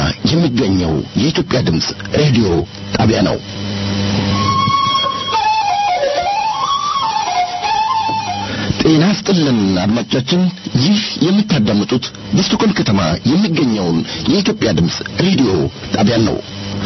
የሚገኘው የኢትዮጵያ ድምጽ ሬዲዮ ጣቢያ ነው። ጤና ይስጥልን አድማጮቻችን፣ ይህ የምታዳምጡት በስቶኮልም ከተማ የሚገኘውን የኢትዮጵያ ድምጽ ሬዲዮ ጣቢያ ነው።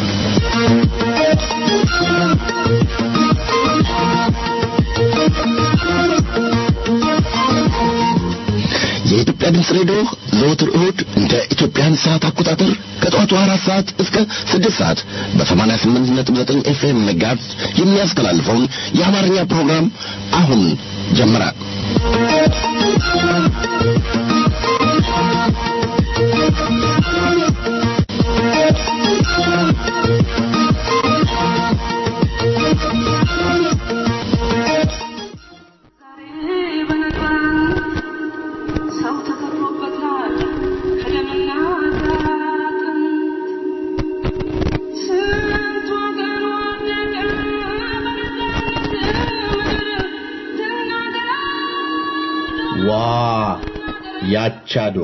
የኢትዮጵያ ድምጽ ሬዲዮ ዘወትር እሁድ እንደ ኢትዮጵያን ሰዓት አቆጣጠር ከጠዋቱ 4 ሰዓት እስከ 6 ሰዓት በ88.9 ኤፍኤም ሜጋሄርዝ የሚያስተላልፈውን የአማርኛ ፕሮግራም አሁን ጀመረ። ያቻድዋ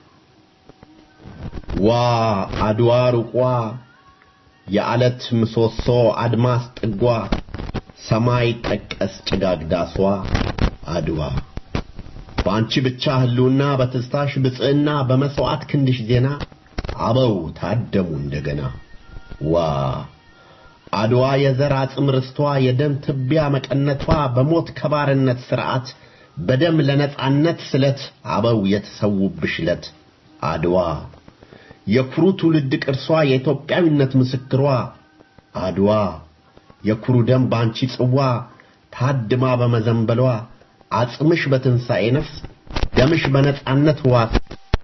አድዋ ሩቋ የዓለት ምሰሶ አድማስ ጥጓ ሰማይ ጠቀስ ጭጋግ ዳሷ አድዋ ባንቺ ብቻ ህልውና በትስታሽ ብጽዕና በመስዋዕት ክንድሽ ዜና አበው ታደሙ እንደገና አድዋ የዘር አጽም ርስቷ የደም ትቢያ መቀነቷ በሞት ከባርነት ሥርዓት በደም ለነጻነት ስለት አበው የተሰውብሽለት አድዋ የኩሩ ትውልድ ቅርሷ የኢትዮጵያዊነት ምስክሯ አድዋ የኩሩ ደም ባንቺ ጽዋ ታድማ በመዘንበሏ አጽምሽ በትንሣኤ ነፍስ ደምሽ በነጻነት ዋስ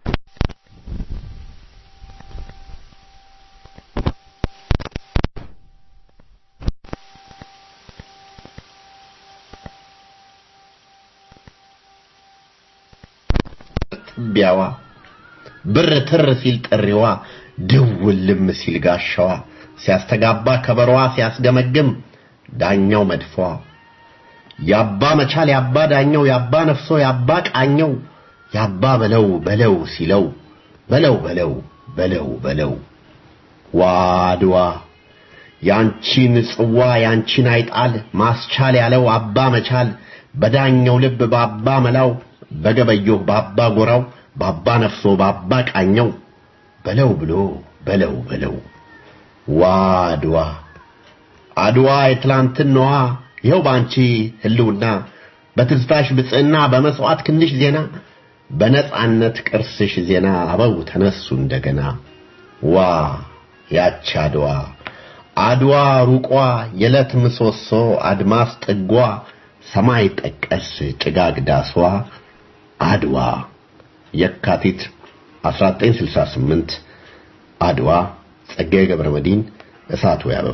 ቢያዋ ብር ትር ሲል ጥሪዋ ድውልም ሲል ጋሻዋ ሲያስተጋባ ከበሯ ሲያስገመግም ዳኛው መድፏ ያባ መቻል ያባ ዳኛው ያባ ነፍሶ ያባ ቃኘው ያባ በለው ሲለው በለው አድዋ ያንቺን ጽዋ ያንቺን አይጣል ማስቻል ያለው አባ መቻል በዳኛው ልብ ባባ መላው በገበየው ባባ ጎራው ባባ ነፍሶ ባባ ቃኘው በለው አድዋ የትላንትናዋ ይኸው ባንቺ ህልውና በትዝታሽ ብጽዕና በመስዋዕት ክንድሽ ዜና በነጻነት ቅርስሽ ዜና አበው ተነሱ እንደገና ያች አድዋ ሩቋ የለት ምሰሶ አድማስ ጥጓ ሰማይ ጠቀስ ጭጋግ ዳሷ አድዋ የካቲት 1968 አድዋ ጸጋዬ ገብረመድህን እሳቱ ያበባ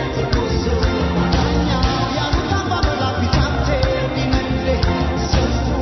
So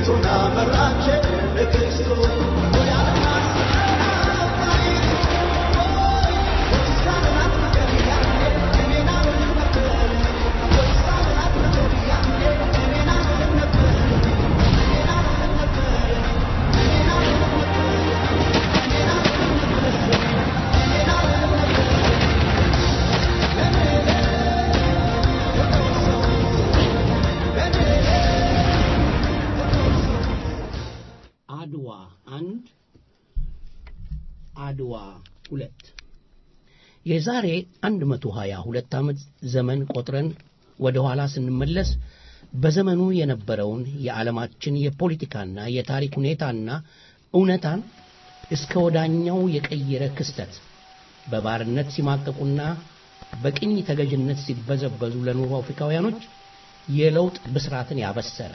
አድዋ 2 የዛሬ 122 ዓመት ዘመን ቆጥረን ወደ ኋላ ስንመለስ በዘመኑ የነበረውን የዓለማችን የፖለቲካና የታሪክ ሁኔታና እውነታን እስከ ወዳኛው የቀየረ ክስተት በባርነት ሲማቀቁና በቅኝ ተገዥነት ሲበዘበዙ ለኖሩ አፍሪካውያኖች የለውጥ ብስራትን ያበሰረ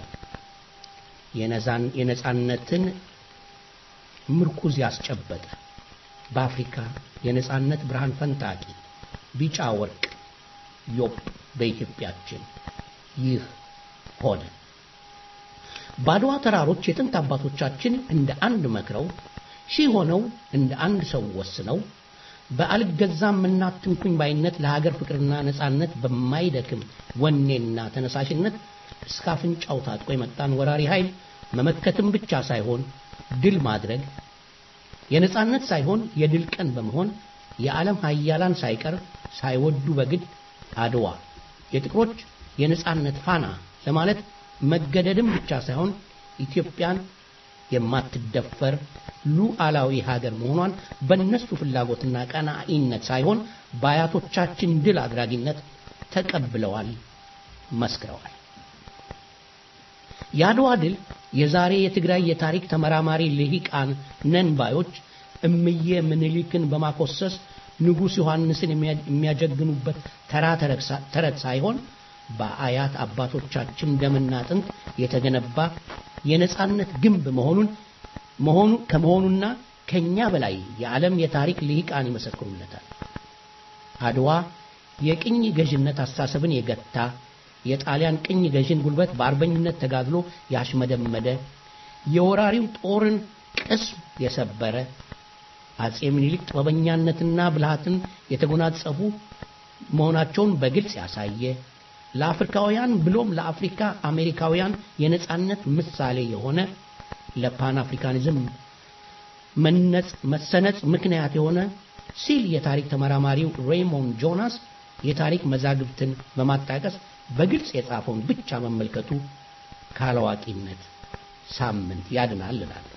የነጻነትን ምርኩዝ ያስጨበጠ በአፍሪካ የነጻነት ብርሃን ፈንጣቂ ቢጫ ወርቅ ዮብ በኢትዮጵያችን ይህ ሆነ። ባድዋ ተራሮች የጥንት አባቶቻችን እንደ አንድ መክረው ሺህ ሆነው እንደ አንድ ሰው ወስነው በአልገዛም እናትንኩኝ ባይነት ለሀገር ፍቅርና ነጻነት በማይደክም ወኔና ተነሳሽነት እስከ አፍንጫው ታጥቆ የመጣን ወራሪ ኃይል መመከትም ብቻ ሳይሆን ድል ማድረግ የነጻነት ሳይሆን የድል ቀን በመሆን የዓለም ኃያላን ሳይቀር ሳይወዱ በግድ አድዋ የጥቁሮች የነጻነት ፋና ለማለት መገደድም ብቻ ሳይሆን ኢትዮጵያን የማትደፈር ሉዓላዊ ሀገር መሆኗን በእነሱ ፍላጎትና ቀናኢነት ሳይሆን በአያቶቻችን ድል አድራጊነት ተቀብለዋል መስክረዋል። የአድዋ ድል የዛሬ የትግራይ የታሪክ ተመራማሪ ልሂቃን ነን ባዮች እምዬ ምኒልክን በማኮሰስ ንጉስ ዮሐንስን የሚያጀግኑበት ተረት ሳይሆን በአያት አባቶቻችን ደምና አጥንት የተገነባ የነጻነት ግንብ ከመሆኑና ከኛ በላይ የዓለም የታሪክ ልሂቃን ይመሰክሩለታል። አድዋ የቅኝ ገዥነት አስተሳሰብን የገታ የጣሊያን ቅኝ ገዥን ጉልበት በአርበኝነት ተጋድሎ ያሽመደመደ የወራሪው ጦርን ቅስም የሰበረ አጼ ምኒልክ ጥበበኛነትና ብልሃትን የተጎናጸፉ መሆናቸውን በግልጽ ያሳየ ለአፍሪካውያን ብሎም ለአፍሪካ አሜሪካውያን የነጻነት ምሳሌ የሆነ ለፓን አፍሪካኒዝም መሰነጽ ምክንያት የሆነ ሲል የታሪክ ተመራማሪው ሬይሞንድ ጆናስ የታሪክ መዛግብትን በማጣቀስ በግልጽ የጻፈውን ብቻ መመልከቱ ካላዋቂነት ሳምንት ያድናል ይላል።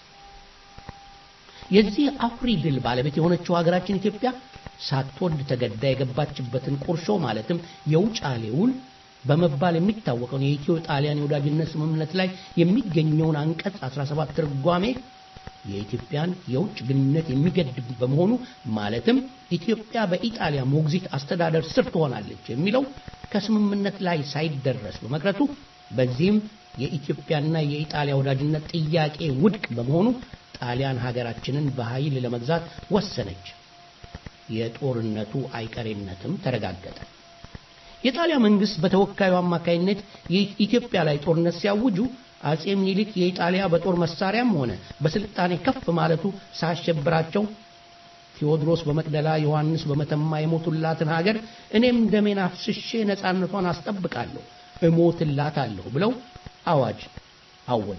የዚህ አኩሪ ድል ባለቤት የሆነችው ሀገራችን ኢትዮጵያ ሳትወድ ተገዳ የገባችበትን ቁርሾ ማለትም የውጫሌ ውል በመባል የሚታወቀውን የኢትዮ ጣሊያን የወዳጅነት ስምምነት ላይ የሚገኘውን አንቀጽ 17 ትርጓሜ የኢትዮጵያን የውጭ ግንኙነት የሚገድብ በመሆኑ ማለትም ኢትዮጵያ በኢጣሊያ ሞግዚት አስተዳደር ስር ትሆናለች የሚለው ከስምምነት ላይ ሳይደረስ በመቅረቱ በዚህም የኢትዮጵያና የኢጣሊያ ወዳጅነት ጥያቄ ውድቅ በመሆኑ ጣሊያን ሀገራችንን በኃይል ለመግዛት ወሰነች። የጦርነቱ አይቀሬነትም ተረጋገጠ። የጣሊያን መንግስት በተወካዩ አማካይነት የኢትዮጵያ ላይ ጦርነት ሲያውጁ አጼ ምኒልክ የኢጣሊያ በጦር መሳሪያም ሆነ በስልጣኔ ከፍ ማለቱ ሳያሸብራቸው ቴዎድሮስ በመቅደላ ዮሐንስ በመተማ የሞቱላትን ሀገር እኔም ደሜን አፍስሼ ነጻነቷን አስጠብቃለሁ እሞትላታለሁ ብለው አዋጅ አወጁ።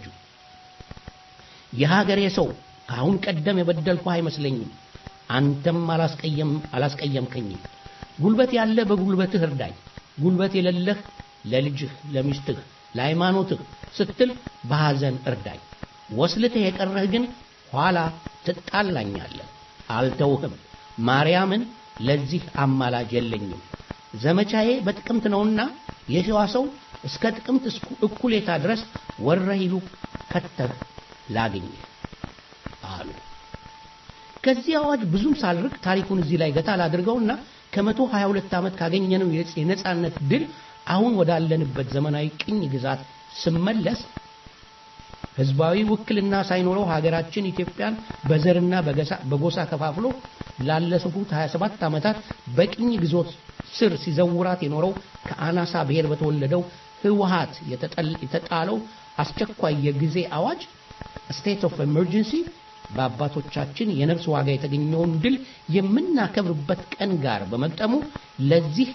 የሀገሬ ሰው አሁን ቀደም የበደልኩህ አይመስለኝም፣ አንተም አላስቀየምከኝም። ጉልበት ያለ በጉልበትህ እርዳኝ፣ ጉልበት የሌለህ ለልጅህ ለሚስትህ ለሃይማኖትህ ስትል በሐዘን እርዳኝ። ወስልተህ የቀረህ ግን ኋላ ትጣላኛለህ። አልተውህም። ማርያምን ለዚህ አማላጅ የለኝም። ዘመቻዬ በጥቅምት ነውና የሸዋ ሰው እስከ ጥቅምት እኩሌታ ድረስ ወረሂሉ ከተህ ላግኝ አሉ። ከዚህ አዋጅ ብዙም ሳልርቅ ታሪኩን እዚህ ላይ ገታ ላድርገውና ከ122 ዓመት ካገኘነው የነጻነት ድል አሁን ወዳለንበት ዘመናዊ ቅኝ ግዛት ስመለስ ህዝባዊ ውክልና ሳይኖረው ሀገራችን ኢትዮጵያን በዘርና በጎሳ ከፋፍሎ ላለፉት 27 ዓመታት በቅኝ ግዞት ስር ሲዘውራት የኖረው ከአናሳ ብሔር በተወለደው ህወሓት የተጣለው አስቸኳይ የጊዜ አዋጅ state of emergency በአባቶቻችን የነፍስ ዋጋ የተገኘውን ድል የምናከብርበት ቀን ጋር በመጠሙ ለዚህ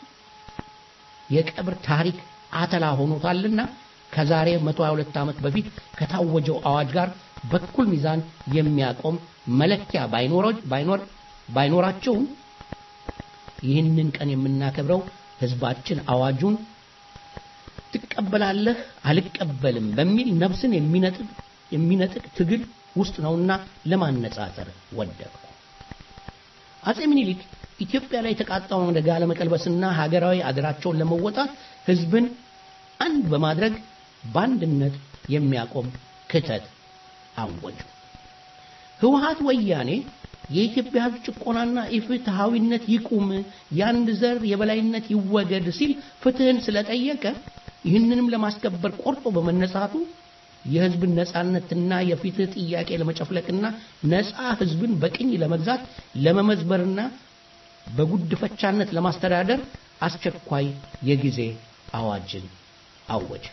የቀብር ታሪክ አተላ ሆኖታልና ከዛሬ 122 ዓመት በፊት ከታወጀው አዋጅ ጋር በኩል ሚዛን የሚያቆም መለኪያ ባይኖራቸው ይህንን ቀን የምናከብረው ህዝባችን አዋጁን ትቀበላለህ አልቀበልም በሚል ነፍስን የሚነጥቅ ትግል ውስጥ ነውና ለማነጻጸር ወደቁ። አጼ ምኒልክ ኢትዮጵያ ላይ የተቃጣውን አደጋ ለመቀልበስና ሀገራዊ አደራቸውን ለመወጣት ህዝብን አንድ በማድረግ ባንድነት የሚያቆም ክተት አወጁ። ህወሓት ወያኔ የኢትዮጵያ ህዝብ ጭቆናና ኢፍትሃዊነት ይቁም፣ ያንድ ዘር የበላይነት ይወገድ ሲል ፍትህን ስለጠየቀ ይህንንም ለማስከበር ቆርጦ በመነሳቱ የህዝብን ነጻነትና የፍትህ ጥያቄ ለመጨፍለቅና ነጻ ህዝብን በቅኝ ለመግዛት ለመመዝበርና በጉድፈቻነት ለማስተዳደር አስቸኳይ የጊዜ አዋጅን አወጀ።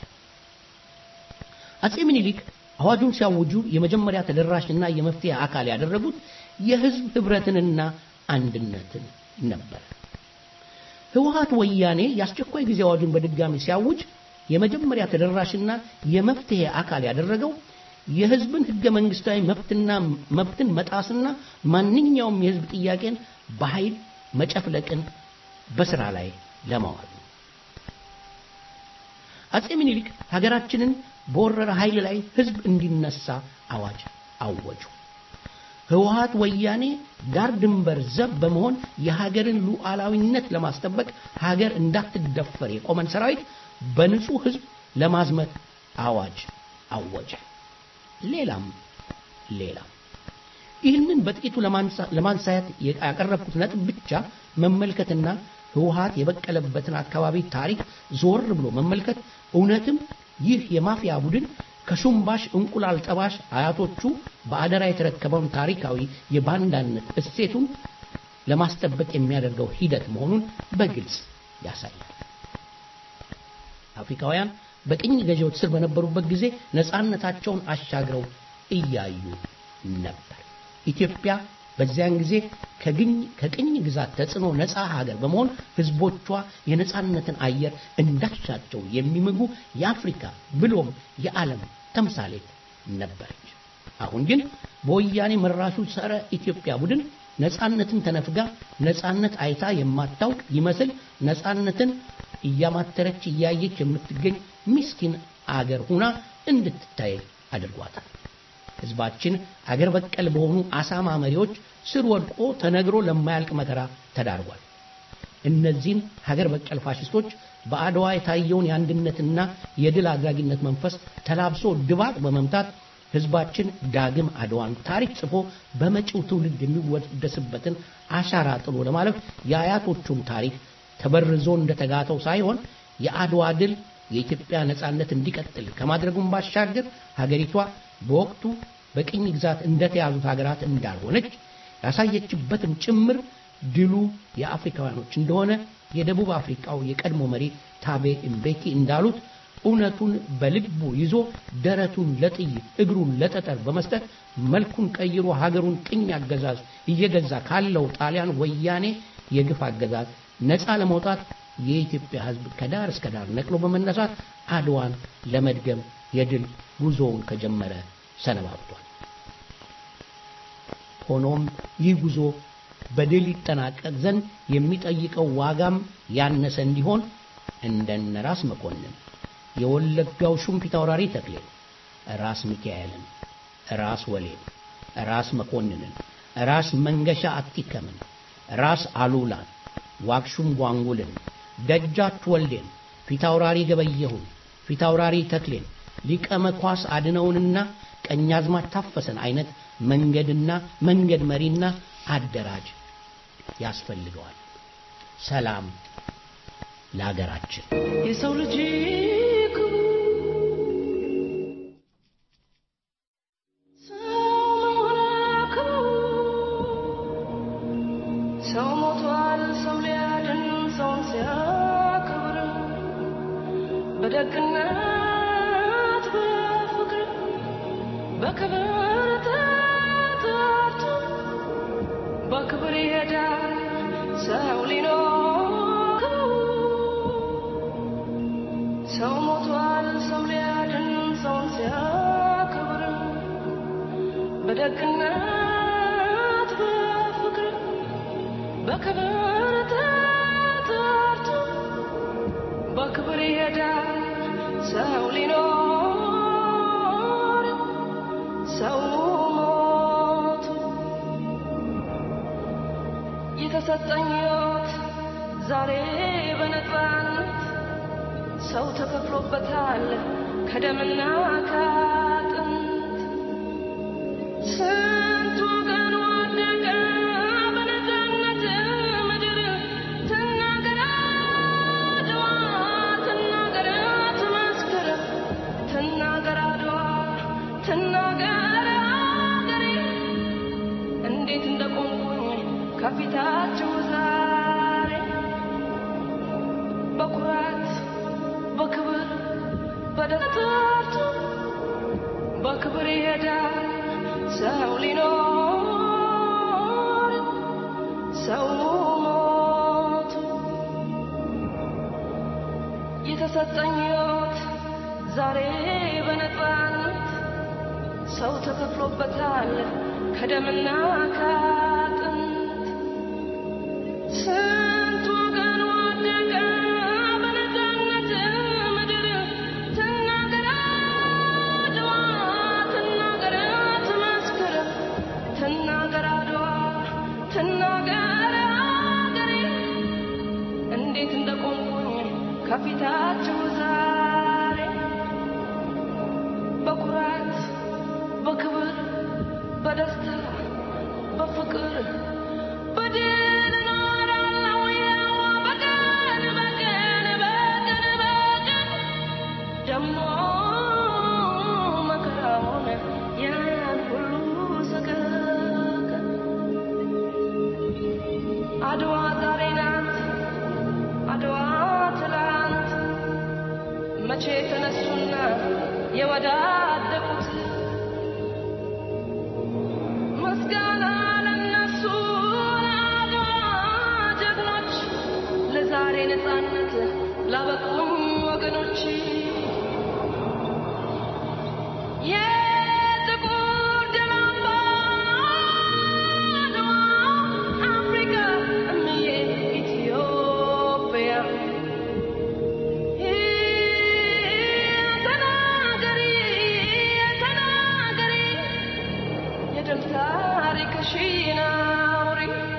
አጼ ምኒልክ አዋጁን ሲያውጁ የመጀመሪያ ተደራሽና የመፍትሄ አካል ያደረጉት የህዝብ ህብረትንና አንድነትን ነበር። ህወሓት ወያኔ የአስቸኳይ ጊዜ አዋጁን በድጋሚ ሲያውጅ የመጀመሪያ ተደራሽና የመፍትሄ አካል ያደረገው የህዝብን ህገ መንግስታዊ መብትን መጣስና ማንኛውም የህዝብ ጥያቄን በኃይል መጨፍለቅን በስራ ላይ ለማዋል ነው። አጼ ምኒልክ ሀገራችንን በወረረ ኃይል ላይ ህዝብ እንዲነሳ አዋጅ አወጁ። ህወሓት ወያኔ ዳር ድንበር ዘብ በመሆን የሀገርን ሉዓላዊነት ለማስጠበቅ ሀገር እንዳትደፈር የቆመን ሰራዊት በንጹህ ህዝብ ለማዝመት አዋጅ አወጀ። ሌላም ይህንን በጥቂቱ ለማንሳት ያቀረብኩት ነጥብ ብቻ መመልከትና ህወሓት የበቀለበትን አካባቢ ታሪክ ዞር ብሎ መመልከት እውነትም ይህ የማፊያ ቡድን ከሹምባሽ እንቁላል ጠባሽ አያቶቹ በአደራ የተረከበውን ታሪካዊ የባንዳነት እሴቱን ለማስጠበቅ የሚያደርገው ሂደት መሆኑን በግልጽ ያሳያል። አፍሪካውያን በቅኝ ገዢዎች ስር በነበሩበት ጊዜ ነፃነታቸውን አሻግረው እያዩ ነበር። ኢትዮጵያ በዚያን ጊዜ ከቅኝ ግዛት ተጽዕኖ ነፃ ሀገር በመሆን ህዝቦቿ የነፃነትን አየር እንዳሻቸው የሚምጉ የአፍሪካ ብሎም የዓለም ተምሳሌት ነበረች። አሁን ግን በወያኔ መራሹ ጸረ ኢትዮጵያ ቡድን ነፃነትን ተነፍጋ ነፃነት አይታ የማታውቅ ይመስል ነፃነትን እያማተረች እያየች የምትገኝ ምስኪን አገር ሆና እንድትታይ አድርጓታል። ህዝባችን አገር በቀል በሆኑ አሳማ መሪዎች ስር ወድቆ ተነግሮ ለማያልቅ መከራ ተዳርጓል። እነዚህን ሀገር በቀል ፋሽስቶች በአድዋ የታየውን የአንድነትና የድል አድራጊነት መንፈስ ተላብሶ ድባቅ በመምታት ህዝባችን ዳግም አድዋን ታሪክ ጽፎ በመጪው ትውልድ የሚወደስበትን አሻራ ጥሎ ለማለፍ የአያቶቹን ታሪክ ተበርዞ እንደተጋተው ሳይሆን የአድዋ ድል የኢትዮጵያ ነጻነት እንዲቀጥል ከማድረጉም ባሻገር ሀገሪቷ በወቅቱ በቅኝ ግዛት እንደተያዙት ሀገራት እንዳልሆነች ያሳየችበትም ጭምር ድሉ የአፍሪካውያኖች እንደሆነ የደቡብ አፍሪካው የቀድሞ መሪ ታቤ ኢምቤኪ እንዳሉት እውነቱን በልቡ ይዞ ደረቱን ለጥይት እግሩን ለጠጠር በመስጠት መልኩን ቀይሮ ሀገሩን ቅኝ አገዛዝ እየገዛ ካለው ጣሊያን ወያኔ የግፍ አገዛዝ ነፃ ለመውጣት የኢትዮጵያ ህዝብ ከዳር እስከ ዳር ነቅሎ በመነሳት አድዋን ለመድገም የድል ጉዞውን ከጀመረ ሰነባብቷል። ሆኖም ይህ ጉዞ በድል ይጠናቀቅ ዘንድ የሚጠይቀው ዋጋም ያነሰ እንዲሆን እንደነ ራስ መኮንን፣ የወለጋው ሹምፒት አውራሪ ተክሌ፣ ራስ ሚካኤልን፣ ራስ ወሌን፣ ራስ መኮንንን፣ ራስ መንገሻ አቲከምን፣ ራስ አሉላን፣ ዋክሹም ጓንጉልን፣ ደጃች ወልዴን፣ ፊታውራሪ ገበየሁን፣ ፊታውራሪ ተክሌን፣ ሊቀ መኳስ አድነውንና ቀኛዝማች ታፈሰን አይነት መንገድ መሪና አደራጅ ያስፈልገዋል። ሰላም ለሀገራችን። የሰው ልጅ ሰው ሞቷል ሰው ሊያድን ሰውን ሲያከብር በደግነት በክብር ተጠርቶ በክብር ይሄዳል ሰው ሊኖር ሰው ሞቷል ሰው ሊያድን ሰውን ሲያከብር በደግነት በፍቅር በክብር ተጠርቶ በክብር ይሄዳል ሰው ሊኖር ሰው ሞቱ የተሰጠኝ ሕይወት ዛሬ በነፃነት ሰው ተከፍሎበታል ከደምና ከአጥንት ስንት ወገን ወደቀ በነፃነት ምድር ትናገር አድዋ ትናገር ትመስክር ትናገር አድዋ ትናገር አገሬ እንዴት እንደቆምኩኝ ከፊታችሁ ዛሬ በኩራት በክብር በደስታ በክብር ይሄዳል ሰው ሊኖር ሰው ሞቱ የተሰጠኝ ሕይወት ዛሬ በነፃነት ሰው ተከፍሎበታል ከደምና ከአጥንት ስንት ወገን ወደቀ በነፃነት ምድር ትናገር አድዋ ትናገር ትመስክር ትናገር አድዋ ትናገር አገሬ እንዴት እንደቆምኩኝ ከፊታችሁ ዛሬ በኩራት በክብር በደስታ በፍቅር በድል እኖራለሁ ያው በቀን በቀን በቀን በቀን ደሞ መከራውን ያን ሁሉ ሰቀቀን አድዋ ዛሬ ናት አድዋ ትላንት መቼ ተነሱና የወዳደቁት ምስጋና ለነሱ ለአድዋ ጀግኖች ለዛሬ ነፃነት ላበቁኝ ወገኖች የጥቁር ደም አምባ አድዋ አፍሪካ እምዬ ኢትዮጵያ ተናገሪ ተናገሪ የድል ታሪክሽን አውሪ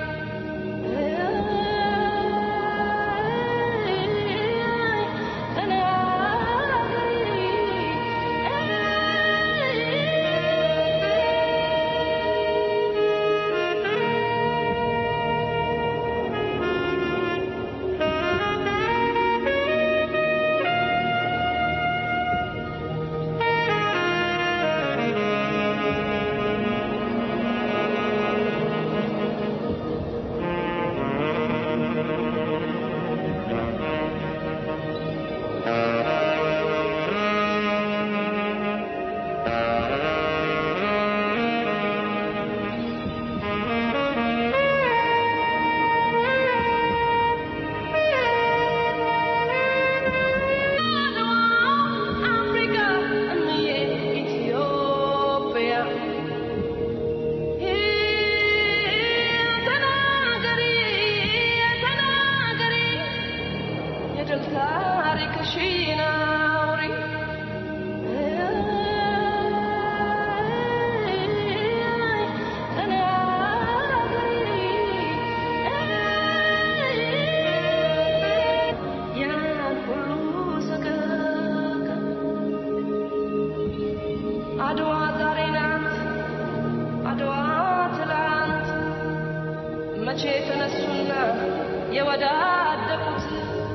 አድዋ ዛሬ ናት አድዋ ትላንት መቼ ተነሱና የወዳደቁት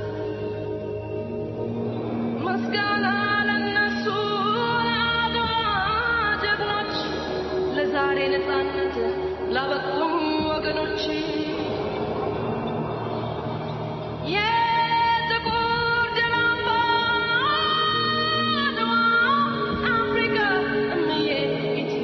ምስጋና ለነሱ ለአድዋ ጀግኖች ለዛሬ ነፃነት ላበቁኝ ወገኖች የጥቁር ደም አምባ አድዋ አፍሪካ እምዬ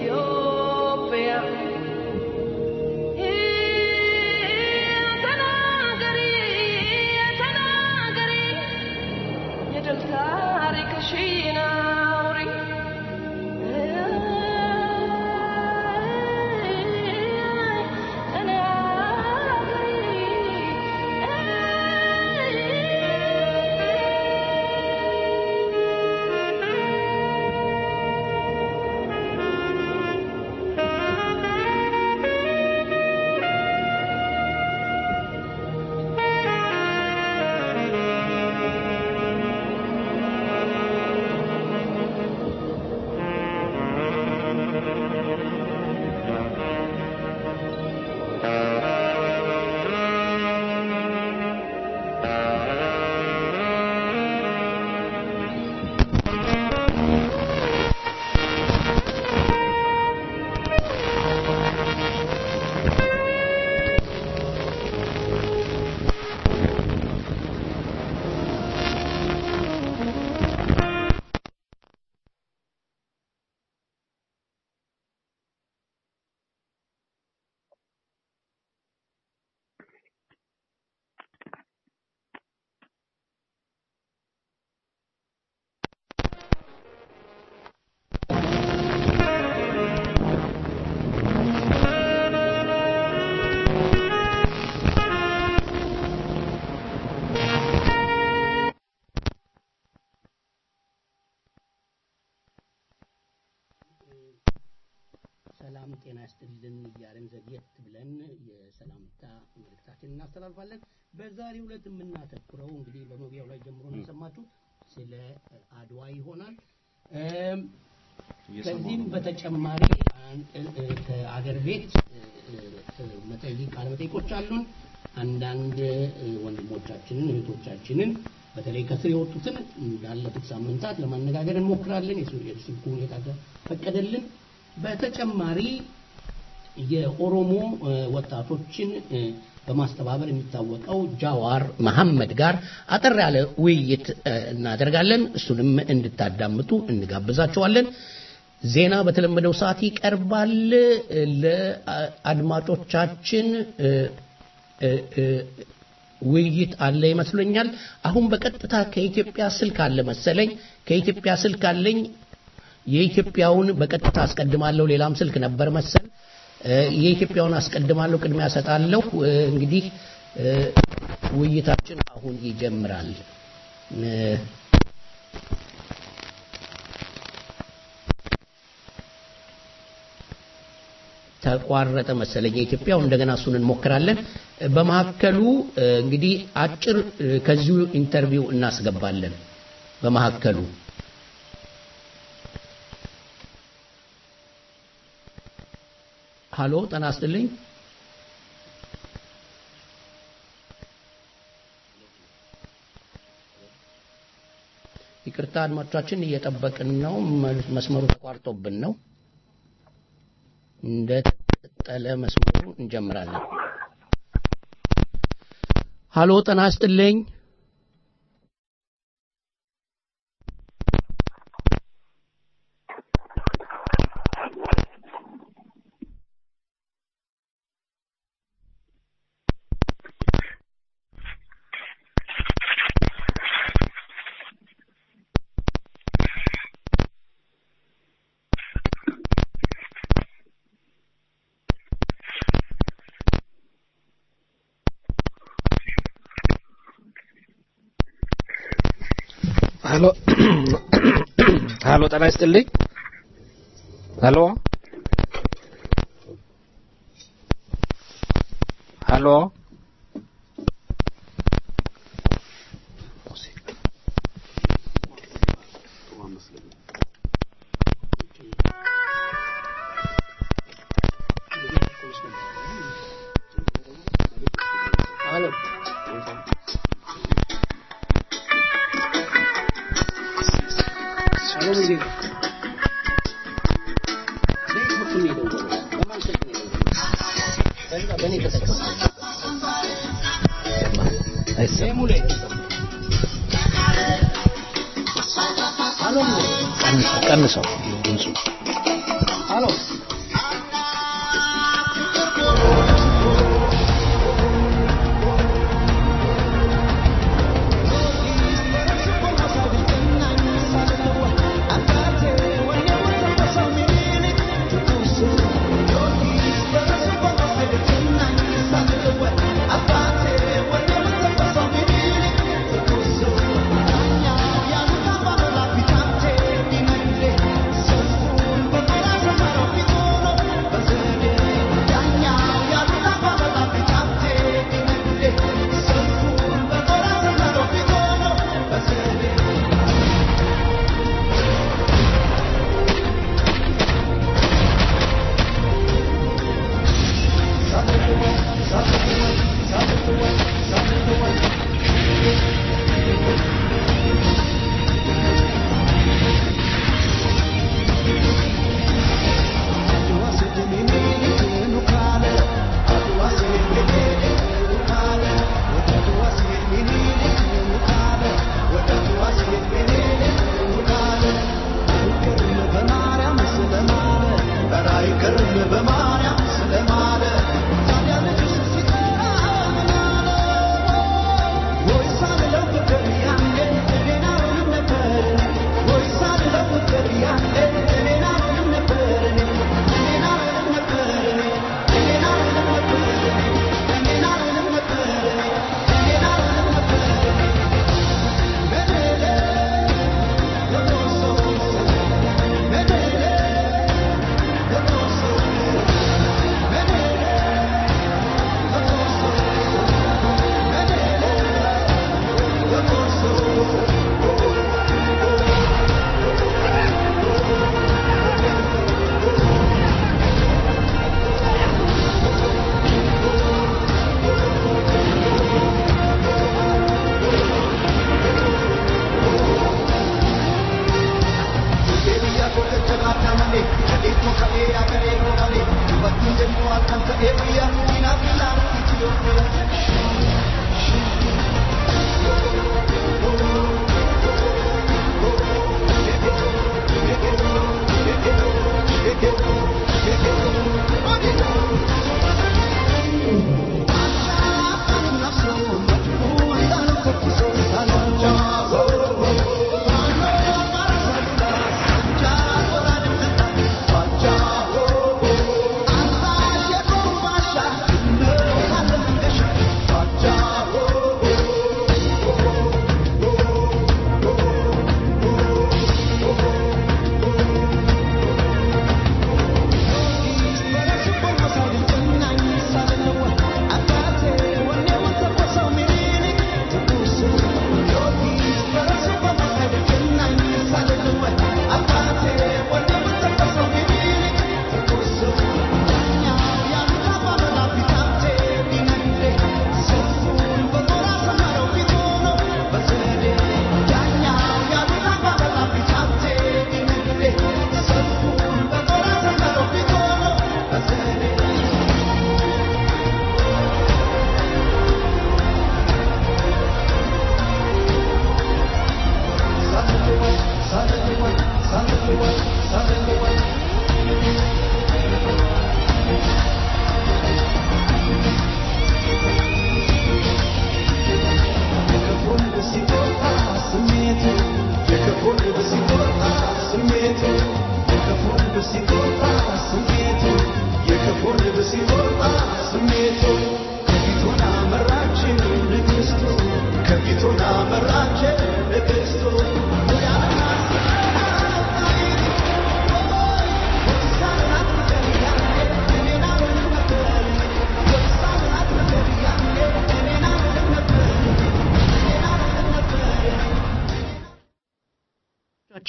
ሰላም ጤና ይስጥልን እያለን ዘግየት ብለን የሰላምታ መልእክታችንን እናስተላልፋለን። በዛሬው ዕለት የምናተኩረው እንግዲህ በመግቢያው ላይ ጀምሮ እንደሰማችሁ ስለ አድዋ ይሆናል። ከዚህም በተጨማሪ ከአገር ቤት መጠይቆች አሉን። አንዳንድ ወንድሞቻችንን እህቶቻችንን በተለይ ከስር የወጡትን ያለፉት ሳምንታት ለማነጋገር እንሞክራለን። የስልኩ ሁኔታ ፈቀደልን። በተጨማሪ የኦሮሞ ወጣቶችን በማስተባበር የሚታወቀው ጃዋር መሐመድ ጋር አጠር ያለ ውይይት እናደርጋለን። እሱንም እንድታዳምጡ እንጋብዛችኋለን። ዜና በተለመደው ሰዓት ይቀርባል። ለአድማጮቻችን ውይይት አለ ይመስለኛል። አሁን በቀጥታ ከኢትዮጵያ ስልክ አለ መሰለኝ። ከኢትዮጵያ ስልክ አለኝ። የኢትዮጵያውን በቀጥታ አስቀድማለሁ። ሌላም ስልክ ነበር መሰል። የኢትዮጵያውን አስቀድማለሁ፣ ቅድሚያ ሰጣለሁ። እንግዲህ ውይይታችን አሁን ይጀምራል። ተቋረጠ መሰለኝ የኢትዮጵያው። እንደገና እሱን እንሞክራለን። በመሐከሉ እንግዲህ አጭር ከዚሁ ኢንተርቪው እናስገባለን። በመሐከሉ ሃሎ ጤና ይስጥልኝ። ይቅርታ አድማጮቻችን እየጠበቅን ነው። መስመሩ ተቋርጦብን ነው። እንደተጠለ መስመሩ እንጀምራለን። ሃሎ ጤና ይስጥልኝ። ሃሎ ጤና ይስጥልኝ። ሃሎ ሃሎ ቀንሰው ድምፁ ሃሎ Thank you.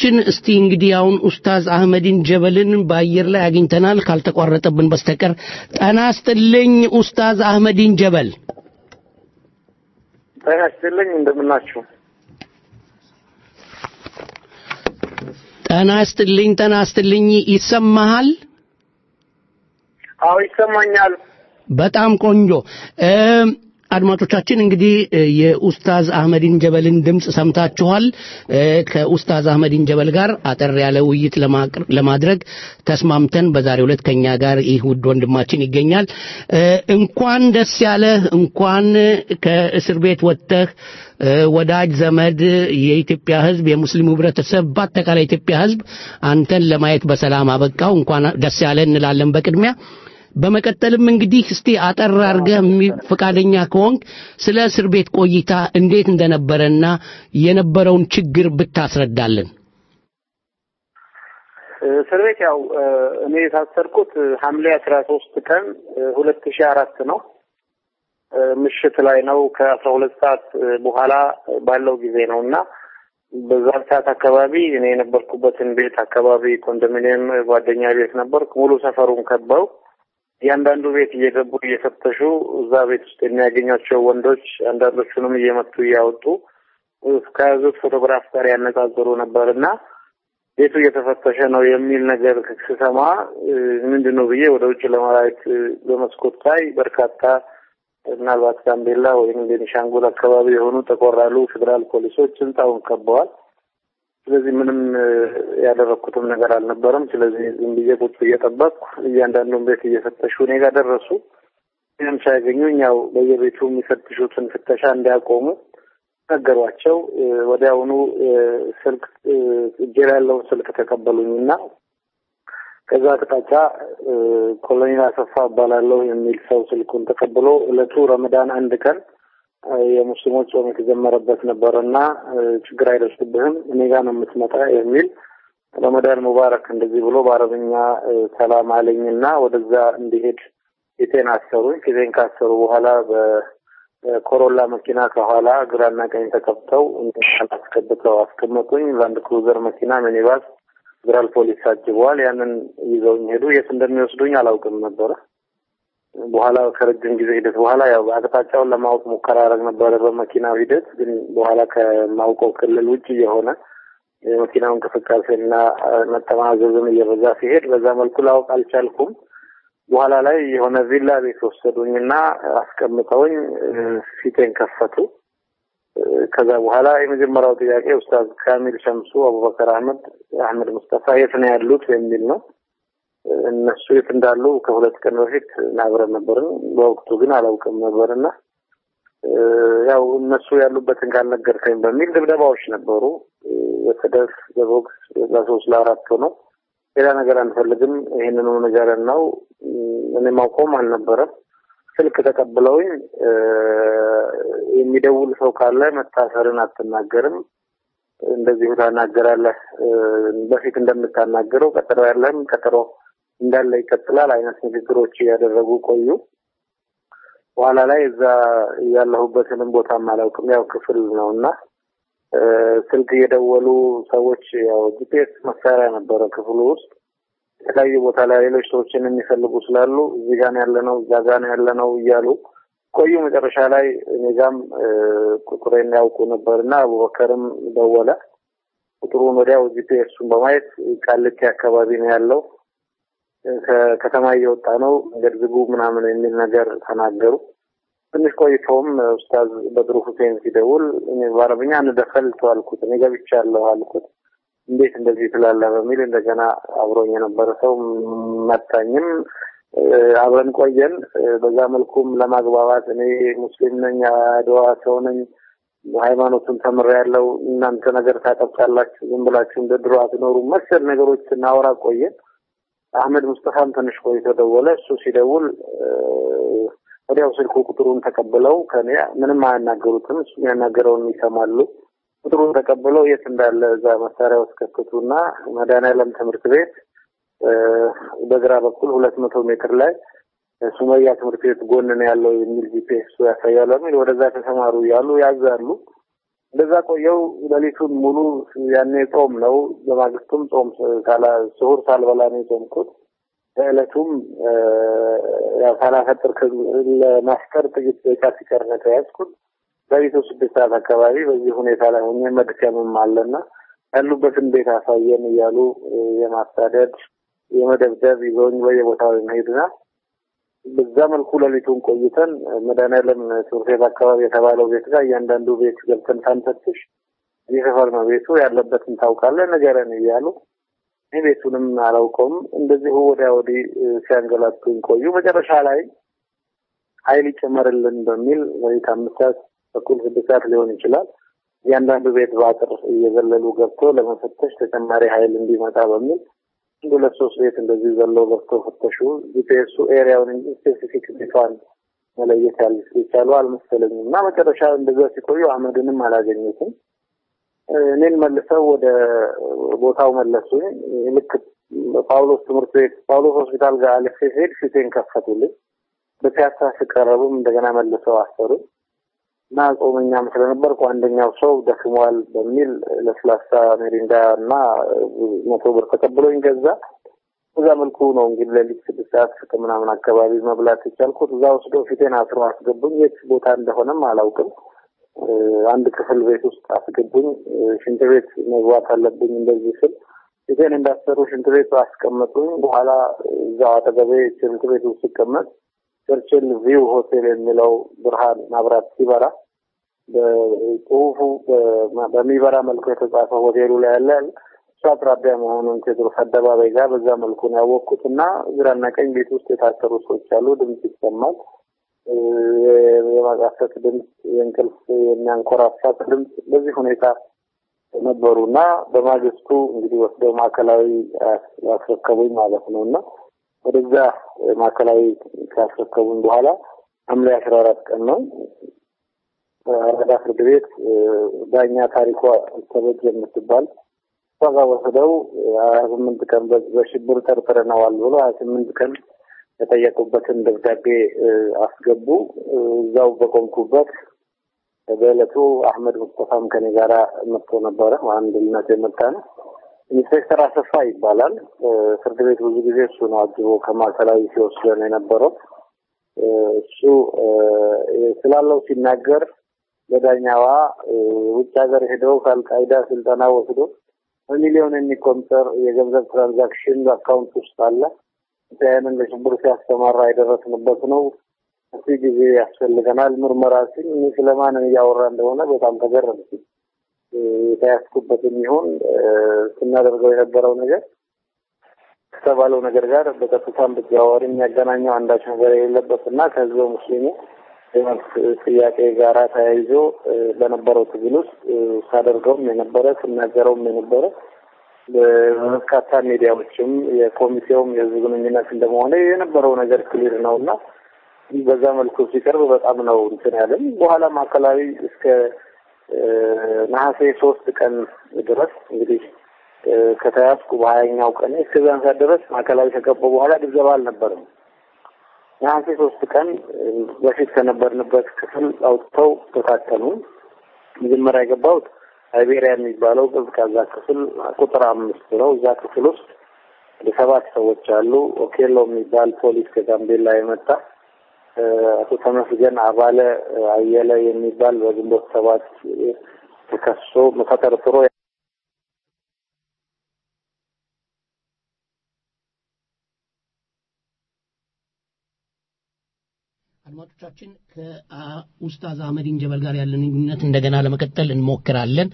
አድማጮቻችን እስቲ እንግዲህ አሁን ኡስታዝ አህመዲን ጀበልን በአየር ላይ አግኝተናል ካልተቋረጠብን በስተቀር ጤና ይስጥልኝ ኡስታዝ አህመዲን ጀበል ጤና ይስጥልኝ እንደምናችሁ ጤና ይስጥልኝ ይሰማሃል አዎ ይሰማኛል በጣም ቆንጆ አድማጮቻችን እንግዲህ የኡስታዝ አህመዲን ጀበልን ድምጽ ሰምታችኋል ከኡስታዝ አህመዲን ጀበል ጋር አጠር ያለ ውይይት ለማድረግ ተስማምተን በዛሬው ዕለት ከኛ ጋር ይህ ውድ ወንድማችን ይገኛል እንኳን ደስ ያለ እንኳን ከእስር ቤት ወጥተህ ወዳጅ ዘመድ የኢትዮጵያ ህዝብ የሙስሊሙ ህብረተሰብ በአጠቃላይ ኢትዮጵያ ህዝብ አንተን ለማየት በሰላም አበቃው እንኳን ደስ ያለ እንላለን በቅድሚያ በመቀጠልም እንግዲህ እስቲ አጠር አድርገህ ፍቃደኛ ከሆንክ ስለ እስር ቤት ቆይታ እንዴት እንደነበረና የነበረውን ችግር ብታስረዳልን እስር ቤት ያው እኔ የታሰርኩት ሐምሌ 13 ቀን 2004 ነው ምሽት ላይ ነው ከ12 ሰዓት በኋላ ባለው ጊዜ ነውና በዛ ሰዓት አካባቢ እኔ የነበርኩበትን ቤት አካባቢ ኮንዶሚኒየም ጓደኛ ቤት ነበርኩ ሙሉ ሰፈሩን ከበው ያንዳንዱ ቤት እየገቡ እየፈተሹ እዛ ቤት ውስጥ የሚያገኛቸው ወንዶች አንዳንዶቹንም እየመቱ ያወጡ ከያዙት ፎቶግራፍ ጋር ያነጻጽሩ ነበርና ቤቱ እየተፈተሸ ነው የሚል ነገር ስሰማ ምንድነው ብዬ ወደ ውጭ ለማየት በመስኮት ላይ በርካታ ምናልባት ጋምቤላ ወይም ቤኒሻንጉል አካባቢ የሆኑ ተቆራሉ ፌደራል ፖሊሶች ህንጻውን ከበዋል ስለዚህ ምንም ያደረኩትም ነገር አልነበረም ስለዚህ ዝም ብዬ ቁጭ እየጠበቅኩ እያንዳንዱን ቤት እየፈተሹ እኔ ጋር ደረሱ ምንም ሳያገኙኝ ያው በየቤቱ የሚፈትሹትን ፍተሻ እንዲያቆሙ ነገሯቸው ወዲያውኑ ስልክ እጄ ላይ ያለውን ስልክ ተቀበሉኝና ከዛ ተቃጫ ኮሎኔል አሰፋ ባላለው የሚል ሰው ስልኩን ተቀብሎ ለቱ ረመዳን አንድ ቀን የሙስሊሞች ጾም የተጀመረበት ነበርና ችግር አይደርስብህም እኔ ጋር ነው የምትመጣ የሚል ረመዳን ሙባረክ እንደዚህ ብሎ በአረብኛ ሰላም አለኝና ወደዛ እንዲሄድ የቴን አሰሩኝ ከዜን ካሰሩ በኋላ በኮሮላ መኪና ከኋላ ግራና ቀኝ ተከፍተው እንዲያስከብተው አስቀመጡኝ ላንድ ክሩዘር መኪና ሚኒባስ ፌደራል ፖሊስ አጅበዋል ያንን ይዘውኝ ሄዱ የት እንደሚወስዱኝ አላውቅም ነበር በኋላ ከረጅም ጊዜ ሂደት በኋላ ያው አቅጣጫውን ለማወቅ ሙከራ አደረግ ነበር በመኪናው ሂደት ግን በኋላ ከማውቀው ክልል ውጭ የሆነ የመኪናውን እንቅስቃሴና መጠማዘዝም እየበዛ ሲሄድ በዛ መልኩ ላውቅ አልቻልኩም በኋላ ላይ የሆነ ቪላ ቤት ወሰዱኝና አስቀምጠውኝ ፊቴን ከፈቱ ከዛ በኋላ የመጀመሪያው ጥያቄ ኡስታዝ ካሚል ሸምሱ አቡበከር አህመድ ሙስጠፋ የት ነው ያሉት የሚል ነው እነሱ የት እንዳሉ ከሁለት ቀን በፊት ናብረን ነበርን በወቅቱ ግን አላውቅም ነበርና ያው እነሱ ያሉበትን ካልነገርከኝ በሚል ድብደባዎች ነበሩ ወሰደፍ በቦክስ ለሶስት ለአራት ነው ሌላ ነገር አንፈልግም ይሄንን ነገር ነው እኔ ማቆም አልነበረም ስልክ ተቀብለውኝ የሚደውል ሰው ካለ መታሰርን አትናገርም እንደዚህ ተናገራለህ በፊት እንደምታናገረው ቀጠሮ ያለም ቀጠሮ እንዳለ ይከተላል አይነት ንግግሮች ያደረጉ ቆዩ በኋላ ላይ እዛ ያለሁበትንም ቦታ ማላውቅም ያው ክፍል ነውና ስልክ እየደወሉ ሰዎች ያው ጂፒኤስ መሳሪያ ነበረ ክፍሉ ውስጥ የተለያዩ ቦታ ላይ ሌሎች ሰዎችን የሚፈልጉ ስላሉ እዚህ ጋር ያለነው እዛ ጋር ያለነው እያሉ ቆዩ መጨረሻ ላይ እኔጋም ቁጥሬን ያውቁ ነበርና አቡበከርም ደወለ ቁጥሩን ወዲያው ጂፒኤሱን በማየት ቃልቲ አካባቢ ነው ያለው ከከተማ እየወጣ ነው እንደዝጉ ምናምን የሚል ነገር ተናገሩ ትንሽ ቆይቶም ኡስታዝ በድሩ ሁሴን ሲደውል እኔ በአረብኛ እንደፈል ተዋልኩት እኔ ገብቻለሁ አልኩት እንዴት እንደዚህ ትላለህ በሚል እንደገና አብሮኝ የነበረ ሰው መጣኝም አብረን ቆየን በዛ መልኩም ለማግባባት እኔ ሙስሊም ነኝ አድዋ ሰው ነኝ ሃይማኖቱን ተምሬያለሁ እናንተ ነገር ታጠቃላችሁ ዝም ብላችሁ እንደድሮ አትኖሩ መሰል ነገሮች እናወራ ቆየን አህመድ ሙስጠፋም ትንሽ ቆይቶ ደወለ እሱ ሲደውል ወዲያው ስልኩ ቁጥሩን ተቀበለው ከኔ ምንም አያናገሩትም እሱ የሚያናገረውን ይሰማሉ ቁጥሩን ተቀበለው የት እንዳለ እዛ መሳሪያ ውስጥ ከተቱና መድኃኒዓለም ትምህርት ቤት በግራ በኩል 200 ሜትር ላይ ሱመያ ትምህርት ቤት ጎን ነው ያለው የሚል ጂፒኤስ ያሳያል የሚል ወደዛ ተሰማሩ ያሉ ያዛሉ እንደዛ ቆየው ለሊቱን ሙሉ ያኔ ጾም ነው በማግስቱም ጾም ካላ ሱሁር ሳልበላ ነው ጾምኩት ለዕለቱም ያሳላፈጥር ለማስተር ጥቂት ደቂቃ ሲቀር ነው ያስኩት በቤቱ 6 ሰዓት አካባቢ በዚህ ሁኔታ ላይ ሆኜ መድከምም አለና ያሉበትን ቤት አሳየን እያሉ የማሳደድ የመደብደብ ይዞኝ በየቦታው መሄድና በዛ መልኩ ለሊቱን ቆይተን መድኃኒዓለም ሱርፌት አካባቢ የተባለው ቤት ጋር እያንዳንዱ ቤት ገብተን ሳንፈትሽ ይፈር ነው ቤቱ ያለበትን ታውቃለህ ነገርን እያሉ ቤቱንም አላውቀውም እንደዚህ ወዲህ ሲያንገላቱኝ ቆዩ መጨረሻ ላይ ኃይል ይጨመርልን በሚል ወይ ታምሳት በኩል 6 ሰዓት ሊሆን ይችላል እያንዳንዱ ቤት ባጥር እየዘለሉ ገብቶ ለመፈተሽ ተጨማሪ ኃይል እንዲመጣ በሚል ሁለት ሶስት ቤት እንደዚህ ዘለው ገብቶ ፈተሹ ጂፒኤሱ ኤሪያውን እንጂ ስፔሲፊክ ቤቷን መለየት ያልቻሉ አልመሰለኝም እና መጨረሻ እንደዛ ሲቆዩ አህመድንም አላገኘሁትም እኔን መልሰው ወደ ቦታው መለሱኝ ልክ ጳውሎስ ትምህርት ቤት ጳውሎስ ሆስፒታል ጋር አለፈ ሄድ ፊቴን ከፈቱልኝ በፒያሳ ሲቀርቡም እንደገና መልሰው አሰሩ እና ጾመኛም ስለነበርኩ አንደኛው ሰው ደክሟል በሚል ለስላሳ ሜሪንዳ እና 100 ብር ተቀብሎኝ ገዛ እዛ መልኩ ነው እንግዲህ ለሊት 6 ሰዓት ከምናምን አካባቢ መብላት ይቻልኩት እዛ ወስዶ ፊቴን አስሮ አስገቡኝ የት ቦታ እንደሆነም አላውቅም አንድ ክፍል ቤት ውስጥ አስገቡኝ ሽንት ቤት መግባት አለብኝ እንደዚህ ስል ፊቴን እንዳሰሩ ሽንት ቤት አስቀመጡኝ በኋላ እዛው አጠገቤ ሽንት ቤት ውስጥ ሲቀመጥ ቸርችል ቪው ሆቴል የሚለው ብርሃን ማብራት ሲበራ በጽሁፉ በሚበራ መልኩ የተጻፈ ሆቴሉ ላይ ያለ አቅራቢያ መሆኑን ቴድሮስ አደባባይ ጋር በዛ መልኩ ነው ያወቅኩትና ግራና ቀኝ ቤት ውስጥ የታሰሩ ሰዎች አሉ ድምጽ ይሰማል የማጋፈት ድምጽ የእንቅልፍ የሚያንኮራፋት ድምጽ በዚህ ሁኔታ ነበሩና በማግስቱ እንግዲህ ወስደው ማዕከላዊ ያስረከቡኝ ማለት ነውና ወደዛ ማዕከላዊ ካስረከቡኝ በኋላ ሐምሌ 14 ቀን ነው አራዳ ፍርድ ቤት ዳኛ ታሪኳ ተበጀ የምትባል ዋጋ ወስደው 28 ቀን በሽብር ተጠርጥረናል ብሎ 28 ቀን የተጠየቁበትን ደብዳቤ አስገቡ እዛው በቆምኩበት በእለቱ አህመድ ሙስጠፋም ከኔ ጋር መጥቶ ነበር አንድነት የመጣ ነው ኢንስፔክተር አሰፋ ይባላል ፍርድ ቤት ብዙ ጊዜ እሱ ነው አጅቦ ከማዕከላዊ ሲወስደን የነበረው እሱ ስላለው ሲናገር ለዳኛዋ ውጭ ሀገር ሄደው ካልቃይዳ ስልጠና ወስዶ በሚሊዮን የሚቆጠር የገንዘብ ትራንዛክሽን አካውንት ውስጥ አለ ያንን ለሽብር ሲያስተማራ የደረስንበት ነው እዚህ ጊዜ ያስፈልገናል ምርመራ ሲል ስለማን ያወራ እንደሆነ በጣም ተገረምኩ ታያስኩበትም ይሁን ስናደርገው የነበረው ነገር ከተባለው ነገር ጋር በቀጥታም በተዘዋዋሪ የሚያገናኘው አንዳች ነገር የሌለበትና ከህዝበ ሙስሊሙ ጥያቄ ጋር ተያይዞ በነበረው ትግል ውስጥ ሳደርገውም የነበረ ስናገረውም የነበረ በርካታ ሚዲያዎችም የኮሚቴውም የህዝብ ግንኙነት እንደመሆነ የነበረው ነገር ክሊር ነውና በዛ መልኩ ሲቀርብ በጣም ነው እንትን ያለን በኋላ ማዕከላዊ እስከ ነሐሴ 3 ቀን ድረስ እንግዲህ ከተያዝኩ በ20ኛው ቀን እስከዛን ሰዓት ድረስ ማዕከላዊ ከገባ በኋላ ድብደባ አልነበረም ነሐሴ 3 ቀን በፊት ከነበርንበት ክፍል አውጥተው ተታተኑ መጀመሪያ የገባሁት አይቤሪያ የሚባለው ቀዝቃዛ ክፍል ቁጥር 5 ነው እዛ ክፍል ውስጥ ለሰባት ሰዎች አሉ ኦኬሎ የሚባል ፖሊስ ከጋምቤላ የመጣ አቶ ተመስገን አባለ አየለ የሚባል በግንቦት 7 ተከሶ ተጠርጥሮ አድማጮቻችን ከኡስታዝ አህመዲን ጀበል ጋር ያለን ግንኙነት እንደገና ለመቀጠል እንሞክራለን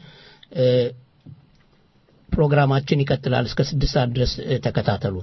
ፕሮግራማችን ይቀጥላል እስከ 6 ሰዓት ድረስ ተከታተሉ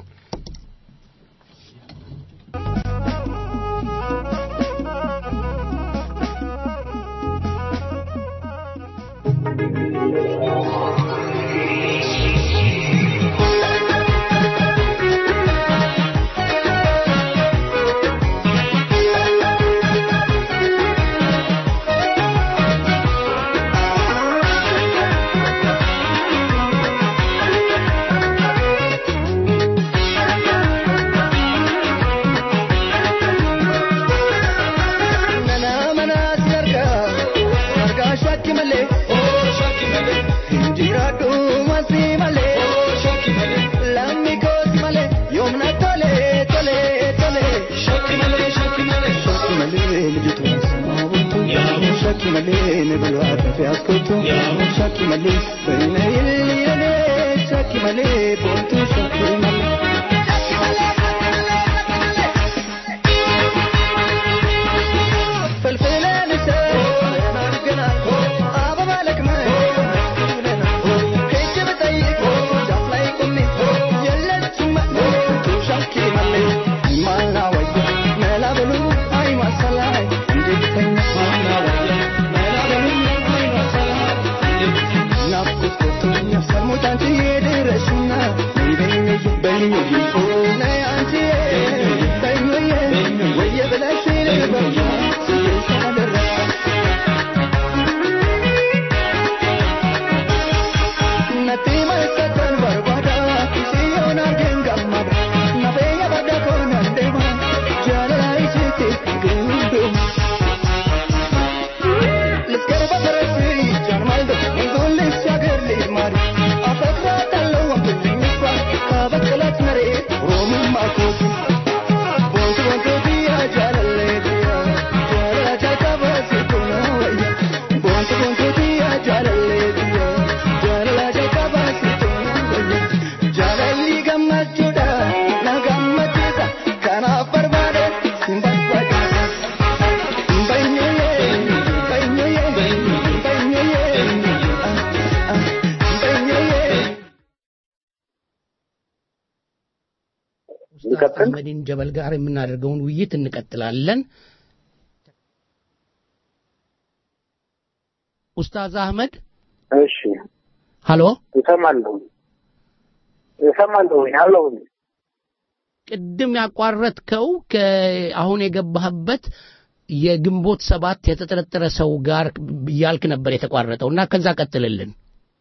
ከአህመዲን ጀበል ጋር የምናደርገውን ውይይት እንቀጥላለን። ኡስታዝ አህመድ እሺ ሃሎ እሰማለሁ ያለው ቅድም ያቋረጥከው ከአሁን የገባህበት የግንቦት ሰባት የተጠረጠረ ሰው ጋር ያልክ ነበር የተቋረጠውና ከዛ ቀጥልልን።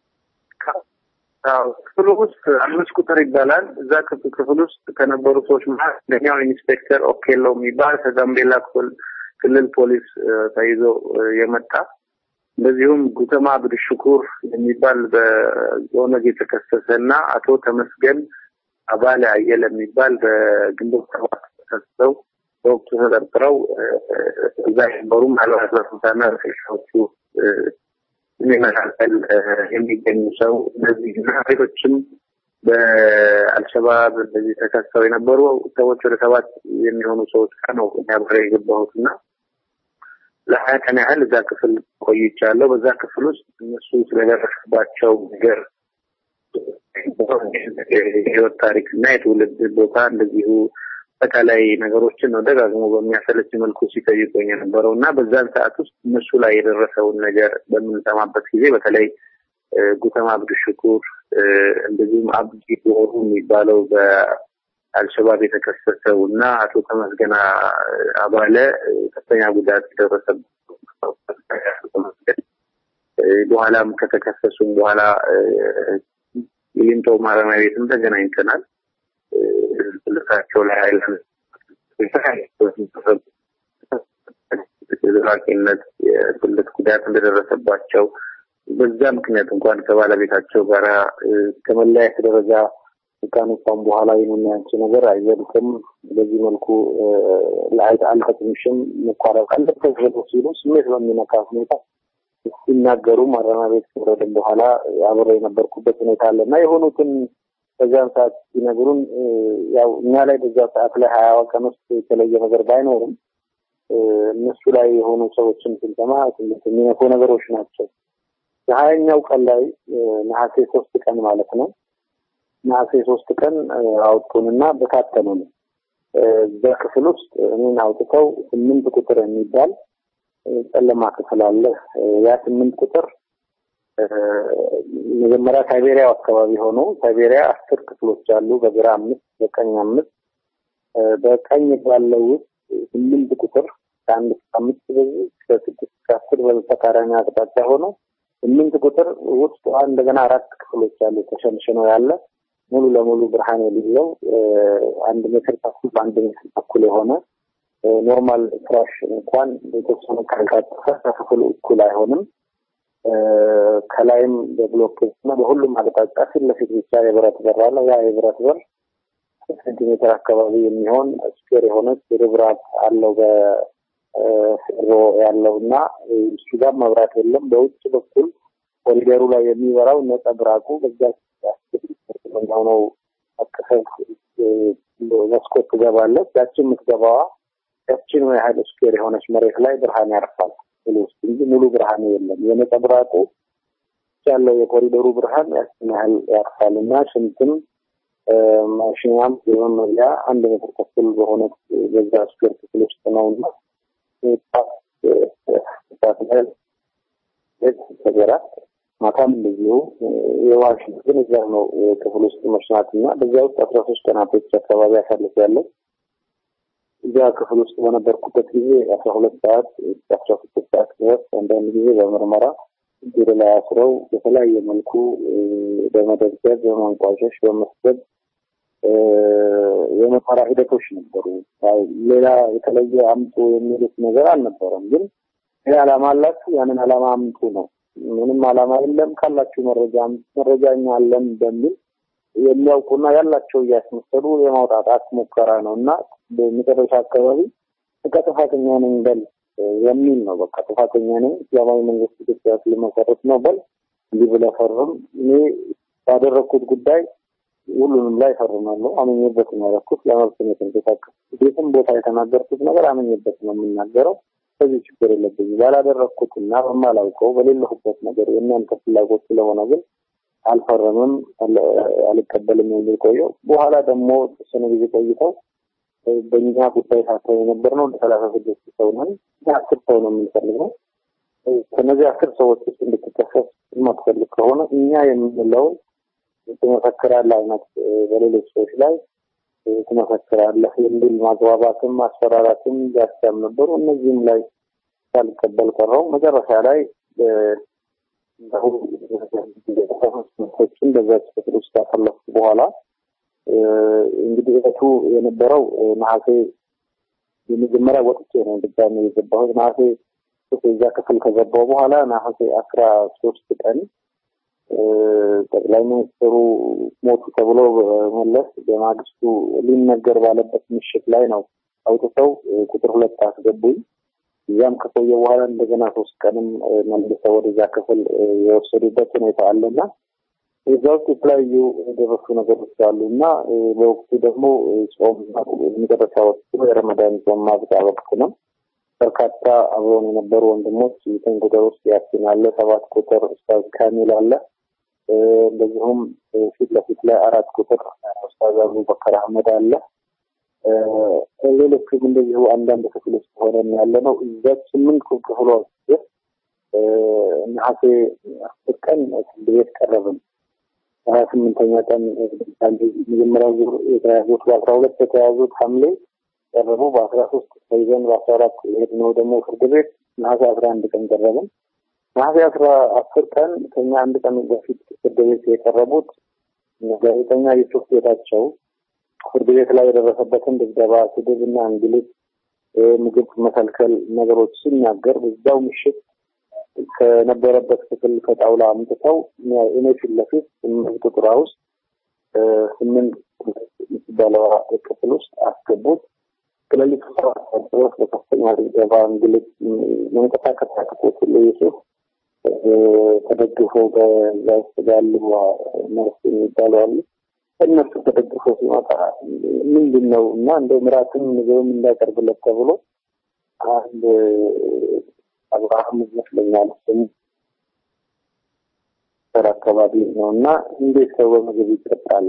ክፍሉ ውስጥ 5 ቁጥር ይባላል። እዛ ክፍል ውስጥ ከነበሩ ሰዎች መካከል ለኛው ኢንስፔክተር ኦኬሎ የሚባል ከጋምቤላ ክልል ፖሊስ ተይዞ የመጣ እንደዚሁም ጉተማ ብድሽኩር የሚባል በኦነግ የተከሰሰና አቶ ተመስገን አባለ አየለ የሚባል በግንቦት ሰባት ተከሰሰው በወቅቱ ተጠርጥረው እዛ የነበሩ ማለት ነው ሰዎቹ የሚመሳሰል የሚገኙ ሰው እነዚህና ሌሎችም በአልሸባብ እንደዚህ ተከሰው የነበሩ ሰዎች ወደ 7 የሚሆኑ ሰዎች ነው ያብረ የገባሁትና ለ20 ቀን ያህል እዛ ክፍል ቆይቻለሁ። በዛ ክፍል ውስጥ እነሱ ስለደረሰባቸው ነገር የህይወት ታሪክና የትውልድ ቦታ እንደዚሁ በተለይ ነገሮችን ነው ደጋግሞ በሚያሰለች መልኩ ሲጠይቁኝ የነበረውና በዛን ሰዓት ውስጥ እነሱ ላይ የደረሰውን ነገር በምንሰማበት ጊዜ በተለይ ጉተማ ብድሽኩር እንደዚሁም አብዲ ቦሩ የሚባለው በአልሸባብ የተከሰሰውና አቶ ተመስገን አባለ ከፍተኛ ጉዳት ደረሰባቸው በኋላም ከተከሰሱም በኋላ ይንቶ ማረሚያ ቤትም ተገናኝተናል። ለታቸው ላይ አይለን ዘራቂነት የትልቅ ጉዳት እንደደረሰባቸው በዛ ምክንያት እንኳን ከባለቤታቸው ጋር ከመለያየት ደረጃ ከአንሳም በኋላ የሚያንቺ ነገር አይዘልቅም በዚህ መልኩ አልተጥምሽም መቋረጥ አለበት ሲሉ ስሜት በሚነካ ሁኔታ ሲናገሩ ማረሚያ ቤት ከወረድን በኋላ አብረው የነበርኩበት ሁኔታ አለና የሆኑትን በዛን ሰዓት ሲነግሩን ያው እኛ ላይ በዛ ሰዓት ላይ 20 ቀን ውስጥ የተለየ ነገር ባይኖርም እነሱ ላይ የሆኑ ሰዎችን ስንሰማ የሚነኩ ነገሮች ናቸው። የ20ኛው ቀን ላይ ነሐሴ 3 ቀን ማለት ነው ነሐሴ 3 ቀን አውጥቶንና በታተኑን በክፍል ውስጥ እኔን አውጥተው 8 ቁጥር የሚባል ጨለማ ክፍል አለ። ያ 8 ቁጥር መጀመሪያ ሳይቤሪያ አካባቢ ሆኖ ሳይቤሪያ 10 ክፍሎች አሉ። በግራ 5 በቀኝ 5 በቀኝ ባለው 8 ቁጥር ከአንድ 5 በዚህ ከ6 ከ10 በተቃራኒ አቅጣጫ ሆኖ 8 ቁጥር ውስጥ እንደገና 4 ክፍሎች አሉ ተሸንሽነው ያለ ሙሉ ለሙሉ ብርሃን የሌለው 1 ሜትር ተኩል በ1 ሜትር ተኩል የሆነ ኖርማል ፍራሽ እንኳን የተወሰነ ካልካጠፈ ክፍሉ እኩል አይሆንም። ከላይም በብሎኬት እና በሁሉም አቅጣጫ ፊት ለፊት ብቻ የብረት በር አለ። ያ የብረት በር ሴንቲሜትር አካባቢ የሚሆን ስኩዌር የሆነ ርብራብ አለው በሮ ያለውና እሱ ጋር መብራት የለም። በውጭ በኩል ኮሪደሩ ላይ የሚበራው ነጸብራቁ በዛ ነው አከፈል መስኮት ትገባለች። ያቺን የምትገባዋ ያቺን ያህል ስኩዌር የሆነች መሬት ላይ ብርሃን ያርፋል እንጂ ሙሉ ብርሃን የለም። የነጸብራቁ ያለው የኮሪደሩ ብርሃን ያህል ያርፋልና ሽንትም ማሽኛም የመመሪያ 1 ሜትር ተኩል በሆነ በዛ ስኩዌር ክፍል ውስጥ ነውና ማታም እንደዚሁ የዋሽንግተን እዛ ነው ክፍል ውስጥ መሽናትና በዛ ውስጥ 13 ቀናቶች አካባቢ ያሳልፋለሁ። እዛ ክፍል ውስጥ በነበርኩበት ጊዜ 12 ሰዓት 13 ሰዓት ድረስ አንዳንድ ጊዜ በምርመራ እግር ላይ አስረው በተለያየ መልኩ በመደብደብ በማንቋሸሽ በመስደብ የመፈራ ሂደቶች ነበሩ። ሌላ የተለየ አምጡ የሚሉት ነገር አልነበረም። ግን የዓላማ አላችሁ ያንን ዓላማ አምጡ ነው። ምንም ዓላማ የለም ካላችሁ መረጃኛ አለን በሚል የሚያውቁና ያላቸው ያስመሰሉ የማውጣጣት ሙከራ ነውና በመጨረሻ አካባቢ ጥፋተኛ ነኝ በል የሚል ነው። በቃ ጥፋተኛ ነኝ እስላማዊ መንግስት ኢትዮጵያ ውስጥ ለመሰረት ነው በል እንዲህ ብለህ ፈርም። እኔ ባደረኩት ጉዳይ ሁሉንም ላይ ፈርማለሁ። አመኘበት ነው ያደረኩት። ለመብት ነው የተንቀሳቀስኩት። የትም ቦታ የተናገርኩት ነገር አመኘበት ነው የምናገረው። ከዚህ ችግር የለብኝም። ባላደረኩትና በማላውቀው በሌለሁበት ነገር የእናንተ ፍላጎት ስለሆነ ግን አልፈረምም፣ አልቀበልም የሚል ቆየው። በኋላ ደግሞ ተወሰነ ጊዜ ቆይተው በእኛ ጉዳይ ታስረው የነበርነው 36 ሰው ነን። 10 ሰው ነው የምንፈልገው። ከነዚህ 10 ሰዎች ውስጥ እንድትከሰስ የማትፈልግ ከሆነ እኛ የምንለውን ትመሰክራለህ አይነት በሌሎች ሰዎች ላይ ትመሰክራለህ የሚል ማግባባትም ማስፈራራትም ያስያም ነበሩ። እነዚህም ላይ ሳልቀበል ቀረው። መጨረሻ ላይ ሰዎችን በዛች ፍቅር ውስጥ ካለፉ በኋላ እንግዲህ እለቱ የነበረው ነሐሴ የመጀመሪያ ወጥቼ ነው ድጋሜ የገባሁት። ነሐሴ እዛ ክፍል ከገባሁ በኋላ ነሐሴ 13 ቀን ጠቅላይ ሚኒስትሩ ሞቱ ተብሎ መለስ በማግስቱ ሊነገር ባለበት ምሽት ላይ ነው አውጥተው ቁጥር 2 አስገቡኝ። እዛም ከቆየ በኋላ እንደገና 3 ቀንም መልሰው ወደዛ ክፍል የወሰዱበት ሁኔታ አለና እዛው የተለያዩ የደረሱ ነገሮች አሉና በወቅቱ ደግሞ ጾም የሚደረሰው የረመዳን ጾም ማብቂያ ወቅት ነው። በርካታ አብረውን የነበሩ ወንድሞች ቁጥር ውስጥ ያስናለ 7 ቁጥር ኡስታዝ ካሚል አለ። እንደዚሁም ፊት ለፊት ላይ 4 ቁጥር ኡስታዝ አቡበከር አህመድ አለ። ሌሎችም እንደዚሁ አንዳንድ ክፍል ውስጥ ሆነን ያለነው እዛ 8 ክፍሎች ነሐሴ 10 ቀን ቤት ቀረብን። 28ኛ ቀን መጀመሪያው ዙር የተያዙት 12 የተያዙት ሐምሌ ቀረቡ። በ13 ተይዘን በ14 ሄድነው ደግሞ ፍርድ ቤት ነሐሴ 11 ቀን ቀረብን። ነሐሴ 10 ቀን ከኛ አንድ ቀን በፊት ፍርድ ቤት የቀረቡት ጋዜጠኛ ዩሱፍ ጌታቸው ፍርድ ቤት ላይ የደረሰበትን ድብደባ፣ ስድብና እንግልት፣ ምግብ መከልከል ነገሮች ሲናገር በዛው ምሽት ከነበረበት ክፍል ከጣውላ አምጥተው እኔ ፊት ለፊት ቁጥራ ውስጥ 8 ባለው ክፍል ውስጥ አስገቡት። ከሌሊቱ 7 ሰዓት በከፍተኛ ድብደባ እንግልት መንቀሳቀስ ያቃተው ለዩሱፍ ተደግፎ በዛው ያሉ ነርስ የሚባሉ አሉ። እነሱ ተደግፎ ሲመጣ ምንድነው እና እንደው ምራትን ምግብም እንዳቀርብለት ተብሎ አንድ አብርሃም ይመስለኛል አካባቢ ነውና እንዴት ሰው በምግብ ይጠጣል?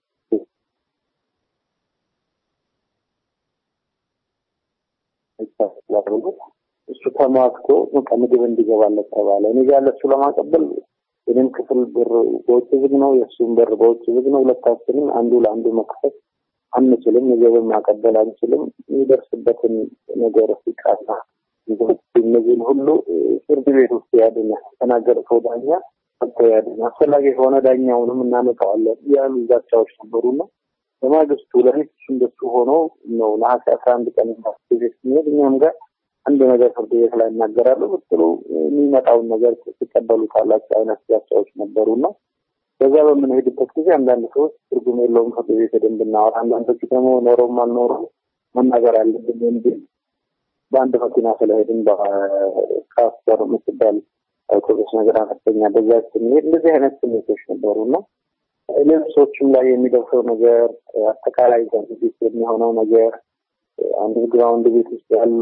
እሱ ተማክቶ ምግብ እንዲገባለት ተባለ። እኔ ጋር ለሱ ለማቀበል እኔም ክፍል በር በውጭ ዝግ ነው፣ የሱም በር በውጭ ዝግ ነው። ሁለታችንም አንዱ ለአንዱ መክፈት አንችልም፣ ምግብ ማቀበል አንችልም። የሚደርስበትን ነገር ሲቃና እነዚህን ሁሉ ፍርድ ቤት ውስጥ ያድና ተናገረው ዳኛ ያድና አስፈላጊ ከሆነ ዳኛውንም እናመጣዋለን ያሉ ዛቻዎች ነበሩና በማግስቱ ለሊት እንደሱ ሆኖ ነው ነሐሴ 11 ቀን ቤት ሲሄድ እኛም ጋር አንድ ነገር ፍርድ ቤት ላይ እናገራለሁ ብትሉ የሚመጣውን ነገር ሲቀበሉ ካላቸው አይነት ዛቻዎች ነበሩና በዛ በምንሄድበት ጊዜ አንዳንድ ሰዎች ትርጉም የለውም ፍርድ ቤት ሄደን ብናወራ፣ አንዳንዶች ደግሞ ኖሮም አልኖረም መናገር አለብን እንጂ በአንድ መኪና ስለሄድን በካስተር ምትባል አውቶቡስ ነገር አነስተኛ በዛች ስንሄድ እንደዚህ አይነት ስሜቶች ነበሩና ሌሎችም ላይ የሚደርሰው ነገር አጠቃላይ ዘንድት የሚሆነው ነገር አንድ ግራውንድ ቤት ውስጥ ያሉ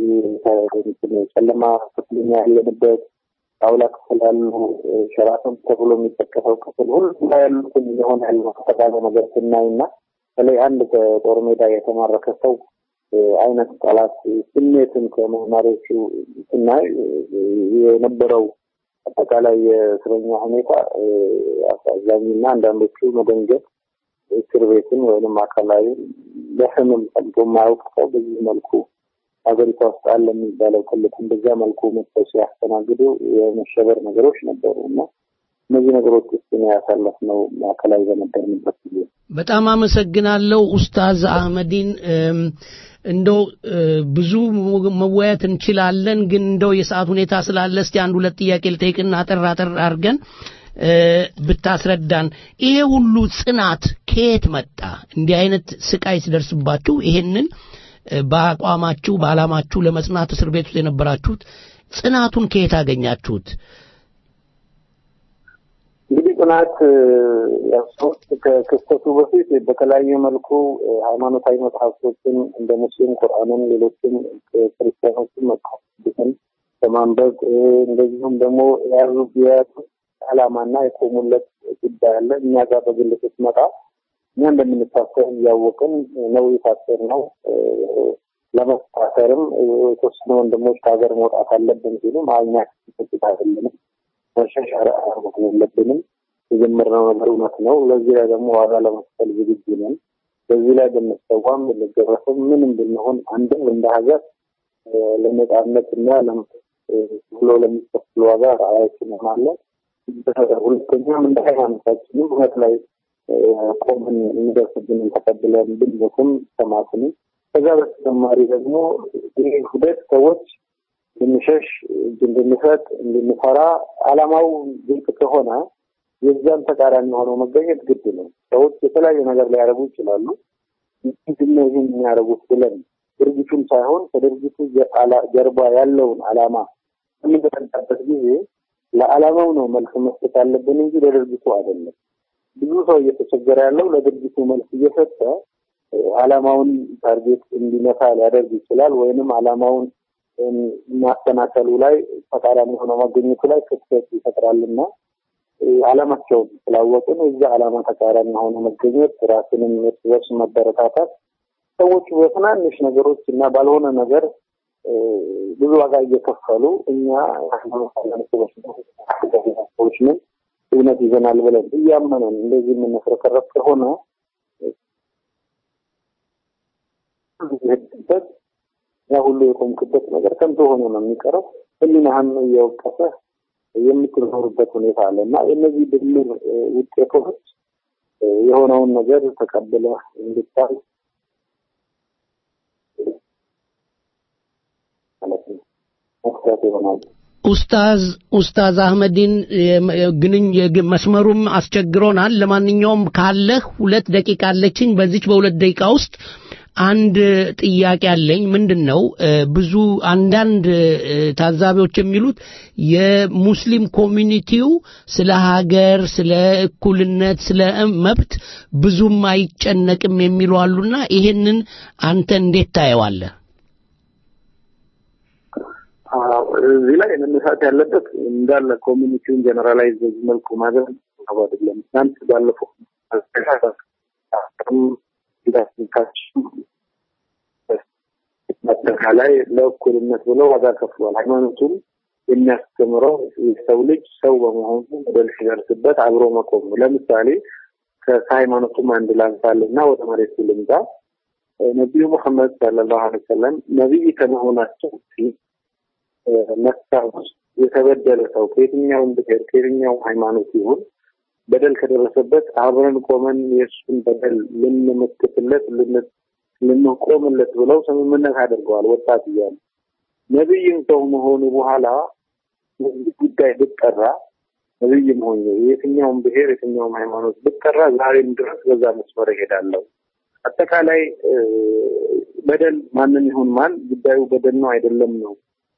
ጨለማ ክፍል ያለበት አውላ ክፍል ያሉ ሸራተን ተብሎ የሚጠቀሰው ክፍል ሁሉ ላይ ያሉትን የሆነ ያለው አጠቃላይ ነገር ስናይና በላይ አንድ ከጦር ሜዳ የተማረከ ሰው አይነት ቃላት ስሜትን ከመማሪዎቹ ስናይ የነበረው አጠቃላይ የእስረኛ ሁኔታ አሳዛኝና አንዳንዶቹ መደንገጥ እስር ቤትን ወይንም አካላዊ ለህመም ጠልቶ ማያውቅ ሰው በዚህ መልኩ ሀገሪቷ ውስጥ አለ የሚባለው ክልል በዛ መልኩ መጥተው ሲያስተናግዱ የመሸበር ነገሮች ነበሩና እነዚህ ነገሮች ውስጥ ነው ያሳለፍነው አካላዊ በነበርንበት ጊዜ። በጣም አመሰግናለሁ ኡስታዝ አህመዲን። እንደው ብዙ መወያየት እንችላለን፣ ግን እንደው የሰዓት ሁኔታ ስላለ እስቲ አንድ ሁለት ጥያቄ ልጠይቅና አጠር አድርገን ብታስረዳን ይሄ ሁሉ ጽናት ከየት መጣ እንዲህ አይነት ስቃይ ሲደርስባችሁ ይሄንን በአቋማችሁ በአላማችሁ ለመጽናት እስር ቤት ውስጥ የነበራችሁት ጽናቱን ከየት አገኛችሁት እንግዲህ ጽናት ያሰውት ከክስተቱ በፊት በተለያየ መልኩ ሃይማኖታዊ መጽሐፍቶችን እንደ ሙስሊም ቁርአንን ሌሎችም ክርስቲያኖችን መጽሐፍቶችን በማንበብ እንደዚሁም ደግሞ ያሉት ዓላማና የቆሙለት ጉዳይ አለ እኛ ጋር በግል ስትመጣ እኛ እንደምንታሰር ያወቅን ነው የታሰርነው ለማስተማርም የተወሰኑ ወንድሞች ከሀገር መውጣት አለብን ሲሉ ማኛ ተጥታለን መሸሻራ አርጎልብንም የጀመርነው ነገር እውነት ነው ለዚህ ላይ ደግሞ ዋጋ ለመስጠት ዝግጁ ነን በዚህ ላይ በመስተዋም ለገረፈም ምንም ብንሆን አንድም እንደ ሀገር ለነጻነትና ለምሎ ለሚከፍሉ ዋጋ ራያችን ማለት ሁለተኛም እንደ ሃይማኖታችን እውነት ላይ ቆመን እንደሰብን ተቀብለን ብንሞትም ተማጽኑ ከዛ በተጨማሪ ደግሞ ይህ ሁለት ሰዎች እንሸሽ እንድንፈት እንድንፈራ ዓላማው ግልጽ ከሆነ የዛን ተቃራኒ ሆነው መገኘት ግድ ነው ሰዎች የተለያየ ነገር ሊያረጉ ይችላሉ ምንድነው ይሄን የሚያረጉት ብለን ድርጊቱን ሳይሆን ከድርጊቱ ጀርባ ያለውን ዓላማ የሚደረግበት ጊዜ ለዓላማው ነው መልስ መስጠት ያለብን እንጂ ለድርጊቱ አይደለም ብዙ ሰው እየተቸገረ ያለው ለድርጊቱ መልስ እየሰጠ ዓላማውን ታርጌት እንዲመታ ሊያደርግ ይችላል ወይንም ዓላማውን ማስተናከሉ ላይ ተቃራኒ ሆኖ መገኘቱ ላይ ክፍተት ይፈጥራልና ዓላማቸው ስላወቁን እዛ ዓላማ ተቃራኒ ሆኖ መገኘት ራስንም መስወስ መበረታታት ሰዎች በትናንሽ ነገሮች እና ባልሆነ ነገር ብዙ ዋጋ እየከፈሉ እኛ ሰዎች ነን እውነት ይዘናል ብለን እያመነን እንደዚህ የምንፈረከረፍ ከሆነ ያ ሁሉ የቆምክበት ነገር ከንቱ ሆኖ ነው የሚቀረው ህሊናህን እየወቀሰ የምትኖርበት ሁኔታ አለና እነዚህ ድምር ውጤቶች የሆነውን ነገር ተቀበለ እንድታይ ማለት ነው ወቅት ይሆናል ኡስታዝ አህመዲን መስመሩም አስቸግሮናል ለማንኛውም ካለህ 2 ደቂቃ አለችኝ በዚች በ2 ደቂቃ ውስጥ አንድ ጥያቄ አለኝ ምንድነው ብዙ አንዳንድ ታዛቢዎች የሚሉት የሙስሊም ኮሚኒቲው ስለ ሀገር ስለ እኩልነት ስለ መብት ብዙም አይጨነቅም የሚሉ አሉና ይሄንን አንተ እንዴት ታየዋለህ እዚህ ላይ መነሳት ያለበት እንዳለ ኮሚኒቲውን ጀነራላይዝ መልኩ ማድረግ አይደለም አንተ ባለፈው በአጠቃላይ ለእኩልነት ብለው ዋጋ ከፍሏል ሃይማኖቱን የሚያስተምረው የሰው ልጅ ሰው በመሆኑ በደል ሲደርስበት አብሮ መቆም ነው ለምሳሌ ከሃይማኖቱም አንድ ላንሳልና ወደ መሬት ልምጣ ነብዩ መሐመድ ሰለላሁ ዐለይሂ ወሰለም ነብይ ከመሆናቸው መሳውስ የተበደለ ሰው ከየትኛውም ብሔር ከየትኛው ሃይማኖት ይሁን በደል ከደረሰበት አብረን ቆመን የሱን በደል ልንመክትለት ልንቆምለት ብለው ስምምነት አድርገዋል ወጣት ይያል ነብይም ሰው መሆኑ በኋላ ጉዳይ ብትጠራ ነብይም ሆነ የትኛውም ብሔር የትኛውም ሃይማኖት ብትጠራ ዛሬም ድረስ በዛ መስመር ይሄዳለው አጠቃላይ በደል ማንንም ይሁን ማን ጉዳዩ በደል ነው አይደለም ነው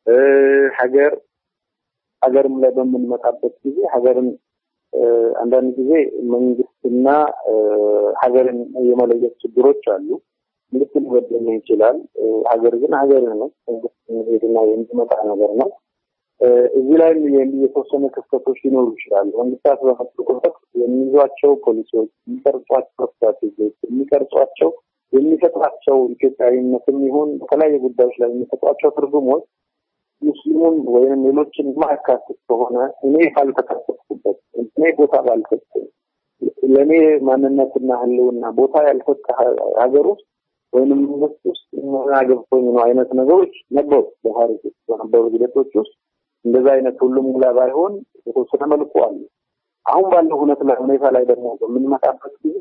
ሀገርም ላይ በምንመጣበት ጊዜ ሀገርን አንዳንድ ጊዜ መንግስትና ሀገርን የመለየት ችግሮች አሉ ምንድነው ወደነ ይችላል ሀገር ግን ሀገር ነው መንግስትና የሚመጣ ነገር ነው እዚህ ላይ የተወሰነ ክፍተቶች ሊኖሩ ይችላሉ መንግስታት በመጥቆት የሚይዟቸው ፖሊሲዎች የሚቀርጿቸው ስትራቴጂዎች የሚቀርጿቸው የሚሰጣቸው ኢትዮጵያዊነትም ይሁን በተለያየ ጉዳዮች ላይ የሚሰጣቸው ትርጉሞች ሙስሊሙን ወይም ሌሎችን ማካተት ከሆነ እኔ ካልተካተትኩበት እኔ ቦታ ባልሰጠኝ ለኔ ማንነትና ህልውና ቦታ ያልሰጠ ሀገር ውስጥ ወይም መንግስት ውስጥ ማገበኝ ነው አይነት ነገሮች ነበሩ በታሪክ ውስጥ በነበሩ ሂደቶች ውስጥ እንደዛ አይነት ሁሉም ሙላ ባይሆን የተወሰነ መልኩ አለ አሁን ባለው ሁኔታ ላይ ደግሞ በምንመጣበት ጊዜ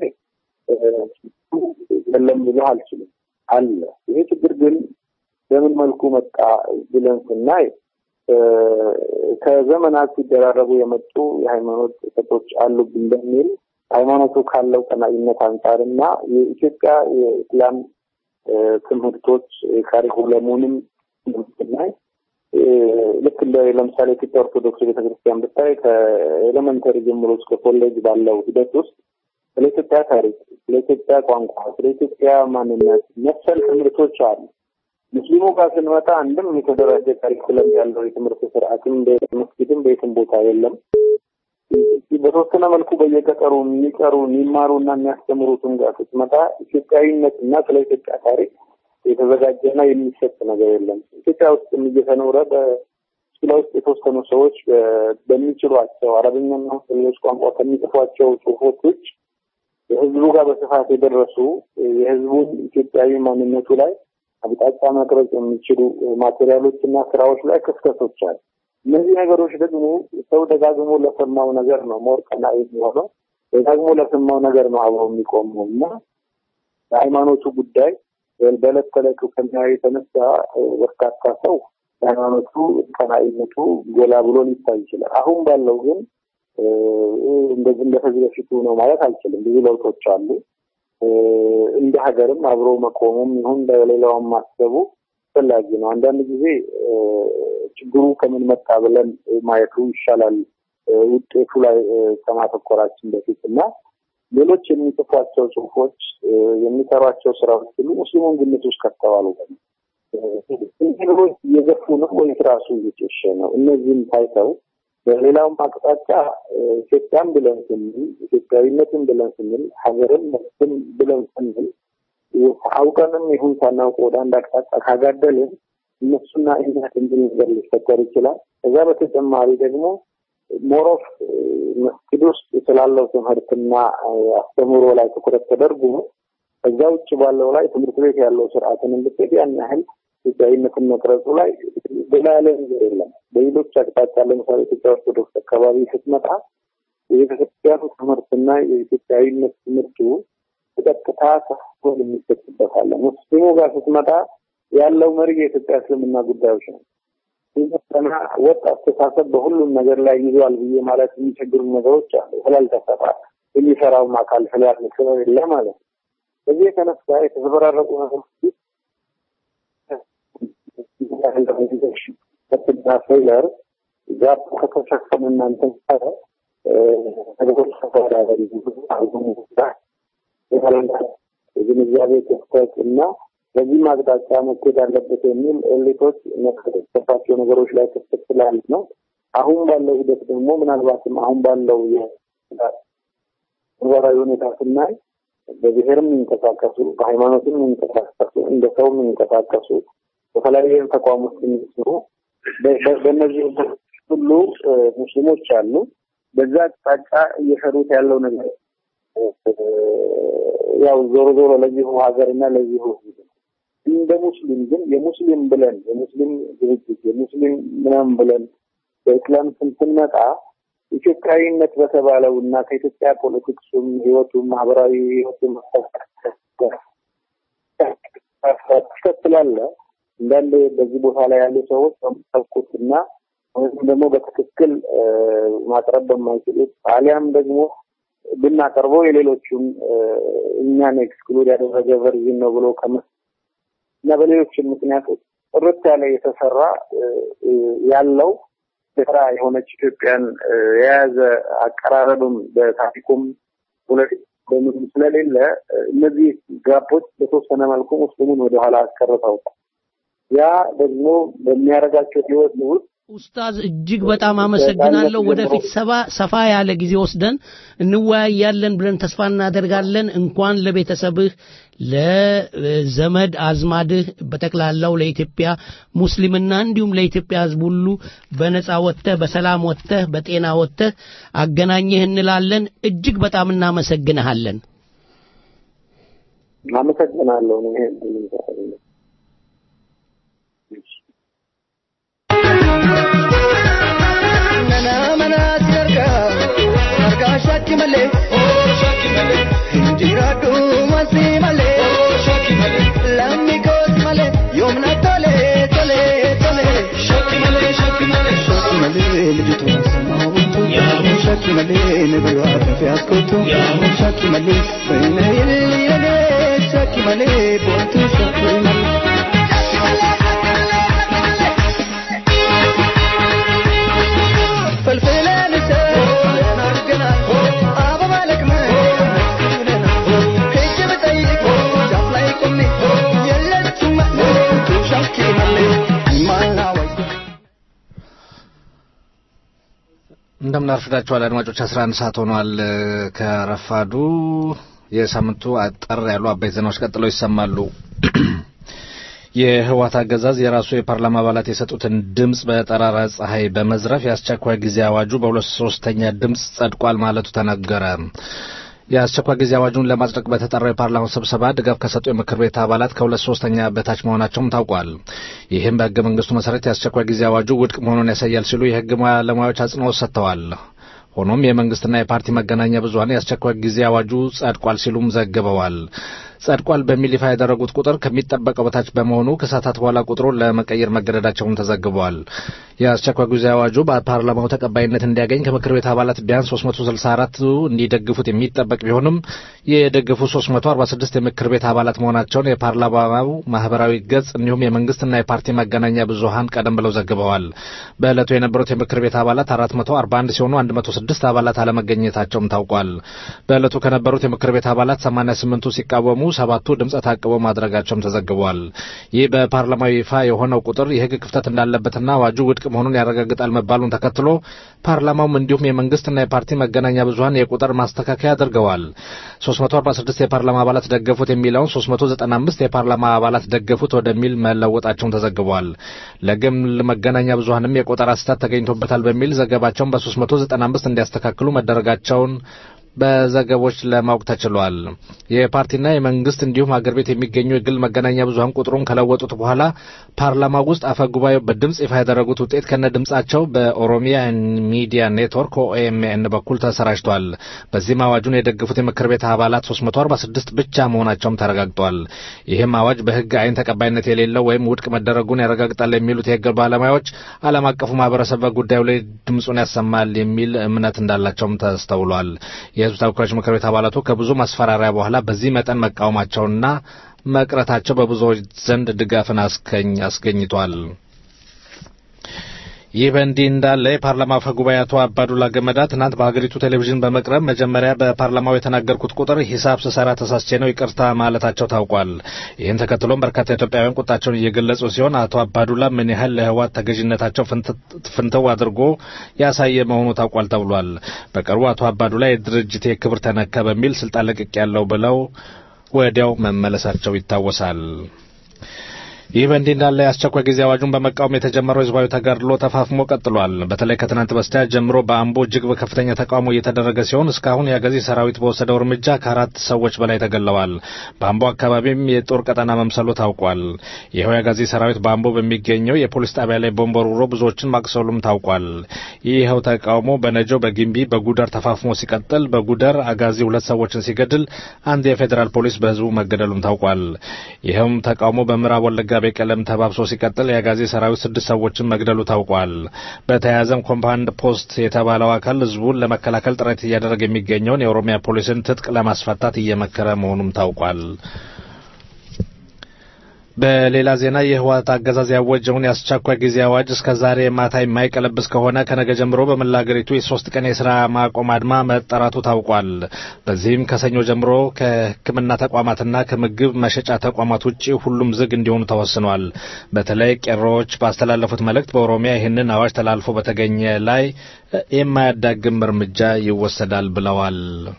ለለም ሊለው አልችልም አለ ይሄ ችግር ግን በምን መልኩ መጣ ብለን ስናይ ከዘመናት ሲደራረቡ የመጡ የሃይማኖት ጥሰቶች አሉብን በሚል ሃይማኖቱ ካለው ቀናኢነት አንፃርና የኢትዮጵያ የእስላም ትምህርቶች ካሪኩለሙንም ላይ ልክ ለምሳሌ ኢትዮጵያ ኦርቶዶክስ ቤተክርስቲያን ብታይ ከኤሌመንተሪ ጀምሮ እስከ ኮሌጅ ባለው ሂደት ውስጥ ስለ ኢትዮጵያ ታሪክ፣ ስለ ኢትዮጵያ ቋንቋ፣ ስለ ኢትዮጵያ ማንነት መሰል ትምህርቶች አሉ። ሙስሊሙ ጋር ስንመጣ አንድም የተደራጀ ካሪኩለም ያለው የትምህርት ስርዓትም በመስጊድም በየትም ቦታ የለም። በተወሰነ መልኩ በየገጠሩ የሚማሩና የሚያስተምሩትን ጋር ስትመጣ ኢትዮጵያዊነትና ስለ ኢትዮጵያ ታሪክ የተዘጋጀና የሚሰጥ ነገር የለም። ኢትዮጵያ ውስጥ እየተኖረ በስለ ውስጥ የተወሰኑ ሰዎች በሚችሏቸው አረብኛና ሌሎች ቋንቋ ከሚጽፏቸው ጽሁፎች ውጭ የህዝቡ ጋር በስፋት የደረሱ የህዝቡን ኢትዮጵያዊ ማንነቱ ላይ አብጣጫ መቅረጽ የሚችሉ ማቴሪያሎችና ስራዎች ላይ ክፍተቶች አሉ። እነዚህ ነገሮች ደግሞ ሰው ደጋግሞ ለሰማው ነገር ነው ሞርቀና የሚሆነው ደጋግሞ ለሰማው ነገር ነው አብሮ የሚቆመው እና የሃይማኖቱ ጉዳይ በዕለት ተዕለት ከሚያዩ የተነሳ በርካታ ሰው ሃይማኖቱ ቀናኢነቱ ጎላ ብሎ ሊታይ ይችላል። አሁን ባለው ግን እንደዚህ እንደዚህ በፊቱ ነው ማለት አልችልም። ብዙ ለውጦች አሉ። እንደ ሀገርም አብሮ መቆሙም ይሁን ለሌላውም ማሰቡ ፈላጊ ነው። አንዳንድ ጊዜ ችግሩ ከምን መጣ ብለን ማየቱ ይሻላል ውጤቱ ላይ ከማተኮራችን በፊትና ሌሎች የሚጽፏቸው ጽሁፎች የሚሰሯቸው ስራዎች ሁሉ ሙስሊሙን ግምት ውስጥ ከተዋሉ ነገሮች እየገፉ ነው ወይስ ራሱ እየጨሸ ነው? እነዚህም ታይተው በሌላውም አቅጣጫ ኢትዮጵያን ብለን ስንል ኢትዮጵያዊነትን ብለን ስንል ሀገርን ብለን ስንል አውቀንም ይሁን ሳናውቅ ወደ አንድ አቅጣጫ ካጋደልን እነሱና እኛ እንድንገር ሊፈጠር ይችላል። ከዛ በተጨማሪ ደግሞ ሞሮፍ መስጊድ ውስጥ ስላለው ትምህርትና አስተምሮ ላይ ትኩረት ተደርጎ ከዛ ውጭ ባለው ላይ ትምህርት ቤት ያለው ስርዓትን እንድትሄድ ያን ያህል ኢትዮጵያዊነትን መቅረጹ ላይ በላለ ነገር የለም። በሌሎች አቅጣጫ ለምሳሌ ኢትዮጵያ ኦርቶዶክስ አካባቢ ስትመጣ የቤተክርስቲያኑ ትምህርትና የኢትዮጵያዊነት ትምህርቱ በቀጥታ ተፈጥሮ የሚሰጥበት አለ። ሙስሊሙ ጋር ስትመጣ ያለው መሪ የኢትዮጵያ እስልምና ጉዳዮች ነው። ይሄና ወጣ አስተሳሰብ በሁሉም ነገር ላይ ይዟል ብዬ ማለት የሚቸግሩ ነገሮች አሉ። ስላልተሰራ የሚሰራው አካል ስለሌለ ማለት ነው። በዚህ የተነሳ የተዘበራረቁ ነገሮች ፌለር ዛፕ ከተሸፈነ እናንተ ነገሮች ተፈራራሪ የግንዛቤ ክፍተትና በዚህ ማቅጣጫ መሄድ አለበት የሚል ኤሊቶች የሚያስከትላቸው ነገሮች ላይ ክፍተት ስላለ ነው። አሁን ባለው ሂደት ደግሞ ምናልባትም አሁን ባለው የወራዊ ሁኔታ ስናይ በብሔርም የሚንቀሳቀሱ በሃይማኖትም የሚንቀሳቀሱ እንደ ሰውም የሚንቀሳቀሱ በተለያዩ ተቋሞች የሚሰሩ በእነዚህ ሁሉ ሙስሊሞች አሉ። በዛ አቅጣጫ እየሰሩት ያለው ነገር ያው ዞሮ ለዚህ ሀገርና ለዚህ እንደ ሙስሊም ግን የሙስሊም ብለን የሙስሊም ድርጅት የሙስሊም ምናምን ብለን በእስላም ስንመጣ ኢትዮጵያዊነት በተባለው እና ከኢትዮጵያ ፖለቲክሱም ህይወቱም ማህበራዊ ህይወቱም ተከትላለ እንዳለ በዚህ ቦታ ላይ ያሉ ሰዎች ተፈቁትና ወይም ደግሞ በትክክል ማቅረብ በማይችሉት አሊያም ደግሞ ብናቀርበው የሌሎቹን እኛን ኤክስክሉድ ያደረገ ቨርዥን ነው ብሎ እና በሌሎች ምክንያቶች ጥርት ያለ የተሰራ ያለው ስራ የሆነች ኢትዮጵያን የያዘ አቀራረብም በታሪኩም ፖለቲካም ስለሌለ እነዚህ ጋፖች በተወሰነ መልኩ ሙስሊሙን ወደ ኋላ አስቀርተውታል። ያ ደግሞ በሚያረጋቸው ህይወት ውስጥ ኡስታዝ እጅግ በጣም አመሰግናለሁ። ወደፊት ሰፋ ያለ ጊዜ ወስደን እንወያያለን ብለን ተስፋ እናደርጋለን። እንኳን ለቤተሰብህ ለዘመድ አዝማድህ በተክላላው ለኢትዮጵያ ሙስሊምና እንዲሁም ለኢትዮጵያ ህዝብ ሁሉ በነጻ ወጥተህ በሰላም ወጥተህ በጤና ወጥተህ አገናኘህ እንላለን። እጅግ በጣም እናመሰግናለን። አመሰግናለሁ። Shaki male, oh shaki male, injiradu masi male, oh shaki male, lammi kos male, yomna tole tole tole, shaki male, shaki male. male ne biro afi ascolto shaki male bene yele shaki male pontu shaki male falfela nisa nargana aba malak ma kayje batayik jaflay kumni yalla chuma tu shaki male mana እንደምን አርፍዳችኋል አድማጮች 11 ሰዓት ሆኗል ከረፋዱ የሳምንቱ አጠር ያሉ አበይት ዜናዎች ቀጥለው ይሰማሉ የህወሓት አገዛዝ የራሱ የፓርላማ አባላት የሰጡትን ድምጽ በጠራራ ፀሐይ በመዝረፍ ያስቸኳይ ጊዜ አዋጁ በ2/3 ድምጽ ጸድቋል ማለቱ ተነገረ የአስቸኳይ ጊዜ አዋጁን ለማጽደቅ በተጠራው የፓርላማው ስብሰባ ድጋፍ ከሰጡ የምክር ቤት አባላት ከ2/3 በታች መሆናቸውም ታውቋል። ይህም በሕገ መንግስቱ መሰረት የአስቸኳይ ጊዜ አዋጁ ውድቅ መሆኑን ያሳያል ሲሉ የሕግ ባለሙያዎች አጽንኦት ሰጥተዋል። ሆኖም የመንግስትና የፓርቲ መገናኛ ብዙሃን የአስቸኳይ ጊዜ አዋጁ ጸድቋል ሲሉም ዘግበዋል። ጸድቋል በሚል ይፋ ያደረጉት ቁጥር ከሚጠበቀው በታች በመሆኑ ከሰዓታት በኋላ ቁጥሩን ለመቀየር መገደዳቸውን ተዘግቧል። የአስቸኳይ ጊዜ አዋጁ በፓርላማው ተቀባይነት እንዲያገኝ ከምክር ቤት አባላት ቢያንስ 364 እንዲደግፉት የሚጠበቅ ቢሆንም የደገፉ 346 የምክር ቤት አባላት መሆናቸውን የፓርላማው ማህበራዊ ገጽ እንዲሁም የመንግስትና የፓርቲ መገናኛ ብዙሃን ቀደም ብለው ዘግበዋል። በዕለቱ የነበሩት የምክር ቤት አባላት 441 ሲሆኑ 106 አባላት አለመገኘታቸውም ታውቋል። በዕለቱ ከነበሩት የምክር ቤት አባላት 88ቱ ሲቃወሙ 7ቱ ድምጽ ታቅቦ ማድረጋቸውም ተዘግቧል። ይህ በፓርላማው ይፋ የሆነው ቁጥር የህግ ክፍተት እንዳለበትና አዋጁ ውድቅ መሆኑን ያረጋግጣል መባሉን ተከትሎ ፓርላማውም እንዲሁም የመንግስትና የፓርቲ መገናኛ ብዙሃን የቁጥር ማስተካከያ አድርገዋል። 346 የፓርላማ አባላት ደገፉት የሚለውን 395 የፓርላማ አባላት ደገፉት ወደሚል መለወጣቸውን ተዘግቧል። ለግል መገናኛ ብዙሃንም የቁጥር ስህተት ተገኝቶበታል በሚል ዘገባቸውን በ395 እንዲያስተካክሉ መደረጋቸውን በዘገቦች ለማወቅ ተችሏል። የፓርቲና የመንግስት እንዲሁም ሀገር ቤት የሚገኙ የግል መገናኛ ብዙሃን ቁጥሩን ከለወጡት በኋላ ፓርላማው ውስጥ አፈጉባኤው በድምጽ ይፋ ያደረጉት ውጤት ከነ ድምጻቸው በኦሮሚያ ሚዲያ ኔትወርክ ኦኤምኤን በኩል ተሰራጭቷል። በዚህም አዋጁን የደገፉት የምክር ቤት አባላት 346 ብቻ መሆናቸውም ተረጋግጧል። ይህም አዋጅ በህግ አይን ተቀባይነት የሌለው ወይም ውድቅ መደረጉን ያረጋግጣል የሚሉት የህግ ባለሙያዎች ዓለም አቀፉ ማህበረሰብ በጉዳዩ ላይ ድምጹን ያሰማል የሚል እምነት እንዳላቸውም ተስተውሏል። የህዝብ ተወካዮች ምክር ቤት አባላቱ ከብዙ ማስፈራሪያ በኋላ በዚህ መጠን መቃወማቸውና መቅረታቸው በብዙዎች ዘንድ ድጋፍን አስገኝቷል። ይህ በእንዲህ እንዳለ የፓርላማ አፈ ጉባኤ አቶ አባዱላ ገመዳ ትናንት በሀገሪቱ ቴሌቪዥን በመቅረብ መጀመሪያ በፓርላማው የተናገርኩት ቁጥር ሂሳብ ስሰራ ተሳስቼ ነው ይቅርታ ማለታቸው ታውቋል። ይህን ተከትሎም በርካታ ኢትዮጵያውያን ቁጣቸውን እየገለጹ ሲሆን አቶ አባዱላ ምን ያህል ለህወሓት ተገዥነታቸው ፍንተው አድርጎ ያሳየ መሆኑ ታውቋል ተብሏል። በቅርቡ አቶ አባዱላ የድርጅቴ ክብር ተነካ በሚል ስልጣን ለቅቄያለሁ ብለው ወዲያው መመለሳቸው ይታወሳል። ይህ በእንዲህ እንዳለ የአስቸኳይ ጊዜ አዋጁን በመቃወም የተጀመረው ህዝባዊ ተጋድሎ ተፋፍሞ ቀጥሏል። በተለይ ከትናንት በስቲያ ጀምሮ በአምቦ እጅግ በከፍተኛ ተቃውሞ እየተደረገ ሲሆን እስካሁን የአጋዚ ሰራዊት በወሰደው እርምጃ ከ4 ሰዎች በላይ ተገለዋል። በአምቦ አካባቢም የጦር ቀጠና መምሰሉ ታውቋል። ይኸው የአጋዚ ሰራዊት በአምቦ በሚገኘው የፖሊስ ጣቢያ ላይ ቦምብ ወርውሮ ብዙዎችን ማቁሰሉም ታውቋል። ይኸው ተቃውሞ በነጆ፣ በጊምቢ፣ በጉደር ተፋፍሞ ሲቀጥል በጉደር አጋዚ 2 ሰዎችን ሲገድል አንድ የፌዴራል ፖሊስ በህዝቡ መገደሉም ታውቋል። ይኸውም ተቃውሞ በምዕራብ ወለጋ በቀለም ተባብሶ ሲቀጥል የአጋዚ ሰራዊት 6 ሰዎችን መግደሉ ታውቋል። በተያያዘም ኮምፓውንድ ፖስት የተባለው አካል ህዝቡን ለመከላከል ጥረት እያደረገ የሚገኘውን የኦሮሚያ ፖሊስን ትጥቅ ለማስፈታት እየመከረ መሆኑም ታውቋል። በሌላ ዜና የህወሓት አገዛዝ ያወጀውን የአስቸኳይ ጊዜ አዋጅ እስከ ዛሬ ማታ የማይቀለብስ ከሆነ ከነገ ጀምሮ በመላ ሀገሪቱ የ3 ቀን የስራ ማቆም አድማ መጠራቱ ታውቋል። በዚህም ከሰኞ ጀምሮ ከሕክምና ተቋማትና ከምግብ መሸጫ ተቋማት ውጪ ሁሉም ዝግ እንዲሆኑ ተወስኗል። በተለይ ቄሮዎች ባስተላለፉት መልእክት በኦሮሚያ ይህንን አዋጅ ተላልፎ በተገኘ ላይ የማያዳግም እርምጃ ይወሰዳል ብለዋል።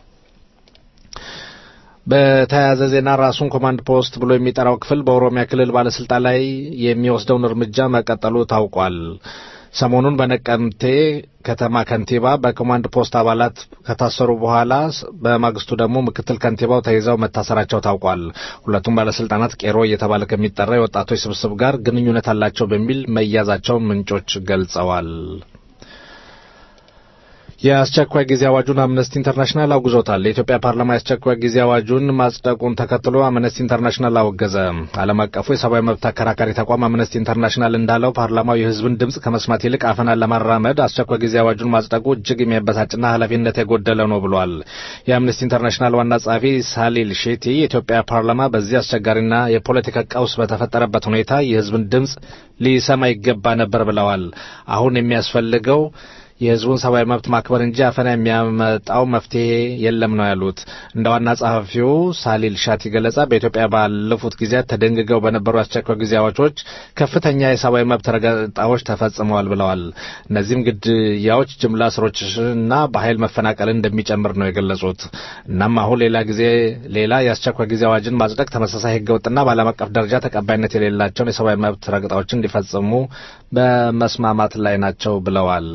በተያያዘ ዜና ራሱን ኮማንድ ፖስት ብሎ የሚጠራው ክፍል በኦሮሚያ ክልል ባለስልጣን ላይ የሚወስደውን እርምጃ መቀጠሉ ታውቋል። ሰሞኑን በነቀምቴ ከተማ ከንቲባ በኮማንድ ፖስት አባላት ከታሰሩ በኋላ በማግስቱ ደግሞ ምክትል ከንቲባው ተይዘው መታሰራቸው ታውቋል። ሁለቱም ባለስልጣናት ቄሮ እየተባለ ከሚጠራ የወጣቶች ስብስብ ጋር ግንኙነት አላቸው በሚል መያዛቸውን ምንጮች ገልጸዋል። የአስቸኳይ ጊዜ አዋጁን አምነስቲ ኢንተርናሽናል አውግዞታል። የኢትዮጵያ ፓርላማ የአስቸኳይ ጊዜ አዋጁን ማጽደቁን ተከትሎ አምነስቲ ኢንተርናሽናል አወገዘ። ዓለም አቀፉ የሰብአዊ መብት ተከራካሪ ተቋም አምነስቲ ኢንተርናሽናል እንዳለው ፓርላማው የሕዝብን ድምጽ ከመስማት ይልቅ አፈናን ለማራመድ አስቸኳይ ጊዜ አዋጁን ማጽደቁ እጅግ የሚያበሳጭና ኃላፊነት የጎደለው ነው ብሏል። የአምነስቲ ኢንተርናሽናል ዋና ጸሐፊ ሳሊል ሼቲ የኢትዮጵያ ፓርላማ በዚህ አስቸጋሪና የፖለቲካ ቀውስ በተፈጠረበት ሁኔታ የሕዝብን ድምጽ ሊሰማ ይገባ ነበር ብለዋል። አሁን የሚያስፈልገው የህዝቡን ሰብአዊ መብት ማክበር እንጂ አፈና የሚያመጣው መፍትሄ የለም ነው ያሉት። እንደ ዋና ጸሐፊው ሳሊል ሻቲ ገለጻ በኢትዮጵያ ባለፉት ጊዜያት ተደንግገው በነበሩ አስቸኳይ ጊዜ አዋጆች ከፍተኛ የሰብአዊ መብት ረገጣዎች ተፈጽመዋል ብለዋል። እነዚህም ግድያዎች፣ ጅምላ እስሮችና በኃይል መፈናቀልን እንደሚጨምር ነው የገለጹት። እናም አሁን ሌላ የአስቸኳይ ጊዜ አዋጅን ማጽደቅ ተመሳሳይ ህገወጥና በዓለም አቀፍ ደረጃ ተቀባይነት የሌላቸውን የሰብአዊ መብት ረገጣዎችን እንዲፈጽሙ በመስማማት ላይ ናቸው ብለዋል።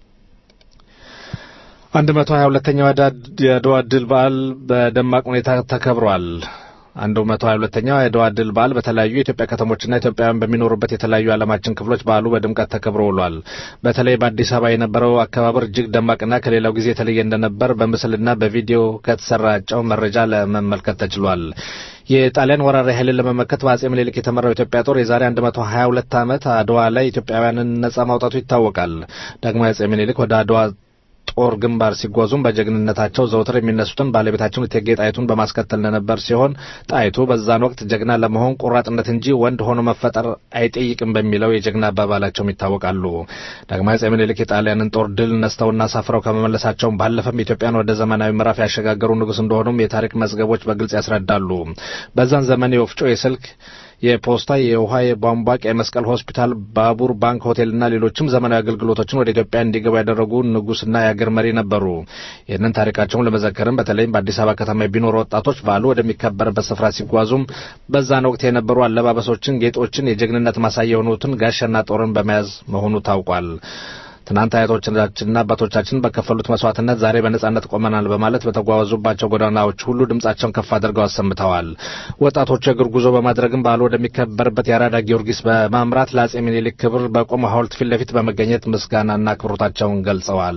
122ኛው የአድዋ ድል በዓል በደማቅ ሁኔታ ተከብሯል። 122ኛው የአድዋ ድል በዓል በተለያዩ የኢትዮጵያ ከተሞችና ኢትዮጵያውያን በሚኖሩበት የተለያዩ ዓለማችን ክፍሎች በዓሉ በድምቀት ተከብሮ ውሏል። በተለይ በአዲስ አበባ የነበረው አከባበር እጅግ ደማቅና ከሌላው ጊዜ የተለየ እንደነበር በምስልና በቪዲዮ ከተሰራጨው መረጃ ለመመልከት ተችሏል። የጣሊያን ወራሪ ኃይልን ለመመከት በአጼ ምኒልክ የተመራው ኢትዮጵያ ጦር የዛሬ 122 ዓመት አድዋ ላይ ኢትዮጵያውያንን ነጻ ማውጣቱ ይታወቃል። ዳግማዊ አጼ ምኒልክ ወደ አድዋ ጦር ግንባር ሲጓዙም በጀግንነታቸው ዘውትር የሚነሱትን ባለቤታቸውን እቴጌ ጣይቱን በማስከተል ነበር ሲሆን ጣይቱ በዛን ወቅት ጀግና ለመሆን ቆራጥነት እንጂ ወንድ ሆኖ መፈጠር አይጠይቅም በሚለው የጀግና አባባላቸውም ይታወቃሉ። ዳግማዊ አጼ ምኒልክ የጣሊያንን ጦር ድል ነስተውና አሳፍረው ከመመለሳቸውም ባለፈም ኢትዮጵያን ወደ ዘመናዊ ምዕራፍ ያሸጋገሩ ንጉሥ እንደሆኑም የታሪክ መዝገቦች በግልጽ ያስረዳሉ። በዛን ዘመን የወፍጮ፣ የስልክ፣ የፖስታ፣ የውሃ፣ የቧንቧ፣ ቀይ መስቀል ሆስፒታል፣ ባቡር፣ ባንክ፣ ሆቴልና ሌሎችም ዘመናዊ አገልግሎቶችን ወደ ኢትዮጵያ እንዲገቡ ያደረጉ ንጉስና የአገር መሪ ነበሩ። ይህንን ታሪካቸውን ለመዘከርም በተለይም በአዲስ አበባ ከተማ የሚኖሩ ወጣቶች በዓሉ ወደሚከበርበት ስፍራ ሲጓዙም በዛን ወቅት የነበሩ አለባበሶችን፣ ጌጦችን፣ የጀግንነት ማሳያ የሆኑትን ጋሻና ጦርን በመያዝ መሆኑ ታውቋል። ትናንት አያቶቻችንና አባቶቻችን በከፈሉት መስዋዕትነት ዛሬ በነጻነት ቆመናል በማለት በተጓዙባቸው ጎዳናዎች ሁሉ ድምጻቸውን ከፍ አድርገው አሰምተዋል። ወጣቶቹ የእግር ጉዞ በማድረግም በዓሉ ወደሚከበርበት የአራዳ ጊዮርጊስ በማምራት ለአጼ ምኒልክ ክብር በቆመ ሐውልት ፊት ለፊት በመገኘት ምስጋናና አክብሮታቸውን ገልጸዋል።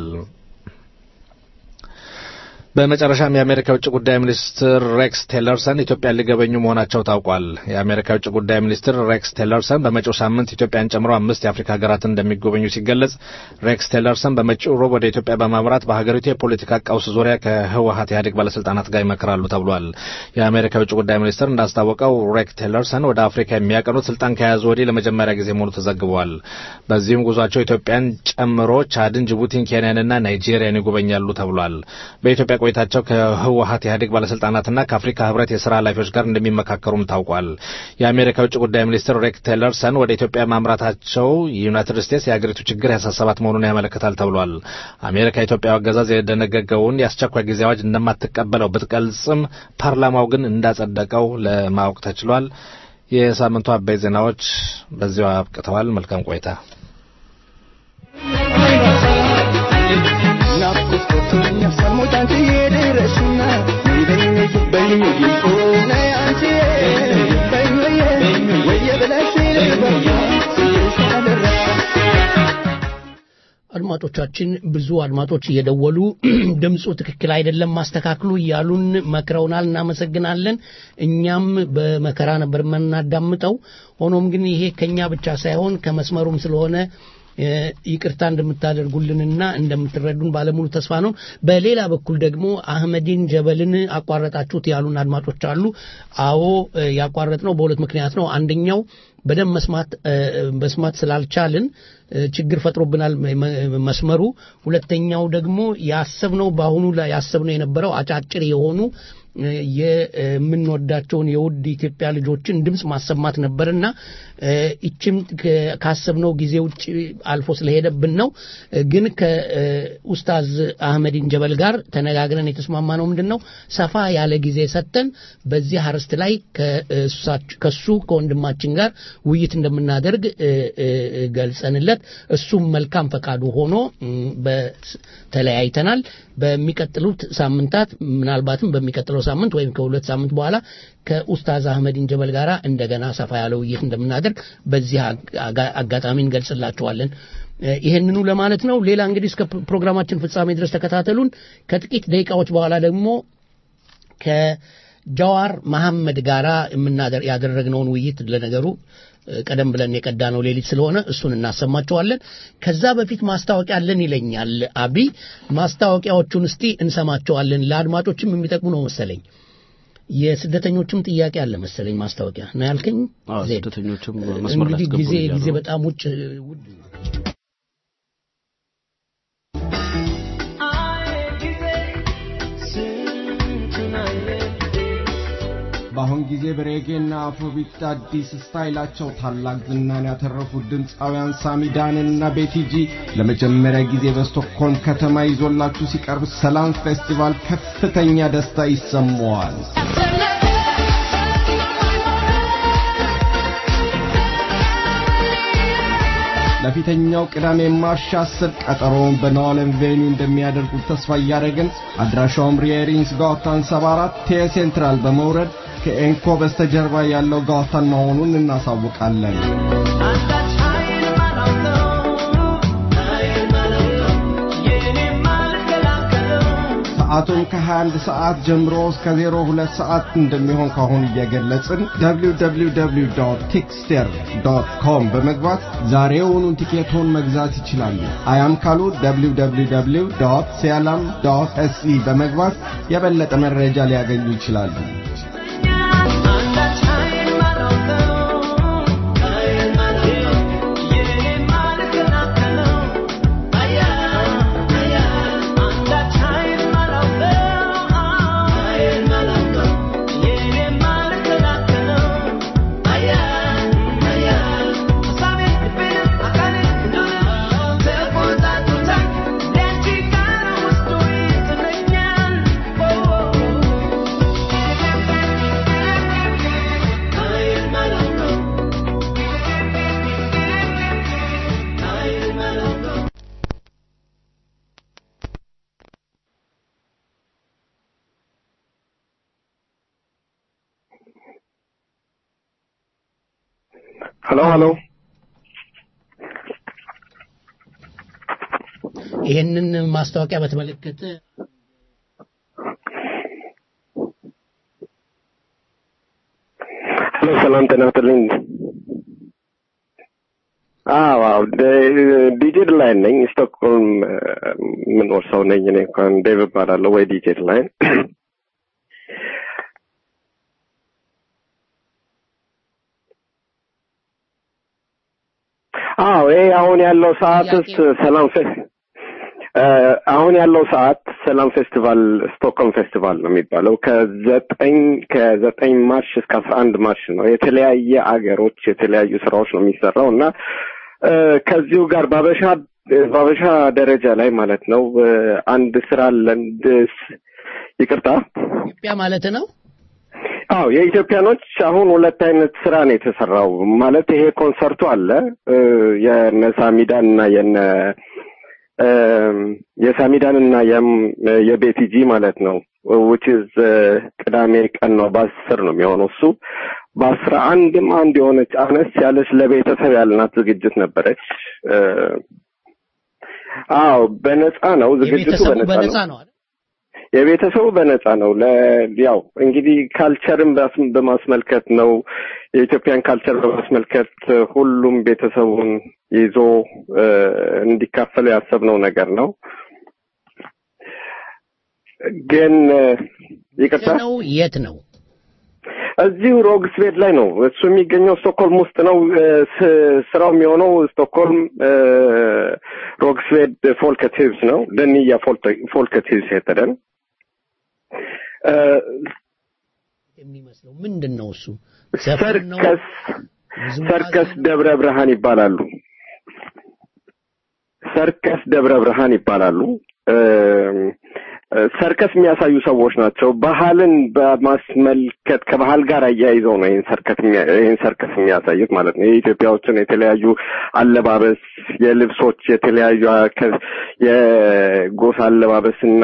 በመጨረሻም የአሜሪካ ውጭ ጉዳይ ሚኒስትር ሬክስ ቲለርሰን ኢትዮጵያን ሊጎበኙ መሆናቸው ታውቋል። የአሜሪካ ውጭ ጉዳይ ሚኒስትር ሬክስ ቲለርሰን በመጪው ሳምንት ኢትዮጵያን ጨምሮ 5 የአፍሪካ ሀገራትን እንደሚጎበኙ ሲገለጽ፣ ሬክስ ቲለርሰን በመጪው ሮብ ወደ ኢትዮጵያ በማምራት በሀገሪቱ የፖለቲካ ቀውስ ዙሪያ ከህወሓት ኢህአዴግ ባለስልጣናት ጋር ይመክራሉ ተብሏል። የአሜሪካ ውጭ ጉዳይ ሚኒስትር እንዳስታወቀው ሬክስ ቲለርሰን ወደ አፍሪካ የሚያቀኑት ስልጣን ከያዙ ወዲህ ለመጀመሪያ ጊዜ መሆኑ ተዘግቧል። በዚህም ጉዟቸው ኢትዮጵያን ጨምሮ ቻድን፣ ጅቡቲን፣ ኬንያንና ናይጄሪያን ይጎበኛሉ ተብሏል። በኢትዮጵያ ቆይታቸው ከህወሓት ኢህአዴግ ባለስልጣናትና ከአፍሪካ ህብረት የሥራ ኃላፊዎች ጋር እንደሚመካከሩም ታውቋል። የአሜሪካ ውጭ ጉዳይ ሚኒስትር ሬክስ ቲለርሰን ወደ ኢትዮጵያ ማምራታቸው ዩናይትድ ስቴትስ የአገሪቱ ችግር ያሳሰባት መሆኑን ያመለክታል ተብሏል። አሜሪካ የኢትዮጵያ አገዛዝ የደነገገውን የአስቸኳይ ጊዜ አዋጅ እንደማትቀበለው ብትገልጽም ፓርላማው ግን እንዳጸደቀው ለማወቅ ተችሏል። የሳምንቱ አበይት ዜናዎች በዚያው አብቅተዋል። መልካም ቆይታ። አድማጮቻችን ብዙ አድማጮች እየደወሉ ድምጹ ትክክል አይደለም ማስተካክሉ እያሉን መክረውናል። እናመሰግናለን። እኛም በመከራ ነበር የምናዳምጠው። ሆኖም ግን ይሄ ከኛ ብቻ ሳይሆን ከመስመሩም ስለሆነ ይቅርታ እንደምታደርጉልንና እንደምትረዱን ባለሙሉ ተስፋ ነው። በሌላ በኩል ደግሞ አህመዲን ጀበልን አቋረጣችሁት ያሉን አድማጮች አሉ። አዎ ያቋረጥነው በሁለት ምክንያት ነው። አንደኛው በደም መስማት ስላልቻልን ችግር ፈጥሮብናል መስመሩ። ሁለተኛው ደግሞ ያሰብነው ባሁኑ ላይ ያሰብነው የነበረው አጫጭር የሆኑ የምንወዳቸውን የውድ ኢትዮጵያ ልጆችን ድምጽ ማሰማት ነበርና እቺም ካሰብነው ጊዜ ውጭ አልፎ ስለሄደብን ነው። ግን ከኡስታዝ አህመዲን ጀበል ጋር ተነጋግረን የተስማማነው ምንድነው ሰፋ ያለ ጊዜ ሰጠን በዚህ አርስት ላይ ከሱ ከወንድማችን ጋር ውይይት እንደምናደርግ ገልጸንለት እሱም መልካም ፈቃዱ ሆኖ በተለያይተናል። በሚቀጥሉት ሳምንታት ምናልባትም በሚቀጥለው ሳምንት ወይም ከሁለት ሳምንት በኋላ ከኡስታዝ አህመዲን ጀበል ጋር እንደገና ሰፋ ያለ ውይይት እንደምናደርግ በዚህ አጋጣሚ እንገልጽላችኋለን። ይሄንኑ ለማለት ነው ሌላ እንግዲህ እስከ ፕሮግራማችን ፍጻሜ ድረስ ተከታተሉን ከጥቂት ደቂቃዎች በኋላ ደግሞ ከጃዋር መሐመድ ጋራ ያደረግነውን ውይይት ለነገሩ ቀደም ብለን የቀዳነው ሌሊት ስለሆነ እሱን እናሰማቸዋለን ከዛ በፊት ማስታወቂያ አለን ይለኛል አቢ ማስታወቂያዎቹን እስቲ እንሰማቸዋለን ለአድማጮችም የሚጠቅሙ ነው መሰለኝ የስደተኞችም ጥያቄ አለ መሰለኝ ማስታወቂያ ነው ያልከኝ ስደተኞችም መስመር ላይ ጊዜ በጣም ውድ በአሁን ጊዜ በሬጌና አፍሮቢት አዲስ ስታይላቸው ታላቅ ዝናን ያተረፉት ድምፃውያን ሳሚዳንና ቤቲጂ ለመጀመሪያ ጊዜ በስቶክሆልም ከተማ ይዞላችሁ ሲቀርብ ሰላም ፌስቲቫል ከፍተኛ ደስታ ይሰማዋል። ለፊተኛው ቅዳሜ ማርች 10 ቀጠሮውን በኖለን ቬኒው እንደሚያደርጉት ተስፋ እያደረግን አድራሻውም ሪየሪንግስ ጋውታን 74 ቴ ሴንትራል በመውረድ ከኤንኮ በስተጀርባ ያለው ጋውታን መሆኑን እናሳውቃለን። ሰዓቱን ከ21 ሰዓት ጀምሮ እስከ 02 ሰዓት እንደሚሆን ካሁን እየገለጽን www.tickster.com በመግባት ዛሬውኑ ቲኬቱን መግዛት ይችላሉ። አያም ካሉ www.sealam.se በመግባት የበለጠ መረጃ ሊያገኙ ይችላሉ። Hello. ይሄንን ማስታወቂያ በተመለከተ ሰላም ተናስተልኝ ዋው ዲጄ ላይን ነኝ ስቶክሆልም ምን ወርሰው ነኝ እኔ እንኳን ዴቪድ ባላለው ወይ ዲጄ ላይን አሁን ያለው ሰዓትስ ሰላም አሁን ያለው ሰዓት ሰላም ፌስቲቫል ስቶክሆልም ፌስቲቫል ነው የሚባለው ከ9 ማርች እስከ 11 ማርች ነው የተለያየ አገሮች የተለያዩ ስራዎች ነው የሚሰራው እና ከዚሁ ጋር ባበሻ ደረጃ ላይ ማለት ነው አንድ ስራ ለንድስ ይቅርታ ኢትዮጵያ ማለት ነው የኢትዮጵያኖች አሁን ሁለት አይነት ስራ ነው የተሰራው ማለት ይሄ ኮንሰርቱ አለ የነሳሚዳንና የሳሚዳንና የቤቲጂ ማለት ነው which is ቅዳሜ ቀን ነው በ10 ነው የሚሆነው እሱ በ11ም አንድ የሆነች አነስ ያለች ለቤተሰብ ያልናት ዝግጅት ነበረች በነፃ ነው ዝግጅቱ በነፃ ነው የቤተሰቡ በነፃ ነው ያው እንግዲህ ካልቸርን በማስመልከት ነው የኢትዮጵያን ካልቸር በማስመልከት ሁሉም ቤተሰቡን ይዞ እንዲካፈሉ ያሰብነው ነገር ነው ግን ይቅርታ ነው የት ነው እዚሁ ሮግስቬድ ላይ ነው እሱ የሚገኘው ስቶክሆልም ውስጥ ነው ስራው የሚሆነው ስቶክሆልም ሮግስቬድ ፎልከቲቭስ ነው ደንያ ፎልከቲቭስ ሄተደን የሚመስለው ምንድነው እሱ ሰርከስ ደብረ ብርሃን ይባላሉ ሰርከስ ደብረ ብርሃን ይባላሉ ሰርከስ የሚያሳዩ ሰዎች ናቸው ባህልን በማስመልከት ከባህል ጋር አያይዘው ነው ይሄን ሰርከስ የሚያሳዩት ማለት ነው የኢትዮጵያዎችን የተለያዩ አለባበስ የልብሶች የተለያዩ የጎሳ አለባበስና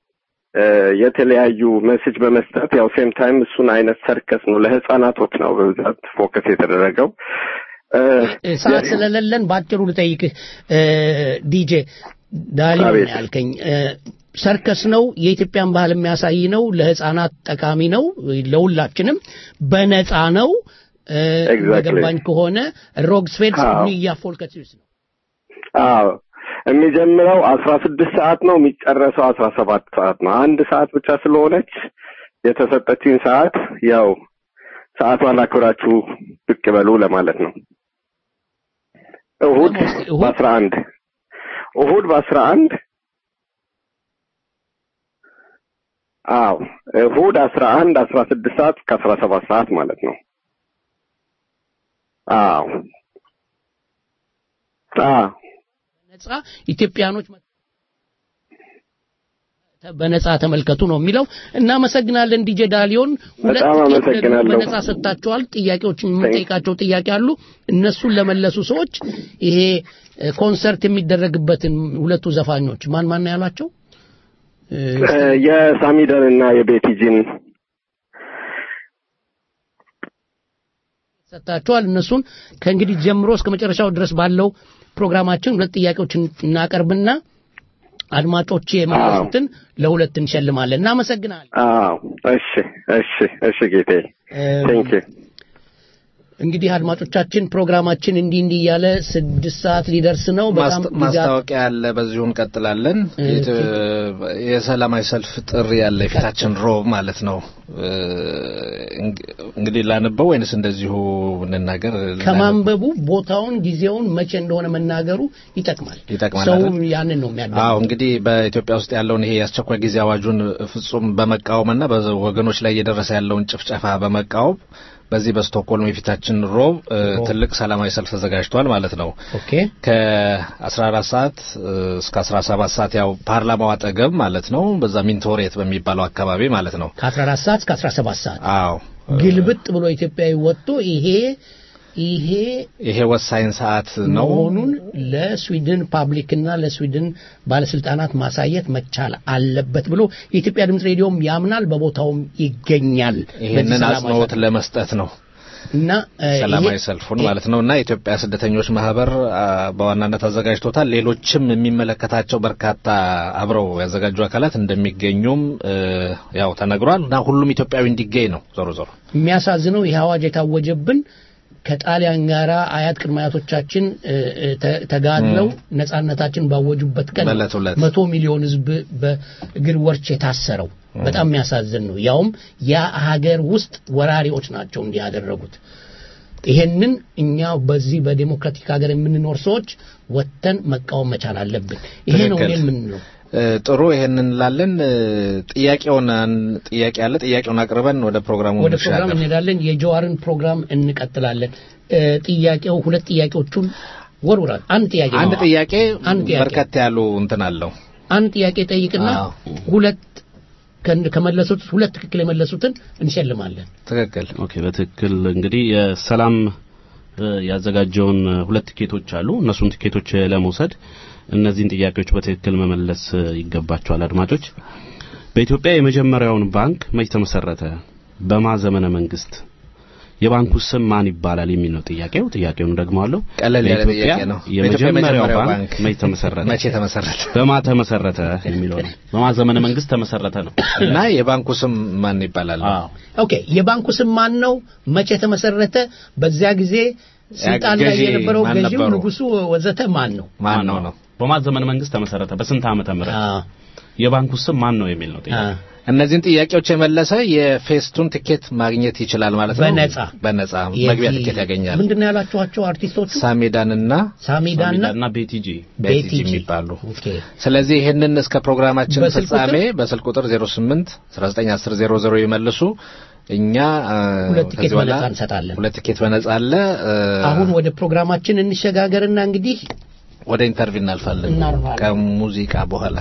የተለያዩ ሜሴጅ በመስጠት ያው ሴም ታይም እሱን አይነት ሰርከስ ነው ለህፃናቶች ነው በብዛት ፎከስ የተደረገው ሰዓት ስለሌለን ባጭሩ ልጠይቅህ ዲጄ ዳሊዮን ያልከኝ ሰርከስ ነው የኢትዮጵያን ባህል የሚያሳይ ነው ለህፃናት ጠቃሚ ነው ለሁላችንም በነፃ ነው ገባኝ ከሆነ ሮግስፌልድ ኒያ ፎልከሲስ ነው አዎ የሚጀምረው 16 ሰዓት ነው የሚጨረሰው 17 ሰዓት ነው አንድ ሰዓት ብቻ ስለሆነች የተሰጠችኝ ሰዓት ያው ሰዓቷን አክብራችሁ ብቅ በሉ ለማለት ነው እሁድ በ11 አዎ እሁድ 11 16 ሰዓት ከ17 ሰዓት ማለት ነው አዎ ነፃ ኢትዮጵያኖች በነፃ ተመልከቱ ነው የሚለው እናመሰግናለን ዲጄ ዳሊዮን ሁለት በነፃ ሰጣቸዋል ጥያቄዎችን የምንጠይቃቸው ጥያቄ አሉ እነሱን ለመለሱ ሰዎች ይሄ ኮንሰርት የሚደረግበትን ሁለቱ ዘፋኞች ማን ያላቸው የሳሚደንና የቤቲጂን ሰጣቸዋል እነሱን ከእንግዲህ ጀምሮ እስከ መጨረሻው ድረስ ባለው ፕሮግራማችን ሁለት ጥያቄዎችን እናቀርብና አድማጮች የመለሱትን ለሁለት እንሸልማለን እናመሰግናለን እሺ ጌቴ ቴንክ ዩ እንግዲህ አድማጮቻችን ፕሮግራማችን እንዲህ ያለ 6 ሰዓት ሊደርስ ነው በጣም ማስታወቂያ ያለ በዚሁ እንቀጥላለን የሰላማዊ ሰልፍ ጥሪ ያለ የፊታችን ሮብ ማለት ነው እንግዲህ ላነበው ወይንስ እንደዚሁ እንናገር ከማንበቡ ቦታውን ጊዜውን መቼ እንደሆነ መናገሩ ይጠቅማል ሰው ያንን ነው የሚያደርገው አዎ እንግዲህ በኢትዮጵያ ውስጥ ያለውን ይሄ ያስቸኳይ ጊዜ አዋጁን ፍጹም በመቃወምና በወገኖች ላይ እየደረሰ ያለውን ጭፍጨፋ በመቃወም በዚህ በስቶክሆልም የፊታችን ሮብ ትልቅ ሰላማዊ ሰልፍ ተዘጋጅቷል ማለት ነው ኦኬ ከ14 ሰዓት እስከ 17 ሰዓት ያው ፓርላማው አጠገብ ማለት ነው በዛ ሚንቶሬት በሚባለው አካባቢ ማለት ነው ከ14 ሰዓት እስከ 17 ሰዓት አዎ ግልብጥ ብሎ ኢትዮጵያዊ ወጥቶ ይሄ ወሳኝ ሰዓት ነው መሆኑን ለስዊድን ፓብሊክና ለስዊድን ባለስልጣናት ማሳየት መቻል አለበት ብሎ የኢትዮጵያ ድምጽ ሬዲዮም ያምናል በቦታውም ይገኛል ይሄንን አጽንኦት ለመስጠት ነው እና ሰላማዊ ሰልፉን ማለት ነውና የኢትዮጵያ ስደተኞች ማህበር በዋናነት አዘጋጅቶታል ሌሎችም የሚመለከታቸው በርካታ አብረው ያዘጋጁ አካላት እንደሚገኙም ያው ተነግሯልና ሁሉም ኢትዮጵያዊ እንዲገኝ ነው ዞሮ የሚያሳዝነው ይሄ አዋጅ የታወጀብን ከጣሊያን ጋራ አያት ቅድመ አያቶቻችን ተጋድለው ነፃነታችን ባወጁበት ቀን 100 ሚሊዮን ህዝብ በእግር ወርች የታሰረው በጣም የሚያሳዝን ነው ያውም ያ ሀገር ውስጥ ወራሪዎች ናቸው እንዲያደረጉት ይሄንን እኛ በዚህ በዲሞክራቲክ ሀገር የምንኖር ሰዎች ወተን መቃወም መቻል አለብን ይሄ ነው ምን ነው ጥሩ ይሄንን ላለን ጥያቄውን ጥያቄውን አቅርበን ወደ ፕሮግራሙ እንሄዳለን የጆዋርን ፕሮግራም እንቀጥላለን ጥያቄው ሁለት ጥያቄዎቹን ወርውራል አንድ ጥያቄ በርከት ያሉ እንትን አለው አንድ ጥያቄ ጠይቅና ሁለት ከመለሱት ሁለት ትክክል የመለሱትን እንሸልማለን ትክክል ኦኬ በትክክል እንግዲህ የሰላም ያዘጋጀውን ሁለት ቲኬቶች አሉ እነሱን ቲኬቶች ለመውሰድ እነዚህን ጥያቄዎች በትክክል መመለስ ይገባቸዋል አድማጮች በኢትዮጵያ የመጀመሪያውን ባንክ መቼ ተመሰረተ በማዘመነ መንግስት የባንኩ ስም ማን ይባላል የሚል ነው ጥያቄውን ደግመዋለሁ ቀለል ያለ ጥያቄ ነው የመጀመሪያው ባንክ መቼ ተመሰረተ በማን ተመሰረተ የሚለው ነው በማዘመነ መንግስት ተመሰረተ ነው እና የባንኩ ስም ማን ይባላል ኦኬ የባንኩ ስም ማን ነው መቼ ተመሰረተ በዚያ ጊዜ ስልጣን ላይ የነበረው ገዢው ንጉሱ ወዘተ ማን ነው በማዘመነ መንግስት ተመሰረተ በስንት ዓመተ ምህረት የባንኩ ስም ማን ነው የሚል ነው ጥያቄ እነዚህን ጥያቄዎች የመለሰ የፌስቱን ቲኬት ማግኘት ይችላል ማለት ነው በነፃ መግቢያ ቲኬት ያገኛል ምንድነው ያላችኋቸው አርቲስቶቹ ሳሚዳንና ቤቲጂ ይባላሉ ስለዚህ ይሄንን እስከ ፕሮግራማችን ፍጻሜ በስልክ ቁጥር 08 1910 ይመልሱ እኛ ሁለት ቲኬት በነፃ እንሰጣለን ሁለት ቲኬት በነፃ አለ አሁን ወደ ፕሮግራማችን እንሸጋገርና እንግዲህ ወደ ኢንተርቪው እናልፋለን ከሙዚቃ በኋላ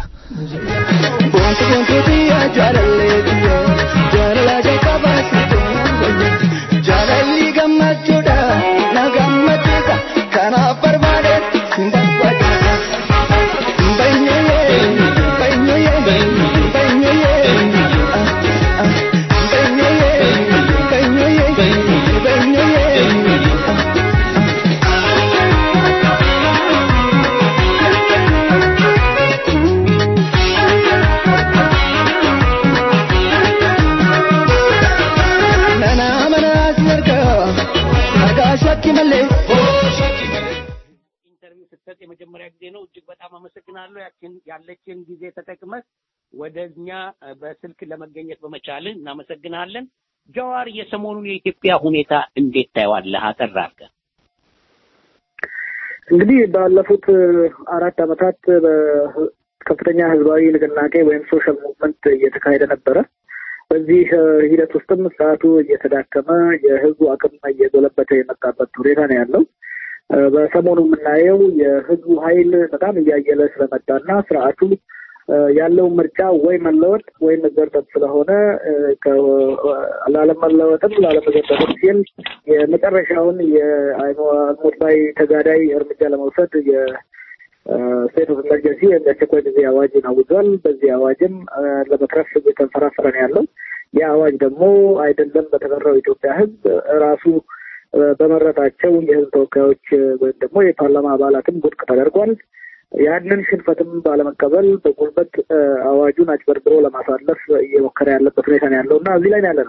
ሸኪመሌ ኢንተርቪው ስትሰጥ የመጀመሪያ ጊዜ ነው። እጅግ በጣም አመሰግናለሁ። ያለችን ጊዜ ተጠቅመህ ወደኛ በስልክ ለመገኘት በመቻል እናመሰግናለን። ጃዋር፣ የሰሞኑን የኢትዮጵያ ሁኔታ እንዴት ታየዋለህ? አጠራቀ እንግዲህ ባለፉት 4 ዓመታት ከፍተኛ ህዝባዊ ንቅናቄ ወይም ሶሻል ሙቭመንት እየተካሄደ ነበረ። በዚህ ሂደት ውስጥም ስርዓቱ እየተዳከመ የህዝቡ አቅም እየጎለበተ የመጣበት ሁኔታ ነው ያለው። በሰሞኑ የምናየው የህዝቡ ኃይል በጣም እያየለ ስለመጣና ስርዓቱ ያለው ምርጫ ወይ መለወጥ ወይ መዘርጠት ስለሆነ ላለመለወጥም ላለመዘርጠትም ሲል የመጨረሻውን የአልሞት ባይ ተጋዳይ እርምጃ ለመውሰድ የስቴት ኦፍ ኢመርጀንሲ የአስቸኳይ ጊዜ አዋጅን አውጇል። በዚህ አዋጅም ለመትረፍ እየተንፈራፈረ ነው ያለው። የአዋጅ ደግሞ አይደለም በተቀረው ኢትዮጵያ ህዝብ ራሱ በመረጣቸው የህዝብ ተወካዮች ወይም ደግሞ የፓርላማ አባላትም ውድቅ ተደርጓል። ያንን ሽንፈትም ባለመቀበል በጉልበት አዋጁን አጭበርብሮ ለማሳለፍ እየሞከረ ያለበት ሁኔታ ነው ያለውና እዚህ ላይ ያለ ነው።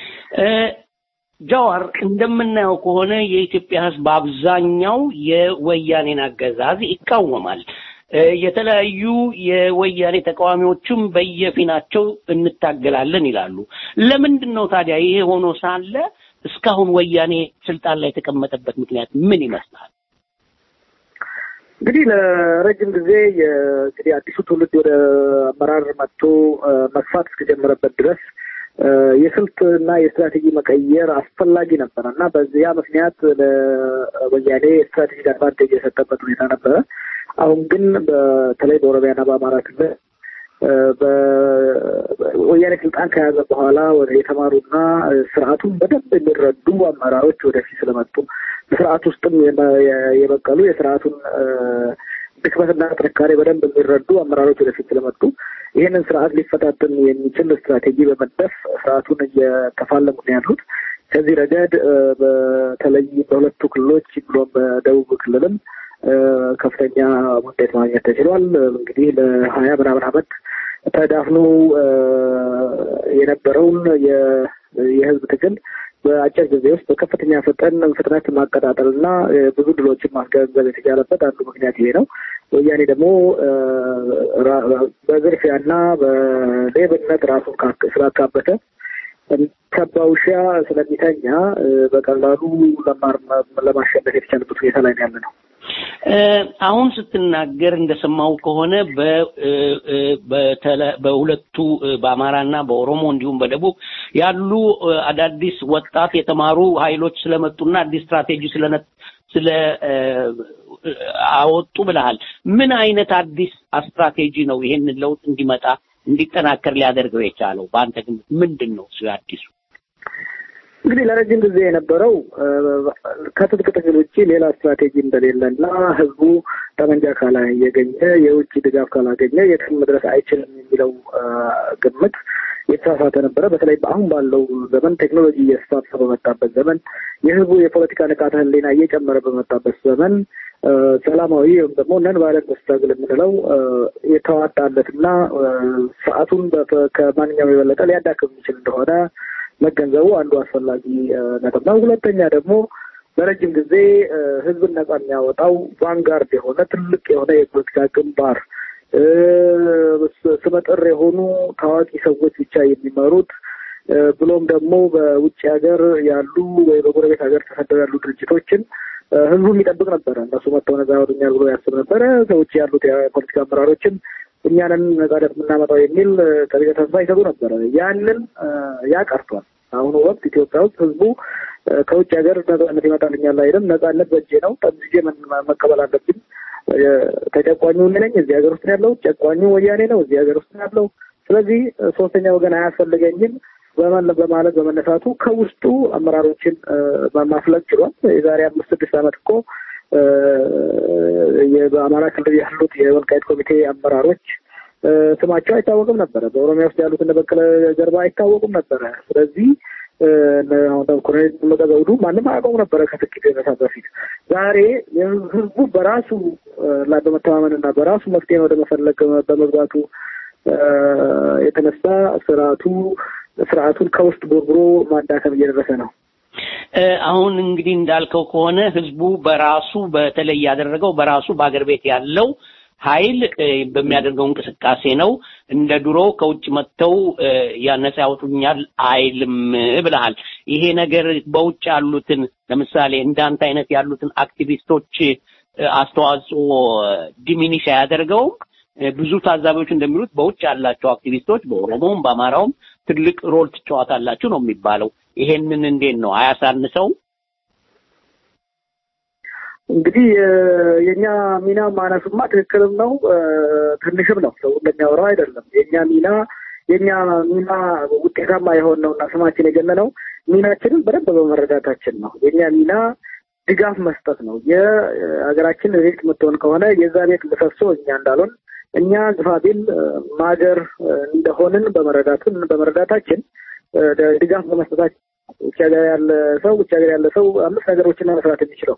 ጃዋር፣ እንደምናየው ከሆነ የኢትዮጵያ ህዝብ በአብዛኛው የወያኔን አገዛዝ ይቃወማል። የተለያዩ የወያኔ ተቃዋሚዎችም በየፊናቸው እንታገላለን ይላሉ። ለምንድን ነው ታዲያ ይሄ ሆኖ ሳለ እስካሁን ወያኔ ስልጣን ላይ የተቀመጠበት ምክንያት ምን ይመስላል? እንግዲህ ለረጅም ጊዜ እንግዲህ አዲሱ ትውልድ ወደ አመራር መጥቶ መስፋት እስከጀመረበት ድረስ የስልትና የስትራቴጂ መቀየር አስፈላጊ ነበረ እና በዚያ ምክንያት ለወያኔ ስትራቴጂ አድቫንቴጅ የሰጠበት ሁኔታ ነበረ። አሁን ግን በተለይ በኦሮሚያና በአማራ ክልል ወያኔ ስልጣን ከያዘ በኋላ ወደ የተማሩና ስርዓቱን በደንብ የሚረዱ አመራሮች ወደፊት ስለመጡ በስርዓት ውስጥም የበቀሉ የስርዓቱን ድክመትና ጥንካሬ በደንብ የሚረዱ አመራሮች ወደፊት ስለመጡ ይህንን ስርዓት ሊፈታተን የሚችል ስትራቴጂ በመደፍ ስርዓቱን እየተፋለሙ ነው ያሉት። ከዚህ ረገድ በተለይ በሁለቱ ክልሎች ብሎም በደቡብ ክልልም ከፍተኛ ውጤት ማግኘት ተችሏል። እንግዲህ ለ20 ምናምን ዓመት ተዳፍኖ የነበረውን የህዝብ ትግል በአጭር ጊዜ ውስጥ በከፍተኛ ፍጥነት ማቀጣጠልና ብዙ ድሎችን ማስገንዘብ የተቻለበት አንዱ ምክንያት ይሄ ነው። ወያኔ ደግሞ በዝርፊያና በሌብነት ራሱን ስላካበተ ከባውሻ ስለሚተኛ በቀላሉ ለማሸነፍ የተቻለበት ሁኔታ ላይ ያለ ነው። አሁን ስትናገር እንደሰማው ከሆነ በሁለቱ በአማራና በኦሮሞ እንዲሁም በደቡብ ያሉ አዳዲስ ወጣት የተማሩ ኃይሎች ስለመጡና አዲስ ስትራቴጂ ስለ አወጡ ብለሃል። ምን አይነት አዲስ ስትራቴጂ ነው ይሄንን ለውጥ እንዲመጣ እንዲጠናከር ሊያደርገው የቻለው? በአንተ ግምት ምንድነው አዲሱ? እንግዲህ ለረጅም ጊዜ የነበረው ከትጥቅ ትግል ውጪ ሌላ ስትራቴጂ እንደሌለና ህዝቡ ጠመንጃ ካላገኘ የውጭ ድጋፍ ካላገኘ የትም መድረስ አይችልም የሚለው ግምት የተሳሳተ ነበረ። በተለይ አሁን ባለው ዘመን ቴክኖሎጂ እየተስፋፋ በመጣበት ዘመን የህዝቡ የፖለቲካ ንቃተ ህሊና እየጨመረ በመጣበት ዘመን ሰላማዊ ወይም ደግሞ ነን ቫይለንት ስትራግል የምንለው የተዋጣለትና ስርዓቱን ከማንኛውም የበለጠ ሊያዳክም የሚችል እንደሆነ መገንዘቡ አንዱ አስፈላጊ ነጥብ ነው። ሁለተኛ ደግሞ በረጅም ጊዜ ህዝብን ነጻ የሚያወጣው ቫንጋርድ የሆነ ትልቅ የሆነ የፖለቲካ ግንባር ስመጥር የሆኑ ታዋቂ ሰዎች ብቻ የሚመሩት ብሎም ደግሞ በውጭ ሀገር ያሉ ወይ በጎረቤት ሀገር ተሰደው ያሉ ድርጅቶችን ህዝቡ የሚጠብቅ ነበረ። እነሱ መጥተው ነጻ ያወጡኛል ብሎ ያስብ ነበረ። ሰዎች ያሉት የፖለቲካ አመራሮችን እኛንን ነጻነት የምናመጣው የሚል ጠቢቀ ተስፋ ይሰጡ ነበረ። ያንን ያቀርቷል። አሁኑ ወቅት ኢትዮጵያ ውስጥ ህዝቡ ከውጭ ሀገር ነጻነት ይመጣልኛል አይደለም፣ ነጻነት በእጄ ነው፣ ጠምዝጄ መቀበል አለብኝ። ተጨቋኙ እኔ ነኝ፣ እዚህ ሀገር ውስጥ ያለው ጨቋኙ ወያኔ ነው፣ እዚህ ሀገር ውስጥ ያለው። ስለዚህ ሶስተኛ ወገን አያስፈልገኝም በማለት በመነሳቱ ከውስጡ አመራሮችን ማፍለቅ ችሏል። የዛሬ 5-6 ዓመት እኮ በአማራ ክልል ያሉት የወልቃይት ኮሚቴ አመራሮች ስማቸው አይታወቅም ነበረ። በኦሮሚያ ውስጥ ያሉት እነ በቀለ ገርባ አይታወቁም ነበረ። ስለዚህ አሁን ኮሎኔል ደመቀ ዘውዱ ማንም አያውቀውም ነበረ ከጥቂት ዓመታት በፊት። ዛሬ ህዝቡ በራሱ ላይ በመተማመንና በራሱ መፍትሄ ወደ መፈለግ በመግባቱ የተነሳ ስርዓቱን ከውስጥ ቦርብሮ ማዳከም እየደረሰ ነው። አሁን እንግዲህ እንዳልከው ከሆነ ህዝቡ በራሱ በተለይ ያደረገው በራሱ በአገር ቤት ያለው ኃይል በሚያደርገው እንቅስቃሴ ነው። እንደ ድሮ ከውጭ መጥተው ያነሳ ያወጡኛል አይልም ብለሃል። ይሄ ነገር በውጭ ያሉትን ለምሳሌ እንዳንተ አይነት ያሉትን አክቲቪስቶች አስተዋጽኦ ዲሚኒሽ ያደርገው። ብዙ ታዛቢዎች እንደሚሉት በውጭ ያላቸው አክቲቪስቶች በኦሮሞም በአማራውም ትልቅ ሮል ትጫወታላችሁ ነው የሚባለው። ይሄንን እንዴት ነው አያሳንሰው? እንግዲህ የኛ ሚና ማነሱማ ትክክልም ነው ትንሽም ነው። ሰው እንደሚያወራው አይደለም። የኛ ሚና ውጤታማ የሆነውና ስማችን የገነነው ሚናችንን በደንብ በመረዳታችን ነው። የኛ ሚና ድጋፍ መስጠት ነው። የሀገራችን ቤት የምትሆን ከሆነ የዛ ቤት ምሰሶ እኛ እንዳልሆን እኛ ግፋቢል ማገር እንደሆንን በመረዳታችን ድጋፍ በመስጠታችን ውጭ ሀገር ያለ ሰው አምስት ነገሮችን መስራት የሚችለው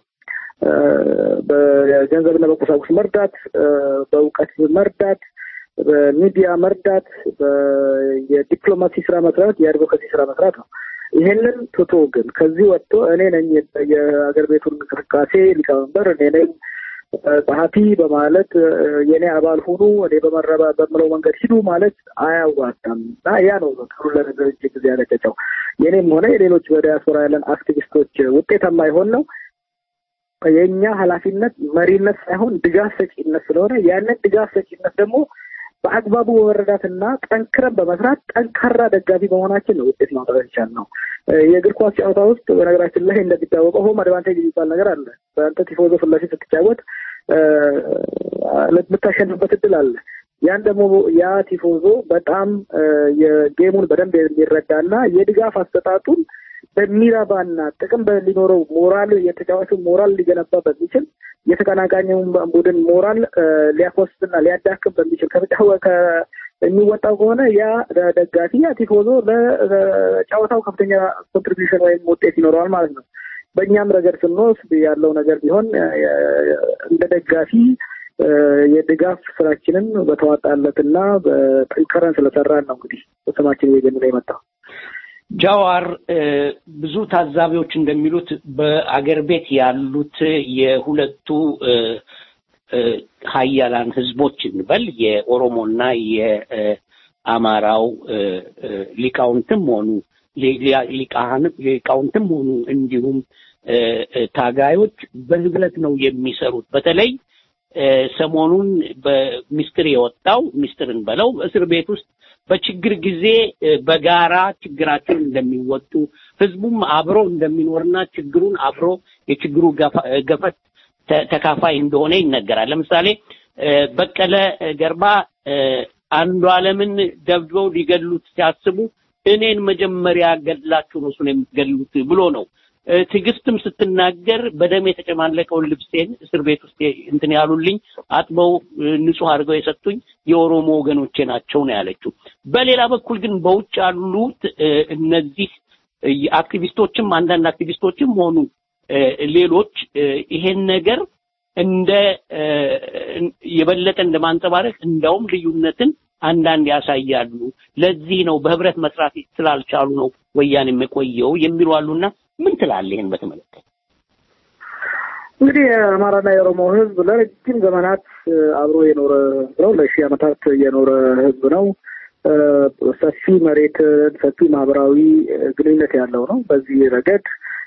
በገንዘብና በቁሳቁስ መርዳት፣ በእውቀት መርዳት፣ በሚዲያ መርዳት፣ የዲፕሎማሲ ስራ መስራት፣ የአድቮካሲ ስራ መስራት ነው። ይሄንን ትቶ ግን ከዚህ ወጥቶ እኔ ነኝ የሀገር ቤቱን እንቅስቃሴ ሊቀመንበር እኔ ነኝ ጸሐፊ በማለት የኔ አባል ሁኑ እኔ በምለው መንገድ ሂዱ ማለት አያዋጣም። እና ያ ነው ሁሉ ነገር እጅግ ያለጨው የኔም ሆነ የሌሎች በዲያስፖራ ያለን አክቲቪስቶች ውጤታማ ይሆን ነው። የኛ ኃላፊነት መሪነት ሳይሆን ድጋፍ ሰጪነት ስለሆነ ያንን ድጋፍ ሰጪነት ደግሞ በአግባቡ በመረዳትና ጠንክረን በመስራት ጠንካራ ደጋፊ በመሆናችን ነው ውጤት ማምጣት የቻልነው። የእግር ኳስ ጨዋታ ውስጥ በነገራችን ላይ እንደሚታወቀው ሆም አድቫንቴጅ የሚባል ነገር አለ። በአንተ ቲፎዞ ፊት ለፊት ስትጫወት የምታሸንፍበት እድል አለ። ያን ደግሞ ያ ቲፎዞ በጣም የጌሙን በደንብ የሚረዳና የድጋፍ አሰጣጡን በሚረባና ጥቅም ሊኖረው ሞራል የተጫዋቹ ሞራል ሊገነባ በሚችል የተቀናቃኙን ቡድን ሞራል ሊያኮስትና ሊያዳክም በሚችል የሚወጣው ከሆነ ያ ደጋፊ ያ ቲፎዞ ለጨዋታው ከፍተኛ ኮንትሪቢዩሽን ወይም ውጤት ይኖረዋል ማለት ነው። በእኛም ረገድ ስንወስድ ያለው ነገር ቢሆን እንደ ደጋፊ የድጋፍ ስራችንን በተዋጣለትና በጠንከረን ስለሰራን ነው እንግዲህ ስማችን እየገነነ የመጣው። ጃዋር ብዙ ታዛቢዎች እንደሚሉት በአገር ቤት ያሉት የሁለቱ ሀያላን ህዝቦች እንበል የኦሮሞና የአማራው ሊቃውንትም ሆኑ እንዲሁም ታጋዮች በህብረት ነው የሚሰሩት። በተለይ ሰሞኑን በሚስጥር የወጣው ሚስጥርን በለው እስር ቤት ውስጥ በችግር ጊዜ በጋራ ችግራቸውን እንደሚወጡ ህዝቡም አብሮ እንደሚኖርና ችግሩን አብሮ የችግሩ ገፈት ተካፋይ እንደሆነ ይነገራል። ለምሳሌ በቀለ ገርባ አንዱ ዓለምን ደብድበው ሊገሉት ሲያስቡ እኔን መጀመሪያ ገድላችሁ ነው እሱን የምትገሉት ብሎ ነው። ትግስትም ስትናገር በደም የተጨማለቀውን ልብሴን እስር ቤት ውስጥ እንትን ያሉልኝ አጥበው ንጹህ አድርገው የሰጡኝ የኦሮሞ ወገኖቼ ናቸው ነው ያለችው። በሌላ በኩል ግን በውጭ ያሉት እነዚህ አክቲቪስቶችም አንዳንድ አክቲቪስቶችም ሆኑ ሌሎች ይሄን ነገር እንደ የበለጠ እንደማንጸባረቅ እንደውም ልዩነትን አንዳንድ ያሳያሉ። ለዚህ ነው በህብረት መስራት ስላልቻሉ ነው ወያኔ የቆየው የሚሉ አሉና ምን ትላለህ ይሄን በተመለከተ? እንግዲህ የአማራና የኦሮሞ ህዝብ ለረጅም ዘመናት አብሮ የኖረ ነው። ለሺህ ዓመታት የኖረ ህዝብ ነው። ሰፊ መሬት፣ ሰፊ ማህበራዊ ግንኙነት ያለው ነው። በዚህ ረገድ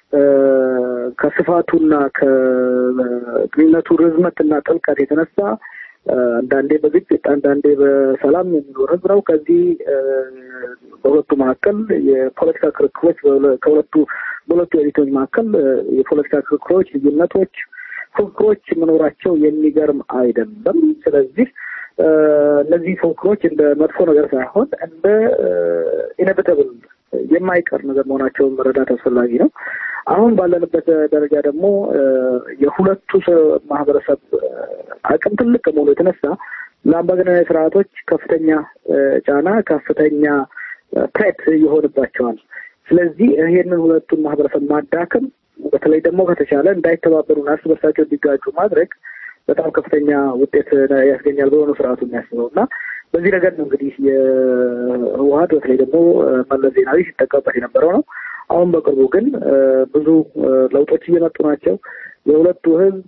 ከስፋቱና ከግንኙነቱ ርዝመትና ጥልቀት የተነሳ አንዳንዴ በግጭት አንዳንዴ በሰላም የሚኖር ህዝብ ነው። ከዚህ በሁለቱ መካከል የፖለቲካ ክርክሮች በሁለቱ ኤሊቶች መካከል የፖለቲካ ክርክሮች፣ ልዩነቶች፣ ፉክክሮች መኖራቸው የሚገርም አይደለም። ስለዚህ እነዚህ ፉክክሮች እንደ መጥፎ ነገር ሳይሆን እንደ ኢኔቪታብል የማይቀር ነገር መሆናቸውን መረዳት አስፈላጊ ነው። አሁን ባለንበት ደረጃ ደግሞ የሁለቱ ማህበረሰብ አቅም ትልቅ ከመሆኑ የተነሳ ለአምባገነናዊ ስርዓቶች ከፍተኛ ጫና ከፍተኛ ፕሬት ይሆንባቸዋል። ስለዚህ ይሄንን ሁለቱን ማህበረሰብ ማዳከም በተለይ ደግሞ ከተቻለ እንዳይተባበሩና እርስ በርሳቸው እንዲጋጩ ማድረግ በጣም ከፍተኛ ውጤት ያስገኛል ብሎ ነው ስርዓቱ የሚያስበው እና በዚህ ነገር ነው እንግዲህ የህወሓት በተለይ ደግሞ መለስ ዜናዊ ሲጠቀምበት የነበረው ነው። አሁን በቅርቡ ግን ብዙ ለውጦች እየመጡ ናቸው። የሁለቱ ህዝብ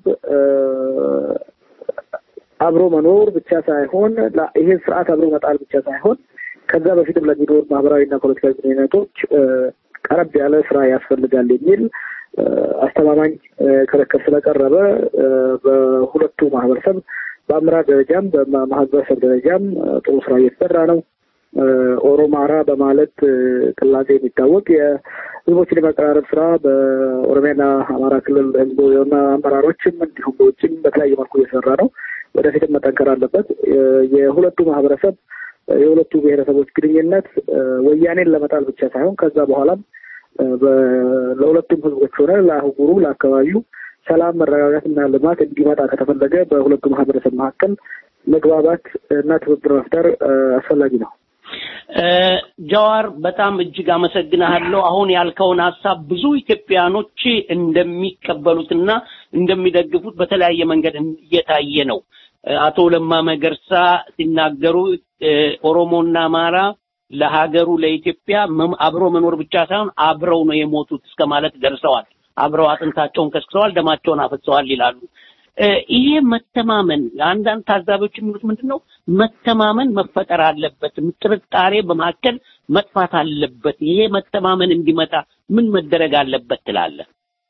አብሮ መኖር ብቻ ሳይሆን ይሄ ስርዓት አብሮ መጣል ብቻ ሳይሆን ከዛ በፊትም ለሚኖር ማህበራዊና ፖለቲካዊ ግንኙነቶች ቀረብ ያለ ስራ ያስፈልጋል የሚል አስተማማኝ ክርክር ስለቀረበ በሁለቱ ማህበረሰብ በአመራር ደረጃም በማህበረሰብ ደረጃም ጥሩ ስራ እየተሰራ ነው። ኦሮማራ በማለት ቅላጼ የሚታወቅ የህዝቦችን የማቀራረብ ስራ በኦሮሚያና አማራ ክልል ህዝቦችና አመራሮችም እንዲሁም በውጭም በተለያየ መልኩ እየሰራ ነው። ወደፊትም መጠንከር አለበት። የሁለቱ ማህበረሰብ የሁለቱ ብሔረሰቦች ግንኙነት ወያኔን ለመጣል ብቻ ሳይሆን ከዛ በኋላም ለሁለቱም ህዝቦች ሆነ ለአህጉሩ ለአካባቢው ሰላም መረጋጋትና ልማት እንዲመጣ ከተፈለገ በሁለቱ ማህበረሰብ መካከል መግባባት እና ትብብር መፍጠር አስፈላጊ ነው። ጃዋር በጣም እጅግ አመሰግናለሁ። አሁን ያልከውን ሐሳብ ብዙ ኢትዮጵያኖች እንደሚቀበሉትና እንደሚደግፉት በተለያየ መንገድ እየታየ ነው። አቶ ለማ መገርሳ ሲናገሩ ኦሮሞና አማራ ለሀገሩ ለኢትዮጵያ አብሮ መኖር ብቻ ሳይሆን አብረው ነው የሞቱት እስከማለት ደርሰዋል። አብረው አጥንታቸውን ከስክሰዋል፣ ደማቸውን አፈሰዋል ይላሉ። ይሄ መተማመን አንዳንድ ታዛቢዎች የሚሉት ምንድነው? መተማመን መፈጠር አለበት፣ ጥርጣሬ በማከል መጥፋት አለበት። ይሄ መተማመን እንዲመጣ ምን መደረግ አለበት ትላለህ?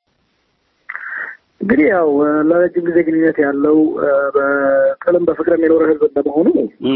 እንግዲህ ያው ለረጅም ጊዜ ግንኙነት ያለው በቀለም በፍቅርም የኖረ ህዝብ እንደመሆኑ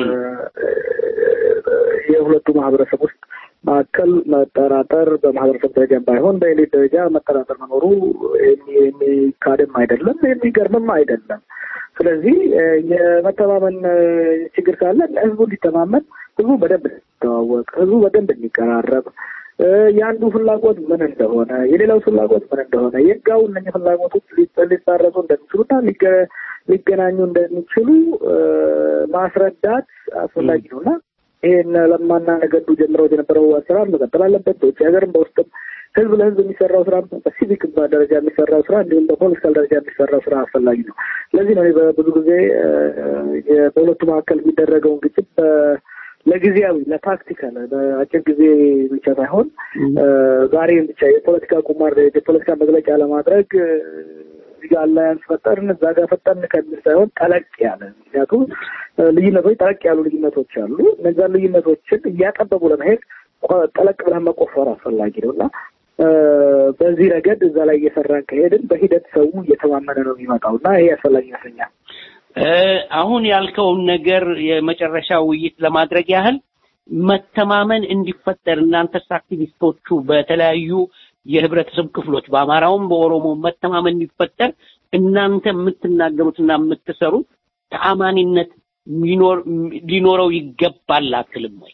የሁለቱ ማህበረሰብ ውስጥ ማከል መጠራጠር በማህበረሰብ ደረጃ ባይሆን በኤሊት ደረጃ መጠራጠር መኖሩ የሚካድም አይደለም የሚገርምም አይደለም። ስለዚህ የመተማመን ችግር ካለ ህዝቡ እንዲተማመን፣ ህዝቡ በደንብ እንዲተዋወቅ፣ ህዝቡ በደንብ እንዲቀራረብ፣ ያንዱ ፍላጎት ምን እንደሆነ የሌላው ፍላጎት ምን እንደሆነ የጋው እነኚህ ፍላጎቶች ሊጣረሱ እንደሚችሉና ሊገናኙ እንደሚችሉ ማስረዳት አስፈላጊ ነውና ይሄን ለማና ነገዱ ጀምረው የነበረው አሰራር መቀጠል አለበት። በውጭ ሀገርም በውስጥም ህዝብ ለህዝብ የሚሰራው ስራ በሲቪክ ደረጃ የሚሰራው ስራ እንዲሁም በፖለቲካል ደረጃ የሚሰራው ስራ አስፈላጊ ነው። ለዚህ ነው በብዙ ጊዜ በሁለቱ መካከል የሚደረገውን ግጭት ለጊዜያዊ ለታክቲካል በአጭር ጊዜ ብቻ ሳይሆን ዛሬም ብቻ የፖለቲካ ቁማር የፖለቲካ መግለጫ ለማድረግ እዚህ ጋር አላያንስ ፈጠርን እዛ ጋር ፈጠርን ከሚል ሳይሆን ጠለቅ ያለ ምክንያቱም ልዩነቶች ጠለቅ ያሉ ልዩነቶች አሉ። እነዛን ልዩነቶችን እያጠበቡ ለመሄድ ጠለቅ ብለን መቆፈር አስፈላጊ ነውና በዚህ ረገድ እዛ ላይ እየሰራን ከሄድን በሂደት ሰው እየተማመነ ነው የሚመጣውና ይሄ አስፈላጊ ይመስለኛል። አሁን ያልከውን ነገር የመጨረሻ ውይይት ለማድረግ ያህል መተማመን እንዲፈጠር እናንተስ አክቲቪስቶቹ በተለያዩ የህብረተሰብ ክፍሎች በአማራውም በኦሮሞ መተማመን እንዲፈጠር እናንተ የምትናገሩትና የምትሰሩት ተአማኒነት ሊኖረው ይገባል አትልም ወይ?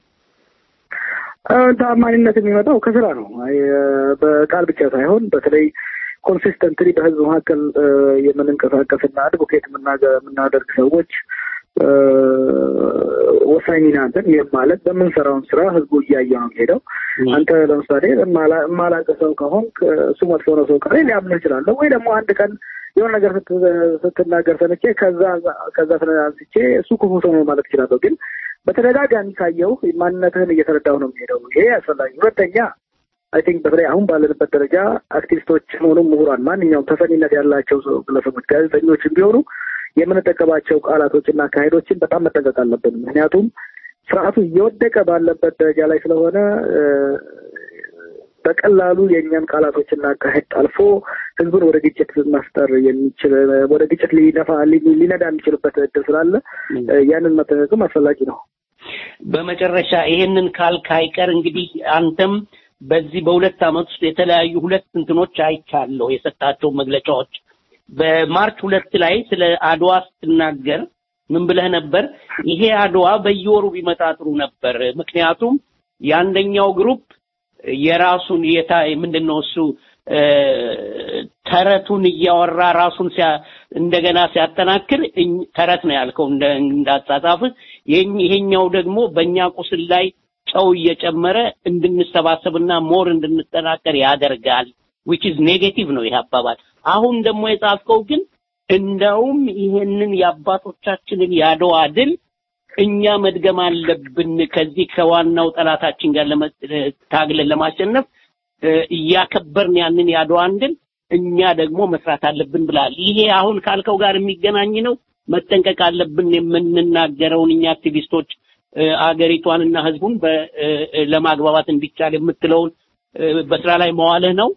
ተአማኒነት የሚመጣው ከስራ ነው። በቃል ብቻ ሳይሆን በተለይ ኮንሲስተንትሊ በህዝብ መካከል የምንንቀሳቀስና አድቮኬት የምናደርግ ሰዎች ወሳኝ ሚና አለን። ይህም ማለት በምንሰራውን ስራ ህዝቡ እያየ ነው የሚሄደው። አንተ ለምሳሌ ማላቀሰው ከሆንክ እሱ መጥፎ ነው ሰው ካለ ሊያምንህ ይችላል። ወይ ደግሞ አንድ ቀን የሆነ ነገር ስትናገር ሰምቼ ከዛ አንስቼ እሱ ክፉ ሰው ነው ማለት ይችላለሁ። ግን በተደጋጋሚ ካየው ማንነትህን እየተረዳሁ ነው የሚሄደው። ይሄ አስፈላጊ። ሁለተኛ አይ ቲንክ በተለይ አሁን ባለንበት ደረጃ አክቲቪስቶችም ሆኑ ምሁራን ማንኛውም ተሰሚነት ያላቸው ግለሰቦች ጋዜጠኞችም ቢሆኑ የምንጠቀማቸው ቃላቶችና አካሄዶችን በጣም መጠንቀቅ አለብን። ምክንያቱም ስርዓቱ እየወደቀ ባለበት ደረጃ ላይ ስለሆነ በቀላሉ የኛን ቃላቶችና አካሄድ አልፎ ህዝቡን ወደ ግጭት ማስጠር የሚችል ወደ ግጭት ሊነዳ የሚችልበት እድል ስላለ ያንን መጠንቀቅም አስፈላጊ ነው። በመጨረሻ ይሄንን ካልክ አይቀር እንግዲህ አንተም በዚህ በሁለት ዓመት ውስጥ የተለያዩ ሁለት እንትኖች አይቻለሁ የሰጣቸው መግለጫዎች። በማርች 2 ላይ ስለ አድዋ ስትናገር ምን ብለህ ነበር? ይሄ አድዋ በየወሩ ቢመጣ ጥሩ ነበር። ምክንያቱም የአንደኛው ግሩፕ የራሱን ምንድነው እሱ ተረቱን እያወራ ራሱን እንደገና ሲያጠናክር ተረት ነው ያልከው እንዳጻጻፍ። ይሄኛው ደግሞ በእኛ ቁስል ላይ ጨው እየጨመረ እንድንሰባሰብና ሞር እንድንጠናከር ያደርጋል which is negative ነው ይሄ አባባል። አሁን ደግሞ የጻፍከው ግን እንደውም ይሄንን የአባቶቻችንን ያድዋ ድል እኛ መድገም አለብን ከዚህ ከዋናው ጠላታችን ጋር ታግለን ለማሸነፍ እያከበርን ያንን ያድዋን ድል እኛ ደግሞ መስራት አለብን ብላል። ይሄ አሁን ካልከው ጋር የሚገናኝ ነው። መጠንቀቅ አለብን የምንናገረውን እኛ አክቲቪስቶች አገሪቷንና ህዝቡን ለማግባባት እንዲቻል የምትለውን በስራ ላይ መዋልህ ነው።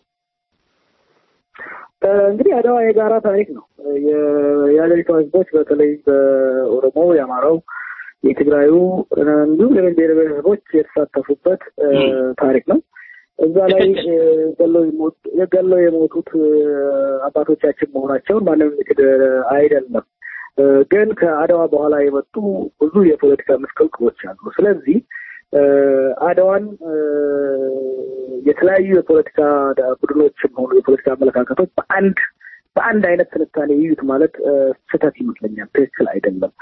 እንግዲህ አድዋ የጋራ ታሪክ ነው። የአገሪቷ ህዝቦች በተለይ በኦሮሞ፣ የአማራው፣ የትግራዩ እንዲሁም ሌሎች ብሔረሰቦች የተሳተፉበት ታሪክ ነው። እዛ ላይ ገለው የሞቱት አባቶቻችን መሆናቸውን ማንም አይደለም። ግን ከአድዋ በኋላ የመጡ ብዙ የፖለቲካ መስቀልቅሎች አሉ። ስለዚህ አድዋን የተለያዩ የፖለቲካ ቡድኖችም ሆኑ የፖለቲካ አመለካከቶች በአንድ አይነት ትንታኔ ይዩት ማለት ስህተት ይመስለኛል። ትክክል አይደለም።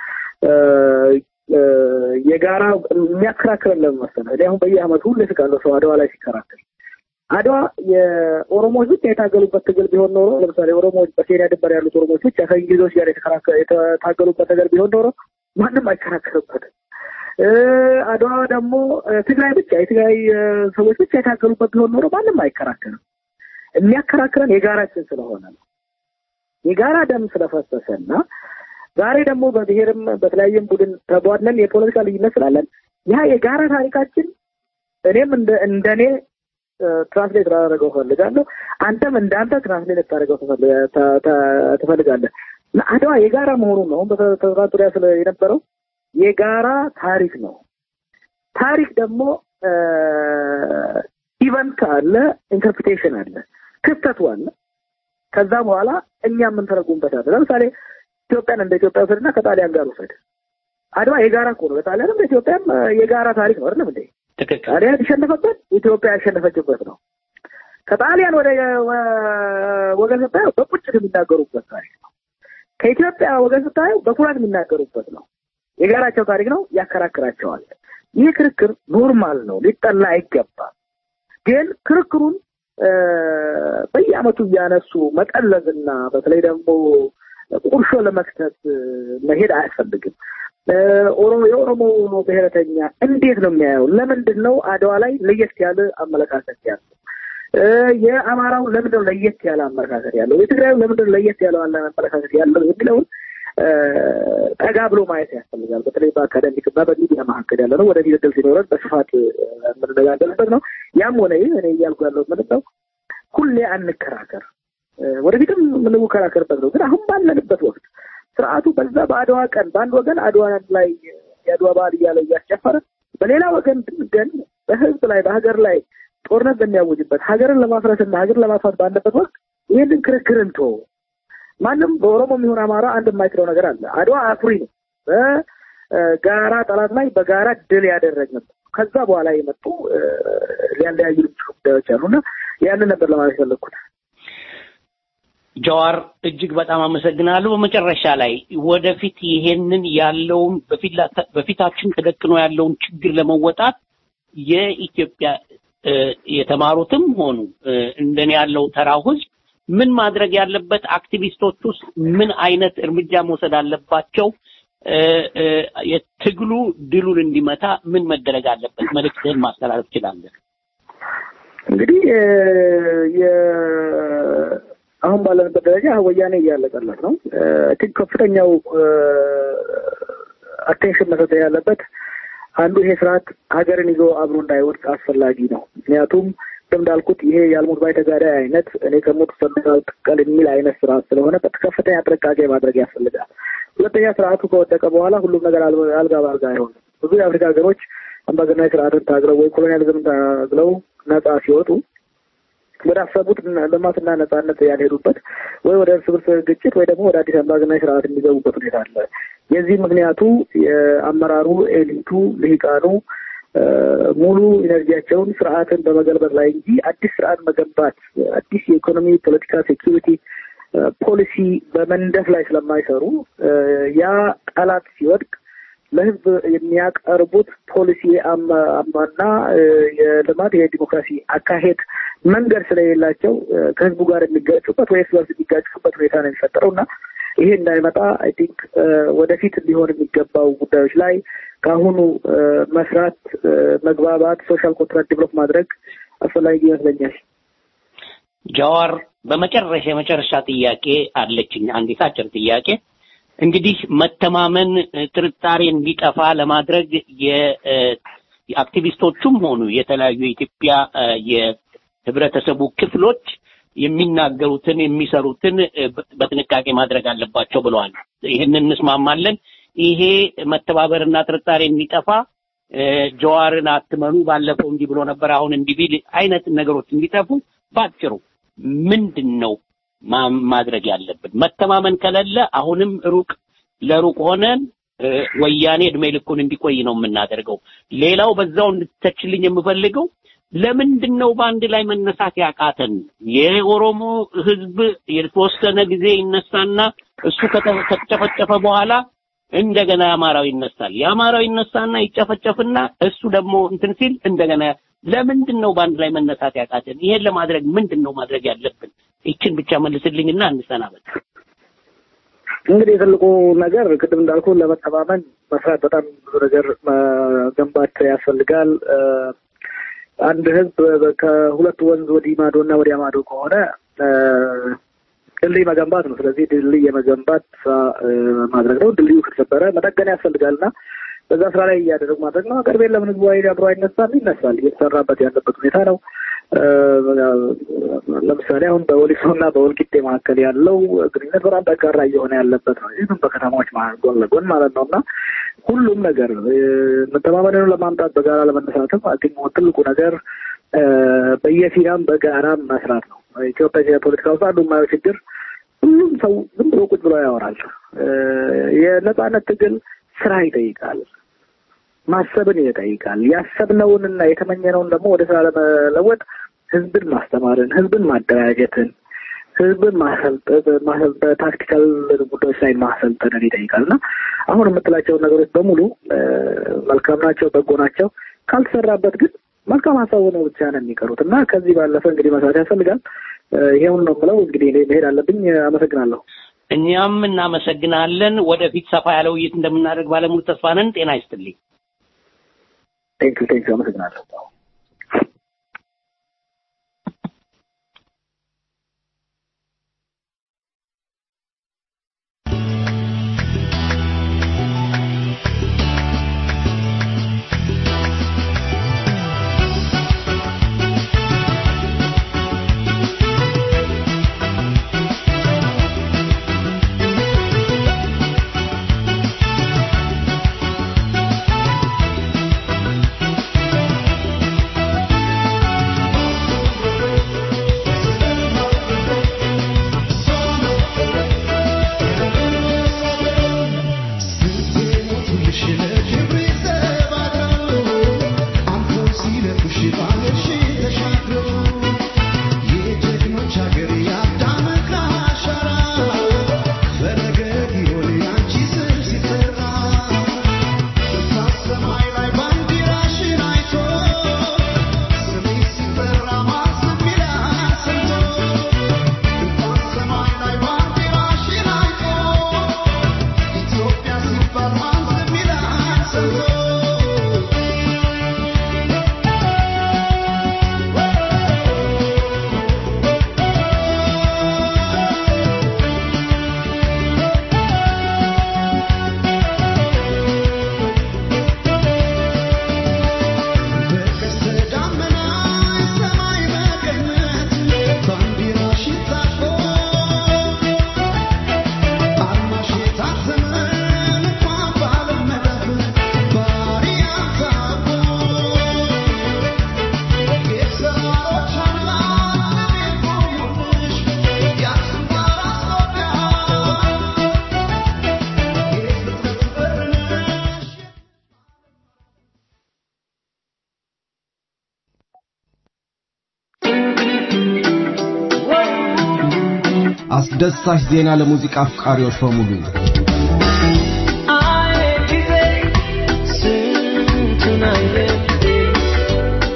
የጋራ የሚያከራክረን ለምን መሰለህ? እኔ አሁን በየዓመቱ ሁሌ ስቃለሁ ሰው አድዋ ላይ ሲከራከር። አድዋ የኦሮሞዎች ብቻ የታገሉበት ትግል ቢሆን ኖሮ፣ ለምሳሌ ኦሮሞዎች በኬንያ ድንበር ያሉት ኦሮሞዎች ብቻ ከእንግሊዞች ጋር የታገሉበት ነገር ቢሆን ኖሮ ማንም አይከራከርበትም። አድዋ ደግሞ ትግራይ ብቻ የትግራይ ሰዎች ብቻ የታገሉበት ቢሆን ኖሮ ማንም አይከራከርም። የሚያከራክረን የጋራችን ስለሆነ ነው። የጋራ ደም ስለፈሰሰና ዛሬ ደግሞ በብሔርም በተለያየም ቡድን ተቧድነን የፖለቲካ ልዩነት ስላለን ያ የጋራ ታሪካችን እኔም እንደኔ ትራንስሌት ላደርገው ፈልጋለሁ፣ አንተም እንዳንተ ትራንስሌት ልታደርገው ትፈልጋለህ። አድዋ የጋራ መሆኑን ነው በተዛዙሪያ ስለ የነበረው የጋራ ታሪክ ነው። ታሪክ ደግሞ ኢቨንት አለ፣ ኢንተርፕሪቴሽን አለ፣ ክስተቱ አለ። ከዛ በኋላ እኛ የምንተረጉምበት አለ። ለምሳሌ ኢትዮጵያን እንደ ኢትዮጵያ ወሰድና ከጣሊያን ጋር ወሰድ። አድዋ የጋራ እኮ ነው። በጣሊያንም በኢትዮጵያም የጋራ ታሪክ ነው አይደል እንዴ? ጣሊያን የተሸነፈበት ኢትዮጵያ ያሸነፈችበት ነው። ከጣሊያን ወደ ወገን ስታየው በቁጭት የሚናገሩበት ታሪክ ነው። ከኢትዮጵያ ወገን ስታየው በኩራት የሚናገሩበት ነው። የጋራቸው ታሪክ ነው፣ ያከራክራቸዋል። ይህ ክርክር ኖርማል ነው፣ ሊጠላ አይገባም። ግን ክርክሩን በየዓመቱ እያነሱ መቀለዝና በተለይ ደግሞ ቁርሾ ለመክተት መሄድ አያስፈልግም። የኦሮሞ ብሔረተኛ እንዴት ነው የሚያየው? ለምንድን ነው አድዋ ላይ ለየት ያለ አመለካከት ያለው? የአማራው ለምንድን ነው ለየት ያለ አመለካከት ያለው? የትግራዩ ለምንድን ነው ለየት ያለ አመለካከት ያለው የሚለውን ጠጋ ብሎ ማየት ያስፈልጋል። በተለይ በአካዳሚክ እና በሚዲያ መካከል ያለ ነው። ወደፊት እድል ሲኖረን በስፋት የምንነጋገርበት ነው። ያም ሆነ ይህ እኔ እያልኩ ያለው ምንድን ነው፣ ሁሌ አንከራከር፣ ወደፊትም የምንከራከርበት ነው። ግን አሁን ባለንበት ወቅት ስርዓቱ በዛ በአድዋ ቀን በአንድ ወገን አድዋ ላይ የአድዋ በዓል እያለ እያስጨፈረ፣ በሌላ ወገን ግን በህዝብ ላይ በሀገር ላይ ጦርነት በሚያውጅበት ሀገርን ለማፍረስና ሀገርን ለማጥፋት ባለበት ወቅት ይህንን ክርክርን ተወው። ማንም በኦሮሞ የሚሆን አማራ አንድ የማይችለው ነገር አለ። አድዋ አኩሪ ነው። በጋራ ጠላት ላይ በጋራ ድል ያደረግነው ከዛ በኋላ የመጡ ሊያለያዩ ጉዳዮች አሉና ያንን ነበር ለማለት ፈለኩት። ጀዋር እጅግ በጣም አመሰግናለሁ። በመጨረሻ ላይ ወደፊት ይሄንን ያለውን በፊታችን ተደቅኖ ያለውን ችግር ለመወጣት የኢትዮጵያ የተማሩትም ሆኑ እንደኔ ያለው ተራው ህዝብ ምን ማድረግ ያለበት፣ አክቲቪስቶች ውስጥ ምን አይነት እርምጃ መውሰድ አለባቸው፣ የትግሉ ድሉን እንዲመታ ምን መደረግ አለበት፣ መልእክትህን ማስተላለፍ ትችላለህ? እንግዲህ አሁን ባለንበት ደረጃ ወያኔ እያለቀለት ነው። እጅግ ከፍተኛው አቴንሽን መሰጠት ያለበት አንዱ ይሄ ስርዓት ሀገርን ይዞ አብሮ እንዳይወድቅ አስፈላጊ ነው። ምክንያቱም እንዳልኩት ይሄ ያልሞት ባይ ተጋዳይ አይነት እኔ ከሞት ሰልፈው ተቀል የሚል አይነት ስርዓት ስለሆነ ከፍተኛ ጥንቃቄ ማድረግ ያስፈልጋል። ሁለተኛ ስርዓቱ ከወደቀ በኋላ ሁሉም ነገር አልጋ ባልጋ አይሆንም። ብዙ የአፍሪካ ሀገሮች አምባገነናዊ ስርዓትን ታግለው ወይ ኮሎኒያሊዝምን ታግለው ነጻ ሲወጡ ወደ አሰቡት ልማትና ነጻነት ያልሄዱበት ወይ ወደ እርስ በርስ ግጭት ወይ ደግሞ ወደ አዲስ አምባገነናዊ ስርዓት የሚገቡበት ሁኔታ አለ። የዚህ ምክንያቱ የአመራሩ ኤሊቱ ልሂቃኑ ሙሉ ኢነርጂያቸውን ስርዓትን በመገልበጥ ላይ እንጂ አዲስ ስርዓት መገንባት አዲስ የኢኮኖሚ ፖለቲካ ሴኩሪቲ ፖሊሲ በመንደፍ ላይ ስለማይሰሩ ያ ጠላት ሲወድቅ ለህዝብ የሚያቀርቡት ፖሊሲ አማና የልማት የዲሞክራሲ አካሄድ መንገድ ስለሌላቸው ከህዝቡ ጋር የሚጋጩበት ወይ እርስ በርስ የሚጋጩበት ሁኔታ ነው የሚፈጠረውና ይሄ እንዳይመጣ አይ ቲንክ ወደፊት ሊሆን የሚገባው ጉዳዮች ላይ ካሁኑ መስራት፣ መግባባት፣ ሶሻል ኮንትራክት ዲቨሎፕ ማድረግ አስፈላጊ ይመስለኛል። ጃዋር የመጨረሻ ጥያቄ አለችኝ። አንዲት አጭር ጥያቄ። እንግዲህ መተማመን ጥርጣሬ እንዲጠፋ ለማድረግ የአክቲቪስቶቹም ሆኑ የተለያዩ የኢትዮጵያ የህብረተሰቡ ክፍሎች የሚናገሩትን የሚሰሩትን በጥንቃቄ ማድረግ አለባቸው ብለዋል። ይሄንን እንስማማለን። ይሄ መተባበርና ጥርጣሬ እንዲጠፋ ጃዋርን አትመኑ ባለፈው እንዲህ ብሎ ነበር አሁን እንዲህ ቢል አይነት ነገሮች እንዲጠፉ ባጭሩ ምንድነው ማድረግ ያለብን? መተማመን ከሌለ አሁንም ለሩቅ ሆነን ወያኔ እድሜ ልኩን እንዲቆይ ነው የምናደርገው። ሌላው በዛው እንድትተችልኝ የምፈልገው ለምንድነው በአንድ ላይ መነሳት ያቃተን? የኦሮሞ ህዝብ የተወሰነ ጊዜ ይነሳና እሱ ከተጨፈጨፈ በኋላ እንደገና ያማራው ይነሳል። ያማራው ይነሳና ይጨፈጨፍና እሱ ደግሞ እንትን ሲል እንደገና ለምንድነው በአንድ ላይ መነሳት ያቃተን? ይሄን ለማድረግ ምንድነው ማድረግ ያለብን? ይችን ብቻ መልስልኝና እንሰናበት። እንግዲህ ትልቁ ነገር ቅድም እንዳልኩ ለመተማመን መስራት በጣም ብዙ ነገር ገንባት ያስፈልጋል። አንድ ህዝብ ከሁለት ወንዝ ወዲህ ማዶና ወዲያ ማዶ ከሆነ ድልድይ መገንባት ነው። ስለዚህ ድልድይ የመገንባት ማድረግ ነው። ድልድዩ ከተሰበረ መጠገን ያስፈልጋልና በዛ ስራ ላይ እያደረጉ ማድረግ ነው። ሀገር ቤት ለምን ህዝቡ አብሮ አይነሳም? ይነሳል። እየተሰራበት ያለበት ሁኔታ ነው። ለምሳሌ አሁን በወሊሶና በወልቂጤ መካከል ያለው ግንኙነት በጣም ጠንካራ እየሆነ ያለበት ነው። ይህም በከተማዎች ጎን ለጎን ማለት ነውና ሁሉም ነገር መተማመንን ለማምጣት በጋራ ለመነሳትም አግኝ ትልቁ ነገር በየፊናም በጋራም መስራት ነው። ኢትዮጵያ የፖለቲካ ውስጥ አንዱ የማየው ችግር ሁሉም ሰው ዝም ብሎ ቁጭ ብሎ ያወራል። የነጻነት ትግል ስራ ይጠይቃል፣ ማሰብን ይጠይቃል። ያሰብነውንና የተመኘነውን ደግሞ ወደ ስራ ለመለወጥ ህዝብን ማስተማርን፣ ህዝብን ማደራጀትን፣ ህዝብን ማሰልጠን ታክቲካል ጉዳዮች ላይ ማሰልጠንን ይጠይቃልና አሁን የምትላቸው ነገሮች በሙሉ መልካም ናቸው፣ በጎ ናቸው። ካልተሰራበት ግን መልካም ሀሳብ ነው ብቻ ነው የሚቀሩት እና ከዚህ ባለፈ እንግዲህ መስራት ያስፈልጋል። ይሄውን ነው የምለው። እንግዲህ እኔ መሄድ አለብኝ። አመሰግናለሁ። እኛም እናመሰግናለን። ወደፊት ሰፋ ያለ ውይይት እንደምናደርግ ባለሙሉ ተስፋ ነን። ጤና ይስጥልኝ። ቴንክ ዩ አመሰግናለሁ። አስደሳች ዜና ለሙዚቃ አፍቃሪዎች በሙሉ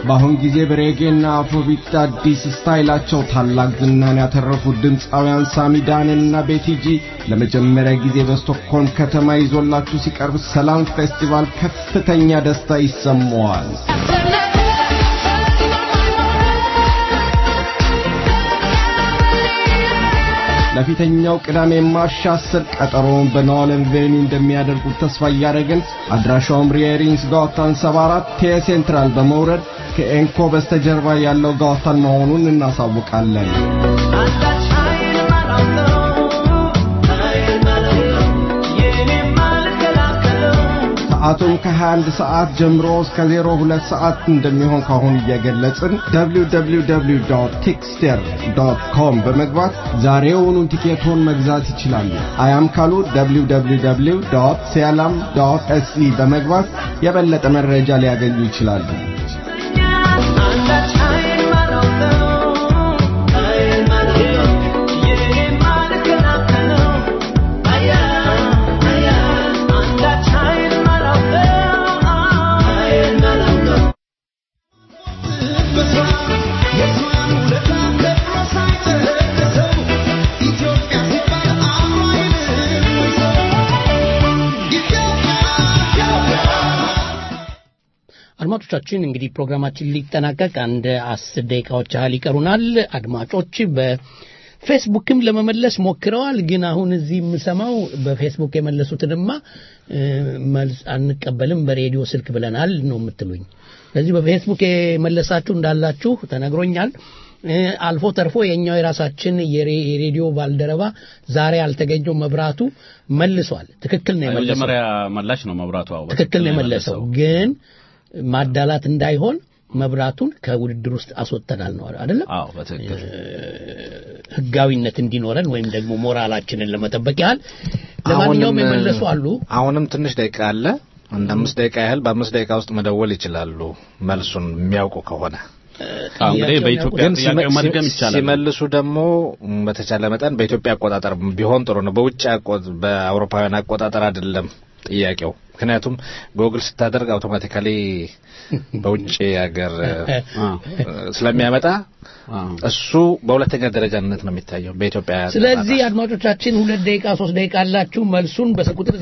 በአሁን ጊዜ በሬጌና አፍሮቢት አዲስ ስታይላቸው ታላቅ ዝናን ያተረፉት ድምፃውያን ሳሚዳንና ቤቲጂ ለመጀመሪያ ጊዜ በስቶክሆልም ከተማ ይዞላችሁ ሲቀርብ ሰላም ፌስቲቫል ከፍተኛ ደስታ ይሰማዋል። ለፊተኛው ቅዳሜ ማርች 10 ቀጠሮውን በኖለን ቬኒው እንደሚያደርጉት ተስፋ ያደረግን አድራሻውም ሪየሪንግስ ጋታን 74 ቴ ሴንትራል በመውረድ ከኤንኮ በስተጀርባ ያለው ጋታን መሆኑን እናሳውቃለን። ሰዓቱም ከ21 ሰዓት ጀምሮ እስከ 02 ሰዓት እንደሚሆን ካሁን እየገለጽን www.tickster.com በመግባት ዛሬውኑ ቲኬቱን መግዛት ይችላሉ። አያም ካሉ www.sealam.se በመግባት የበለጠ መረጃ ሊያገኙ ይችላሉ። አድማጮቻችን እንግዲህ ፕሮግራማችን ሊጠናቀቅ አንድ 10 ደቂቃዎች ያህል ይቀሩናል። አድማጮች በፌስቡክም ለመመለስ ሞክረዋል፣ ግን አሁን እዚህ የምሰማው በፌስቡክ የመለሱትንማ መልስ አንቀበልም በሬዲዮ ስልክ ብለናል ነው የምትሉኝ። ስለዚህ በፌስቡክ የመለሳችሁ እንዳላችሁ ተነግሮኛል። አልፎ ተርፎ የኛው የራሳችን የሬዲዮ ባልደረባ ዛሬ አልተገኘው መብራቱ መልሷል። ትክክል ነው የመለሰው። መጀመሪያ መላሽ ነው መብራቱ። ትክክል ነው የመለሰው፣ ግን ማዳላት እንዳይሆን መብራቱን ከውድድር ውስጥ አስወጣናል ነው አይደል? አዎ በትክክል ህጋዊነት እንዲኖረን ወይም ደግሞ ሞራላችንን ለመጠበቅ ያህል ለማንኛውም የመለሱ አሉ። አሁንም ትንሽ ደቂቃ አለ። አንድ 5 ደቂቃ ያህል በ5 ደቂቃ ውስጥ መደወል ይችላሉ መልሱን የሚያውቁ ከሆነ። እንግዲህ በኢትዮጵያ ጥያቄው መድገም ይቻላል። ሲመልሱ ደግሞ በተቻለ መጠን በኢትዮጵያ አቆጣጠር ቢሆን ጥሩ ነው። በውጭ በአውሮፓውያን አቆጣጠር አይደለም ጥያቄው። ምክንያቱም ጎግል ስታደርግ አውቶማቲካሊ በውጭ ሀገር ስለሚያመጣ እሱ በሁለተኛ ደረጃነት ነው የሚታየው በኢትዮጵያ። ስለዚህ አድማጮቻችን 2 ደቂቃ 3 ደቂቃ አላችሁ። መልሱን በቁጥር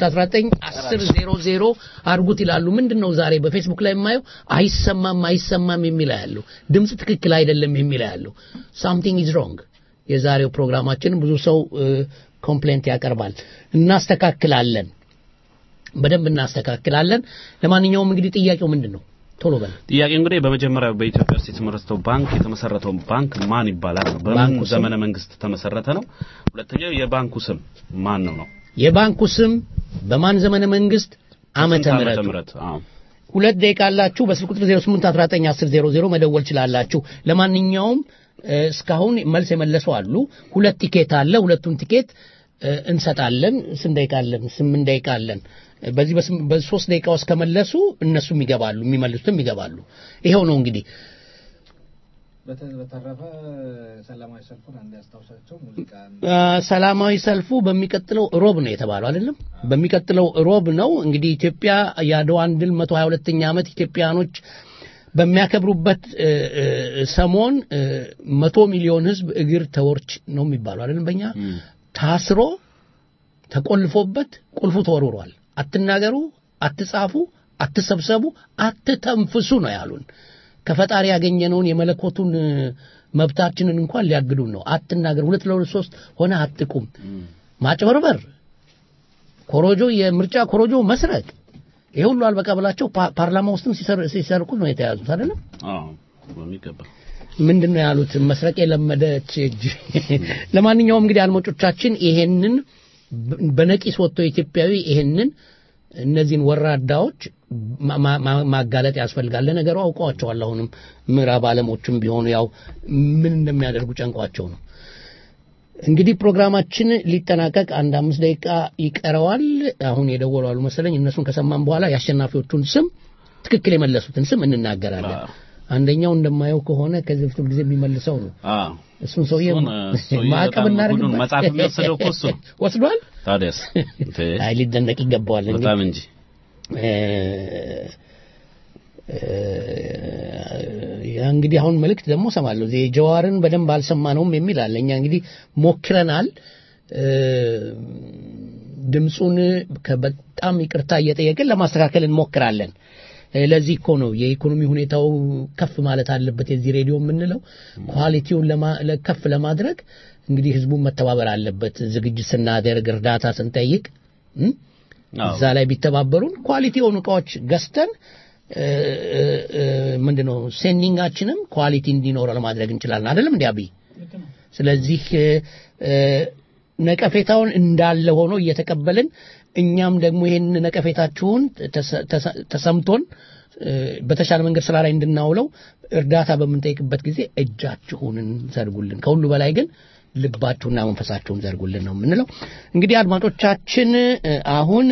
08191000 አርጉት ይላሉ። ምንድነው ዛሬ በፌስቡክ ላይ የማየው አይሰማም የሚል ያለው ድምጽ ትክክል አይደለም የሚል ያለው something is wrong። የዛሬው ፕሮግራማችን ብዙ ሰው ኮምፕሌንት ያቀርባል። እናስተካክላለን፣ በደንብ እናስተካክላለን። ለማንኛውም እንግዲህ ጥያቄው ምንድነው? ቶሎ በል። ጥያቄው እንግዲህ በመጀመሪያው በኢትዮጵያ ውስጥ የተመሰረተው ባንክ ማን ይባላል ነው? በማን ዘመነ መንግስት ተመሰረተ ነው? ሁለተኛው የባንኩ ስም ማን ነው? የባንኩ ስም በማን ዘመነ መንግስት ዓመተ ምህረት? አዎ 2 ደቂቃ አላችሁ። በስልክ ቁጥር 08191000 መደወል ይችላልላችሁ። ለማንኛውም እስካሁን መልስ የመለሱ አሉ። 2 ቲኬት አለ። ሁለቱን ቲኬት እንሰጣለን። 8 ደቂቃ አለን። 8 ደቂቃ አለን። በዚህ በ3 ደቂቃ ውስጥ ከመለሱ እነሱም ይገባሉ፣ የሚመልሱትም ይገባሉ። ይሄው ነው እንግዲህ። በተረፈ ሰላማዊ ሰልፉን አንድ ያስታውሳቸው ሙዚቃ ሰላማዊ ሰልፉ በሚቀጥለው ሮብ ነው የተባለው አይደለም? በሚቀጥለው ሮብ ነው እንግዲህ ኢትዮጵያ የአድዋን ድል 122ኛ ዓመት ኢትዮጵያኖች በሚያከብሩበት ሰሞን 100 ሚሊዮን ህዝብ እግር ተወርች ነው የሚባለው አይደለም? በእኛ ታስሮ ተቆልፎበት ቁልፉ ተወርውሯል። አትናገሩ፣ አትጻፉ፣ አትሰብሰቡ፣ አትተንፍሱ ነው ያሉን። ከፈጣሪ ያገኘነውን የመለኮቱን መብታችንን እንኳን ሊያግዱን ነው። አትናገሩ፣ 2 ለ3 ሆነ አትቁም፣ ማጭበርበር፣ ኮሮጆ፣ የምርጫ ኮሮጆ መስረቅ፣ ይሄ ሁሉ አልበቃ ብላቸው ፓርላማ ውስጥም ሲሰርቁ ነው የተያዙት አይደለም? አዎ በሚገባ ምንድነው ያሉት? መስረቅ የለመደች እጅ። ለማንኛውም እንግዲህ አድማጮቻችን ይሄንን በነቂስ ወጥቶ ኢትዮጵያዊ ይሄንን እነዚህን ወራዳዎች ማጋለጥ ያስፈልጋል። ለነገሩ አውቀዋቸዋል። አሁንም ምዕራብ ዓለሞችም ቢሆኑ ያው ምን እንደሚያደርጉ ጨንቋቸው ነው። እንግዲህ ፕሮግራማችን ሊጠናቀቅ አንድ 5 ደቂቃ ይቀረዋል። አሁን የደወሉ አሉ መሰለኝ። እነሱን ከሰማን በኋላ ያሸናፊዎቹን ስም ትክክል የመለሱትን ስም እንናገራለን። አንደኛው እንደማየው ከሆነ ከዚህ በፊት ጊዜ የሚመልሰው ነው። እሱን ሰውዬ ማዕቀብ እናደርግበት። መጽሐፍ የሚወስደው እሱ ወስዷል። ታዲያስ አይ ሊደነቅ ይገባዋል በጣም እንጂ እንግዲህ አሁን መልእክት ደግሞ ሰማለሁ ጀዋርን በደንብ አልሰማነውም የሚል አለ እኛ እንግዲህ ሞክረናል ድምጹን በጣም ይቅርታ እየጠየቅን ለማስተካከል እንሞክራለን ለዚህ እኮ ነው የኢኮኖሚ ሁኔታው ከፍ ማለት አለበት የዚህ ሬዲዮ የምንለው ኳሊቲውን ከፍ ለማድረግ እንግዲህ ህዝቡን መተባበር አለበት ዝግጅት ስናደርግ እርዳታ ስንጠይቅ እዛ ላይ ቢተባበሩን ኳሊቲውን ዕቃዎች ገዝተን ምንድነው ሴንዲንጋችንም ኳሊቲ እንዲኖረው ለማድረግ እንችላለን አይደለም እንዴ አቢ ስለዚህ ነቀፌታውን እንዳለ ሆኖ እየተቀበልን እኛም ደግሞ ይሄን ነቀፌታችሁን ተሰምቶን በተሻለ መንገድ ስራ ላይ እንድናውለው እርዳታ በመንጠይቅበት ጊዜ እጃችሁን ዘርጉልን ከሁሉ በላይ ግን ልባችሁና መንፈሳችሁን ዘርጉልን ነው የምንለው እንግዲህ አድማጮቻችን አሁን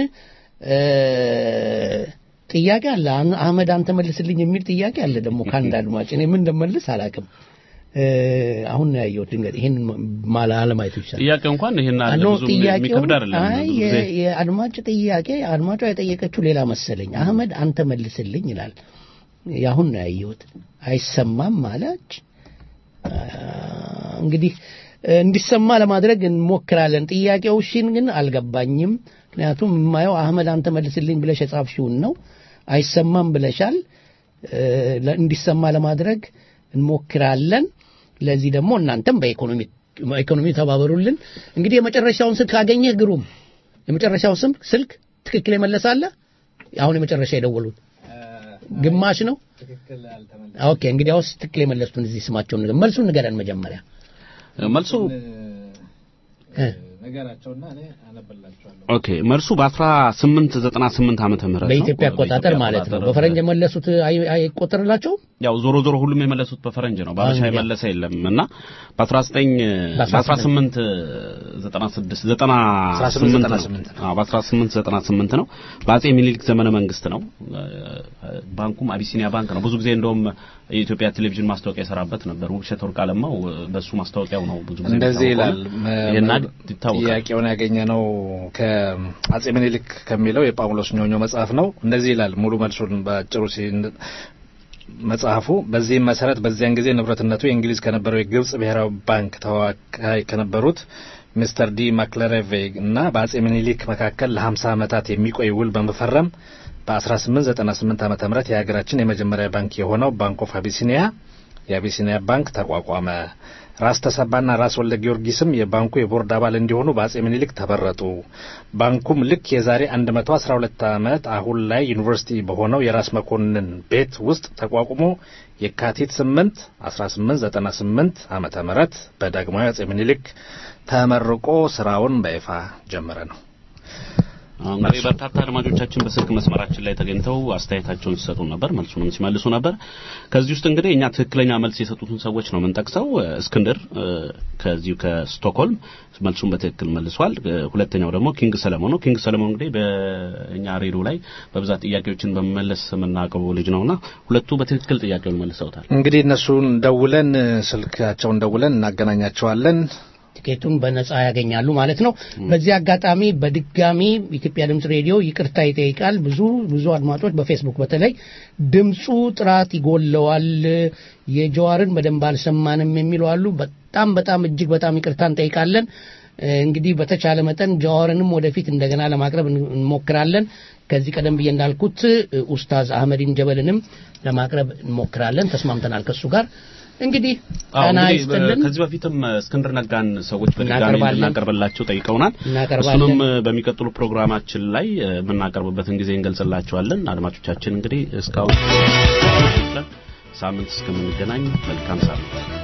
ጥያቄ አለ አህመድ አንተ መልስልኝ የሚል ጥያቄ አለ ደግሞ ካንዳ አድማጭ እኔ ምን እንደምልስ አላውቅም አሁን ያየው ድንገት ይሄን ማለማይቱ ይችላል ጥያቄ እንኳን ይሄን አለ ብዙ የሚከብድ አይደለም የአድማጭ ጥያቄ አድማጯ የጠየቀችው ሌላ መሰለኝ አህመድ አንተ መልስልኝ ይላል ያሁን ያየውት አይሰማም ማለች እንግዲህ እንዲሰማ ለማድረግ እንሞክራለን ጥያቄው እሺን ግን አልገባኝም ምክንያቱም የማየው አህመድ አንተ መልስልኝ ብለሽ የጻፍሽውን ነው አይሰማም ብለሻል እንዲሰማ ለማድረግ እንሞክራለን ለዚህ ደግሞ እናንተም በኢኮኖሚ ተባበሩልን እንግዲህ የመጨረሻውን ስልክ አገኘህ ግሩም የመጨረሻው ስልክ ትክክል ይመለሳል አሁን የመጨረሻ የደወሉት ግማሽ ነው ትክክል አልተመለሰም ኦኬ እንግዲያውስ ትክክል የመለሱትን እዚህ ስማቸውን መልሱን ንገረን መጀመሪያ መልሱ ነገራቸውና እኔ አነበላቸዋለሁ ኦኬ መልሱ በ1898 ዓመተ ምህረት በኢትዮጵያ አቆጣጠር ማለት ነው በፈረንጅ መለሱት አይቆጠርላቸው ያው ዞሮ ሁሉም የመለሱት በፈረንጅ ነው ባለሻ የመለሰ የለምና በ1898 ነው በአጼ ሚኒሊክ ዘመነ መንግስት ነው ባንኩም አቢሲኒያ ባንክ ነው ብዙ ጊዜ እንደውም የኢትዮጵያ ቴሌቪዥን ማስታወቂያ የሰራበት ነበር ውብሸት ወርቅ አለማው በሱ ማስታወቂያው ነው ብዙ ጊዜ እንደዚህ ይላል ይሄና ይታወቃል ጥያቄውን ያገኘነው ከአጼ ሚኒሊክ ከሚለው የጳውሎስ ኞኞ መጽሐፍ ነው እንደዚህ ይላል ሙሉ መልሱን በአጭሩ መጽሐፉ በዚህ መሰረት በዚያን ጊዜ ንብረትነቱ የእንግሊዝ ከነበረው የግብጽ ብሔራዊ ባንክ ተወካይ ከነበሩት ሚስተር ዲ ማክለሬቬ እና በአጼ ሚኒሊክ መካከል ለ50 ዓመታት የሚቆይ ውል በመፈረም በ1898 ዓመተ ምህረት የሀገራችን የመጀመሪያ ባንክ የሆነው ባንክ ኦፍ አቢሲኒያ የአቢሲኒያ ባንክ ተቋቋመ ራስ ተሰባና ራስ ወልደ ጊዮርጊስም የባንኩ የቦርድ አባል እንዲሆኑ በአጼ ሚኒሊክ ተመረጡ ባንኩም ልክ የዛሬ 112 ዓመት አሁን ላይ ዩኒቨርሲቲ በሆነው የራስ መኮንን ቤት ውስጥ ተቋቁሞ የካቲት 8 1898 ዓመተ ምህረት በዳግማዊ አጼ ሚኒሊክ ተመርቆ ስራውን በይፋ ጀመረ ነው እንግዲህ በርካታ አድማጮቻችን በስልክ መስመራችን ላይ ተገኝተው አስተያየታቸውን ሲሰጡ ነበር መልሱንም ሲመልሱ ነበር ከዚህ ውስጥ እንግዲህ እኛ ትክክለኛ መልስ የሰጡትን ሰዎች ነው የምንጠቅሰው እስክንድር ከዚሁ ከስቶክሆልም መልሱን በትክክል መልሷል ሁለተኛው ደግሞ ኪንግ ሰለሞን ነው ኪንግ ሰለሞን እንግዲህ በእኛ ሬዲዮ ላይ በብዛት ጥያቄዎችን በመመለስ የምናቀርቡ ልጅ ነውና ሁለቱ በትክክል ጥያቄውን መልሰውታል እንግዲህ እነሱን ደውለን ስልካቸውን ደውለን እናገናኛቸዋለን ቲኬቱን በነጻ ያገኛሉ ማለት ነው በዚህ አጋጣሚ በድጋሚ ኢትዮጵያ ድምጽ ሬዲዮ ይቅርታ ይጠይቃል ብዙ አድማጮች በፌስቡክ በተለይ ድምጹ ጥራት ይጎለዋል የጀዋርን በደንብ አልሰማንም የሚሉ አሉ በጣም እጅግ በጣም ይቅርታ እንጠይቃለን እንግዲህ በተቻለ መጠን ጀዋርንም ወደፊት እንደገና ለማቅረብ እንሞክራለን ከዚህ ቀደም ብዬ እንዳልኩት ኡስታዝ አህመዲን ጀበልንም ለማቅረብ እንሞክራለን ተስማምተናል ከሱ ጋር እንግዲህ ከዚህ በፊትም እስክንድር ነጋን ሰዎች በድጋሚ እናቀርብላቸው ጠይቀውናል እሱንም በሚቀጥሉ ፕሮግራማችን ላይ የምናቀርብበትን ጊዜ እንገልጽላቸዋለን አድማጮቻችን እንግዲህ እስካሁን ሳምንት እስከምንገናኝ መልካም ሳምንት